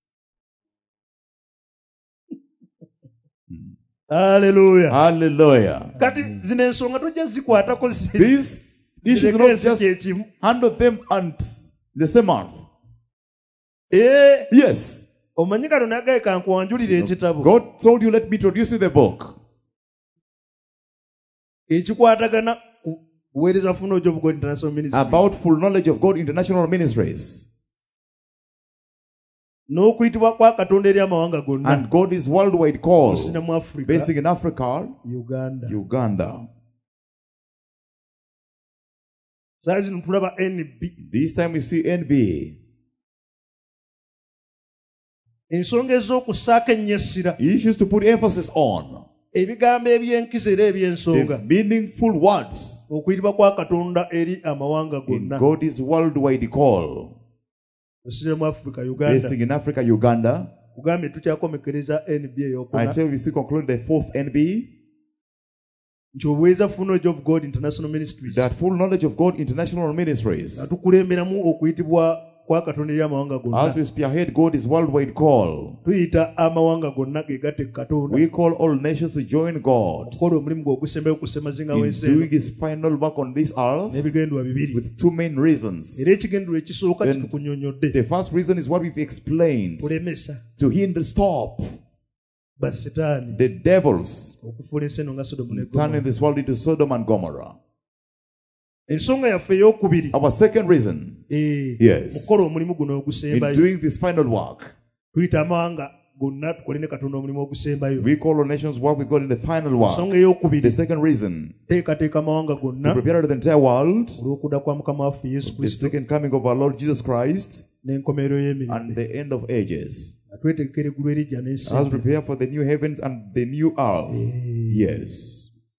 haleluya
Hallelujah.
kati zino ensonga tojja zikwatako zi-
These issues
zireke
not
ensi
just
kyekimu.
handle them and the same month.
Eh,
Yes.
omanyi katonda yagaye kankuwanjulira ekitabo
God told you, let me introduce you the book
ekikwatagana ku buweereza funa of God International Ministry
about full knowledge of God International Ministries.
n'okuyitibwa kwa katonda eri amawanga gonna
And God is worldwide call,
kusina mu Africa
basing in Africa,
Uganda
Uganda.
saa zino tulaba N B
This time we see N B A.
ensonga ez'okussaako ennyo essira
He used to put emphasis on
ebigambo eby'enkizo era eby'ensonga
the meaningful words
okuyitibwa kwa Katonda eri amawanga
in
gonna
God's worldwide call.
osire mu Africa Uganda
Blessing in Africa, Uganda.
kugambye tukyakomekereza N B A
I
eyokuna
tell you, we still conclude the fourth N B,
nti obuweeza full knowledge of God International Ministries
that full knowledge of God International Ministries.
atukulemberamu okuyitibwa kwa Katonda eri amawanga
As
gonna
we spearhead God's worldwide call,
tuyita amawanga gonna ge gatte ku Katonda
we call all nations to join God
okukola omulimu gwe ogusembayo kusemazinga
in
w'ensi
doing
eno
His final work on this earth
n'ebigendwa bibiri
with two main reasons.
era ekigendwa ekisooka
Then
kitukunyonyodde
The first reason is what we've explained,
kulemesa
to hinder, stop
basitaani
the devils
okufuula ensi eno nga Sodomu ne
turning
Gomora.
this world into Sodom and Gomorrah.
ensonga yaffe ey'okubiri
Our second reason,
eh,
Yes.
mukola omulimu guno
in
ogusembayo
doing this final work,
tuyita amawanga gonna tukole ne Katonda omulimu ogusembayo
we call all nations work with God in the final work.
ensonga ey'okubiri
The second reason,
teekateeka amawanga
to
gonna
prepare the entire world,
olw'okudda kwa mukama waffe yesu
the
kristo
second coming of our Lord Jesus Christ,
n'enkomerero
and
y'emirembe
the end of ages.
atwetegekera eggulu erijja n'ensi
As we prepare for the new heavens and the new earth. Yes.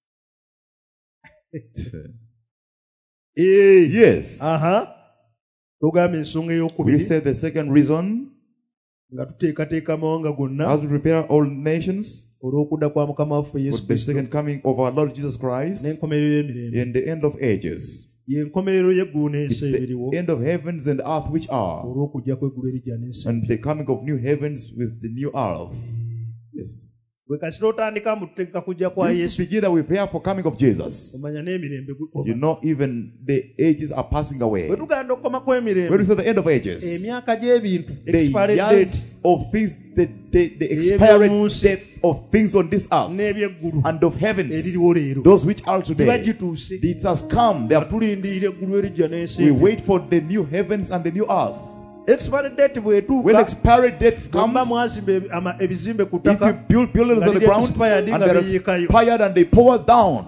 Eh,
Yes.
aha tugamba ensonga
We
ey'okubiri
said the second reason,
nga tuteekateeka amawanga gonna
as we prepare all nations
olw'okudda kwa mukama waffe
for
yesu
the
kristo
second coming of our Lord Jesus Christ
n'enkomerero y'emirembe
in the end of ages.
y'enkomerero y'eggulu
It's
n'ensi ebiriwo
the end of heavens and earth which are,
olw'okujja kw'eggulu erijja n'ensi
and the coming of new heavens with the new earth. Yes.
bwe kasita otandika mbu tuteeka kujja kwa
You
yesu
begin that we prepare for coming of Jesus.
omanya n'emirembe
You
gukoma
know, even the ages are passing away.
bwe tugenda okukoma
When we
kw'emirembe
say the end of ages,
emyaka gy'ebintu
the
expiry date
years of things, the, the, the
Ebyo
expired
munsi.
death of things on this earth
n'ebyeggulu
and of heavens,
eririwo leero
those which are
giba
today,
gituuse
it has come. They are,
tulindirira eggulu erijja n'ensi
we
ebyo.
wait for the new heavens and the new earth.
expiry date
When
bw'etuuka
expiry date
bwemba
comes,
mwazimba ebi- ama- ebizimbe ku
if you
ttaka
build buildings on the
Nga
ground
expired,
and
nga
they're
biyiikayo.
expired and they pour down,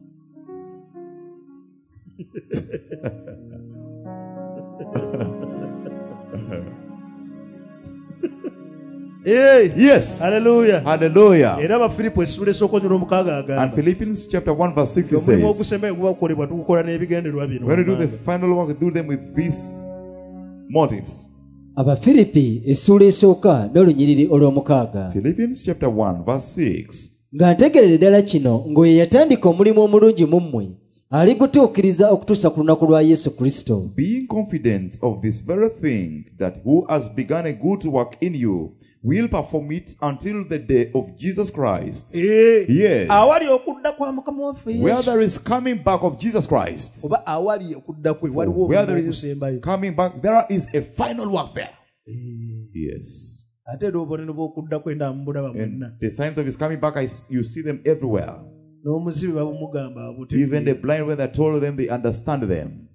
Eh,
yes,
haleluya
hallelujah.
era abafiripo essula esooka onyula omukaaga
And
agamba
Philippians chapter one verse six it
omulimu
says,
ogusembayo guba gukolebwa tugukola n'ebigendererwa bino
when we do the
Muganda.
final work, do them with these motives.
abafiripi essuula esooka n'olunyiriri olw'omukaaga
Philippians chapter one verse six.
nga ntegerere ddala kino ng'oyo yatandika omulimu omulungi mu mmwe aligutuukiriza okutuusa ku lunaku lwa yesu kristo
Being confident of this very thing, that who has begun a good work in you will perform it until the day of Jesus Christ.
Eh,
Yes.
awali okudda kwa mukama waffe
Where
yesu
there is coming back of Jesus Christ,
oba awali okudda kwe waliwo
where
omulimu
there is
ogusembayo
coming back, there is a final work there. Yes.
ate era obubonero bw'okudda kwe ndambulaba
And
bwonna
the signs of his coming back, I, you see them everywhere.
n'omuzibe babumugamba
Even the
abutegeera
blind, when they told them, they understand them.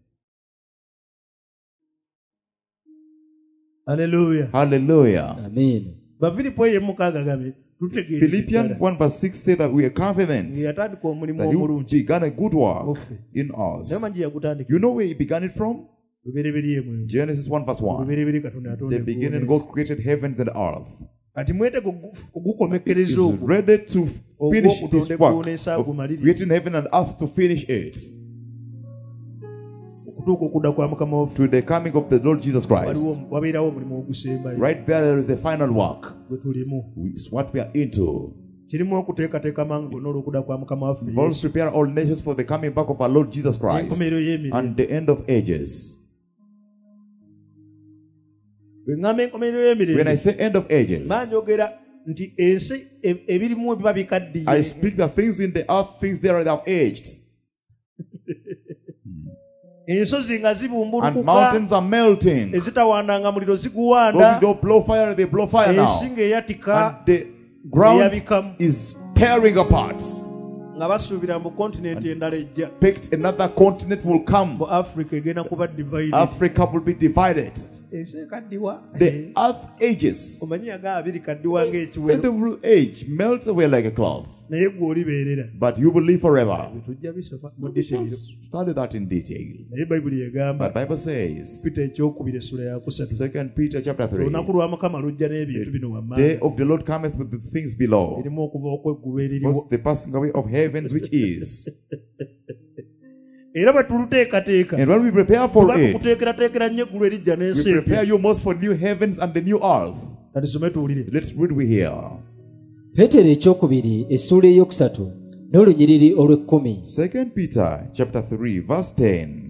haleluya
Hallelujah.
amiina
bafiripo eyo emukaaga agambye tutegeere
Philippians
ddala
one verse six say that we are confident
yatandika omulimu
that he
omulungi
began a good work
Offe.
in us.
naye manyi yagutandika
You know where he began it from?
lubereberye mwe
Genesis one verse one.
lubereberye katonda yatonda
The beginning,
eggulu
God
n'ensi.
created heavens and earth.
kati mwetege ogu- ogukomekereza
Is
ogwo
ready to finish
Ogwo
this
kutonda
work
eggulu n'ensi
of
agumaliriza.
creating heaven and earth to finish it
okutuuka okudda kwa mukama waffe
to the coming of the Lord Jesus Christ.
waliwo wabeerawo omulimu ogusembayo
Right there, there is the final work.
gwe tulimu
It's what we are into.
kirimu okuteekateeka amanga gonna olw'okudda kwa mukama waffe
We also
Yesu.
prepare all nations for the coming back of our Lord Jesus Christ
enkomerero y'emirembe
and the end of ages.
bwe ŋŋamba enkomerero
When I
y'emirembe
say end of ages,
banjogera nti ensi e- ebirimu biba bikaddiye
I speak the things in the earth, things there that have aged,
ensozi nga
and
zibumbulukuka
mountains are melting.
ezitawandanga muliro
Those who
ziguwanda
don't blow fire, they blow fire
ensi
now.
ng'eyatika
And the ground
eyabikamu
is tearing apart.
nga basuubira mbu kontinenti endala ejja
Picked another continent will come.
mu africa egenda kuba divided
Africa will be divided.
ensi ekaddiwa
The earth ages.
omanyi yaga abiri kaddiwa
The
ng'ekiwero
will age melts away like a cloth.
naye gwe olibeerera
But you will live forever.
tujja bisoma mu
We shall
detail
study that in detail.
naye bayibuli egamba
But Bible says,
pita ekyokubiri essula yakusatu
Second Peter chapter three,
olunaku lwa mukama lujja n'ebintu bino
day
wamaanyi
of the Lord cometh with the things below.
erimu okuva okweggulu eririwo
First, the passing away of heavens which is.
era bwe tuluteekateeka
And when we prepare for
tuba
it,
tukuteekerateekera nnyo eggulu erijja
we
n'ensi
prepare
empya
you most for new heavens and the new earth.
katusome tuwulire
Let's read we here.
peetero ekyokubiri essuula eyokusatu n'olunyiriri olw'ekkumi.
Second Peter chapter three, verse ten.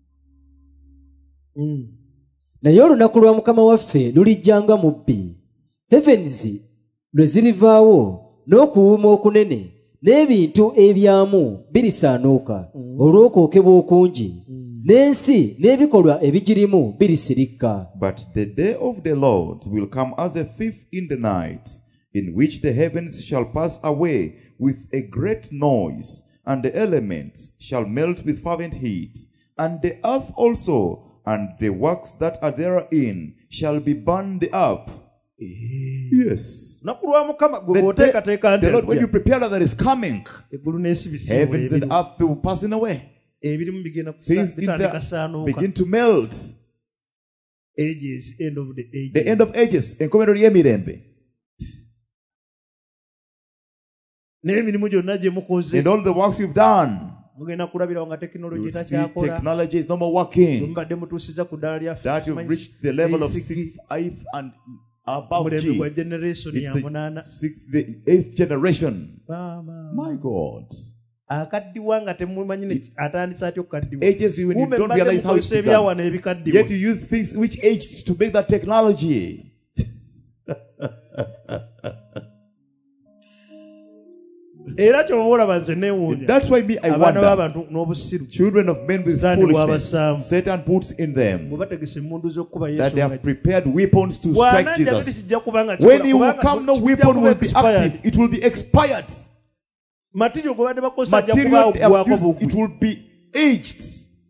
Mm.
naye olunaku lwa mukama waffe lulijjanga mubbi, heavensi lwe zirivaawo n'okuwuuma okunene n'ebintu ebyamu birisaanuuka olw'okwokebwa okungi, n'ensi n'ebikolwa ebigirimu birisirikka.
But the day of the Lord will come as a thief in the night, in which the heavens shall pass away with a great noise, and the elements shall melt with fervent heat, and the earth also and the works that are therein shall be burned up. Yes.
olunaku lwa mukama gwe
The,
bw'oteekateeka
day,
nti
the Lord, when you
ajja,
prepare that is coming,
eggulu n'ensi
heavens and
bisiibula
earth will passing away.
ebirimu bigenda
Things in
bitandika
there
saanuuka
begin to melt.
ages end of the age
The end of ages. Enkomerero y'emirembe.
n'emirimu gyonna gye mukoze
And all the works you've done.
mugenda kulabirawo nga tekinologi
You see,
takyakola
technology is no more working.
mubadde mutuusiza ku ddaala lya
That you've reached the level of sixth, eighth, and above
omulembe gwa
G.
generation ya
It's the
munaana
sixth, the eighth generation.
Maama.
My God.
akaddiwa nga temumanyi ne atandisa atya okukaddiwa
Ages you when you
Kumbe
don't
mbadde
realize how it's
mukozesa
begun.
ebyawana ebikaddiwa
Yet you use things which aged to make that technology.
era kyoba olaba nze neewuunya
That's why me, I
abaana
wonder.
b'abantu n'obusiru
Children of men with
Satan
foolishness,
wabasaamu.
Satan puts in them
bwe bategesa emmundu z'okkuba
that
yesu
they have prepared weapons to strike
bw'anajja tuli
Jesus.
kijja kubanga
When he will come, no weapon will be active. It will be expired.
material gwe badde bakozesa ajja kuba
Material they have
ogwako
used,
bugwi
it will be aged.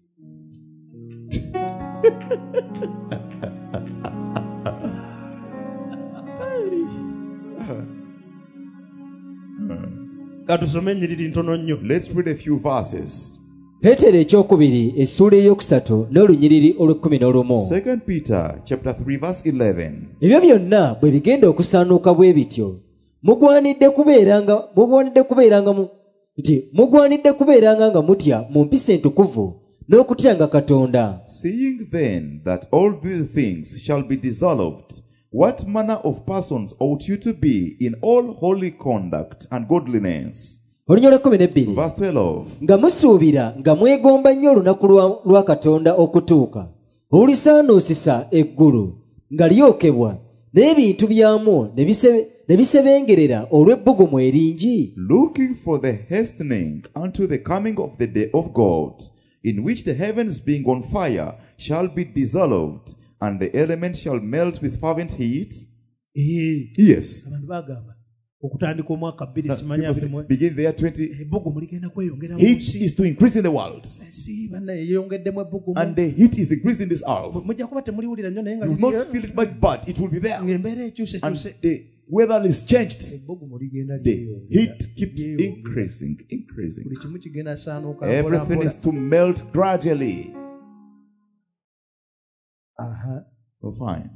katusome ennyiriri ntono nnyo
Let's read a few verses.
peetero ekyokubiri essuula eyokusatu n'olunyiriri olw'ekkumi n'olumu.
Second Peter chapter three, verse eleven.
ebyo byonna bwe bigenda okusaanuuka bwe bityo mugwanidde kubeeranga mugwanidde kubeeranga mu nti mugwanidde kubeeranga nga mutya mu mpisa entukuvu n'okutyanga Katonda.
Seeing then that all these things shall be dissolved, what manner of persons ought you to be in all holy conduct and godliness?
olunyolo ekkumi n'ebbiri.
Verse twelve.
nga musuubira nga mwegomba nnyo olunaku lwa, lwa Katonda okutuuka olusaanuusisa eggulu nga lyokebwa n'ebintu byamu ne bisebe- ne bisebengerera olw'ebbugumu eringi.
Looking for the hastening unto the coming of the day of God, in which the heavens being on fire shall be dissolved, and the elements shall melt with fervent heat.
Eh,
Yes.
abantu bagamba okutandika omwaka bbiri
Now,
simanya
people say,
abiri mu-
begin the year twenty.
ebbugumu ligenda kweyongera mu
Heat
nsi
is to increase in the world,
ensi banna yeyongeddemu ebbugumu
and the heat is increased in this earth.
mujja kuba temuliwulira nnyo naye nga
You will not feel it much, but it will be there.
ng'embeera ekyuse
And
kyuse
the weather is changed.
ebbugumu ligenda
The
lyeyongera.
heat keeps
Lyeyongera.
increasing, increasing.
buli kimu kigenda saanuuka
Everything
mpola
is to melt gradually.
mpola. Aha.
Oh, fine.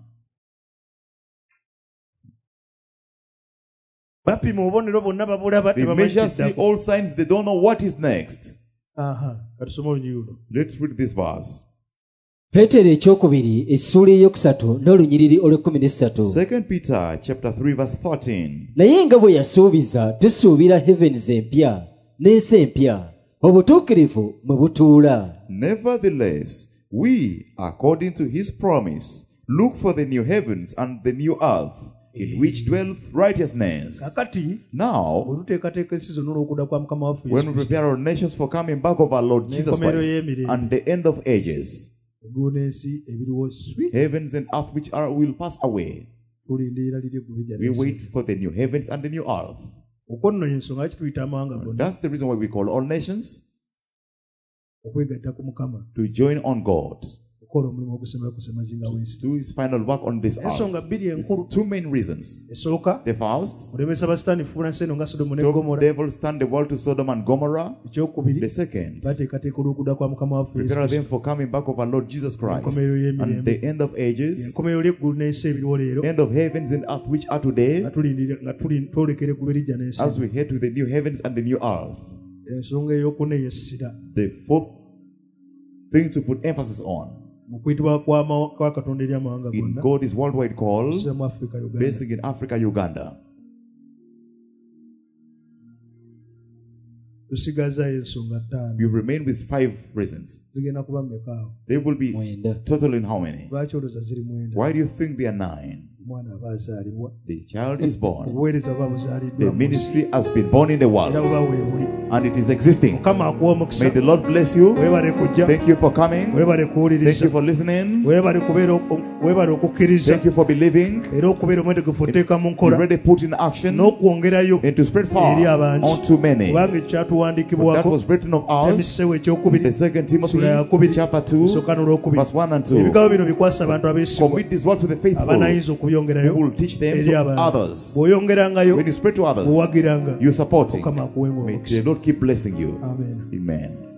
bapima obubonero bwonna babulaba
They
tebamanyi
measure, see
kiddako.
all signs, they don't know what is next.
Aha. katusome olunyiri luno
Let's read this verse.
peetero ekyokubiri essuula eyokusatu n'olunyiriri olw'ekkumi n'essatu.
Second Peter chapter three, verse thirteen.
naye nga bwe yasuubiza tusuubira heavens empya n'ensi empya obutuukirivu mwe butuula.
Nevertheless, we, according to his promise, look for the new heavens and the new earth, in which dwelleth righteousness.
kakati
Now,
bwe tuteekateeka ensi zonna olw'okudda kwa mukama waffe
when
Yesu
we
Kristo,
prepare our nations for coming back of our Lord Jesus
N'enkomerero
Christ
y'emirembe.
and the end of ages,
eggulu n'ensi ebiriwo swi
heavens and earth which are will pass away,
tulindirira liri eggulu ejja
we
n'ensi.
wait for the new heavens and the new earth.
okwo nno y'ensonga lwaki tuyita amawanga gonna
That's the reason why we call all nations
okwegatta ku mukama
to join on God,
okukola omulimu ogusembayo ku semazinga w'ensi.
do his final work on this earth.
Ensonga bbiri enkulu.
Two main reasons.
Esooka
The first,
olemesa basitaani fuula nsi eno nga Sodomu ne
stop
Gomora.
devils turn the world to Sodom and Gomorrah.
Ekyokubiri
The second,
bateekateeka olw'okudda kwa Mukama waffe Yesu
prepare
Kristo.
them for coming back of our Lord Jesus Christ
Enkomerero y'emirembe.
and the end of ages,
Enkomerero ly'eggulu n'ensi ebiriwo leero
end of heavens and earth which are today,
nga tulindira nga tuli twolekera eggulu erijja n'ensi.
as we head to the new heavens and the new earth.
Ensonga ey'okuna ey'essira
The fourth thing to put emphasis on
mu kuyitibwa kw'ama- kwa Katonda eri amawanga
in
gonna
God's worldwide call,
Kusira mu Africa, Uganda.
basing in Africa, Uganda.
Tusigazaayo ensonga ttaano.
You remain with five reasons.
Zigenda kuba mmeka awo?
They will be
mwenda
total in how many?
Lwaki olowooza ziri mwenda?
Why do you think they are nine?
Omwana aba azaalibwa.
The child is born.
Obuweereza buba buzaaliddwa
The
mu nsi.
ministry has been born in the
Era
world
buba weebuli.
and it is existing.
Mukama akuwa omukisa.
May the Lord bless you.
Weebale kujja.
Thank you for coming.
Weebale
Thank
kuwuliriza.
you for listening.
Weebale kubeera oku- weebale okukkiriza.
Thank you for believing.
Era okubeera omwetegefu oteeka mu
You
nkola.
already put in action
N'okwongerayo
and to spread far
eri abangi.
onto many.
Kubanga
That
ekyatuwandiikibwako
was written of us.
Timoseewo ekyokubiri
The second Timothy
sura yakubiri
chapter two,
esooka n'olwokubiri.
verse one and two.
Ebigambo bino bikwasa abantu abeesigwa
Commit these words to the faithful
abanayinza
who
okubyongerayo
will teach them
eri
to
abantu.
others.
Bw'oyongerangayo
When you spread to others,
bw'owagiranga
you supporting.
Mukama akuwenga
May
omukisa.
the Lord keep blessing you.
Amen.
Amen.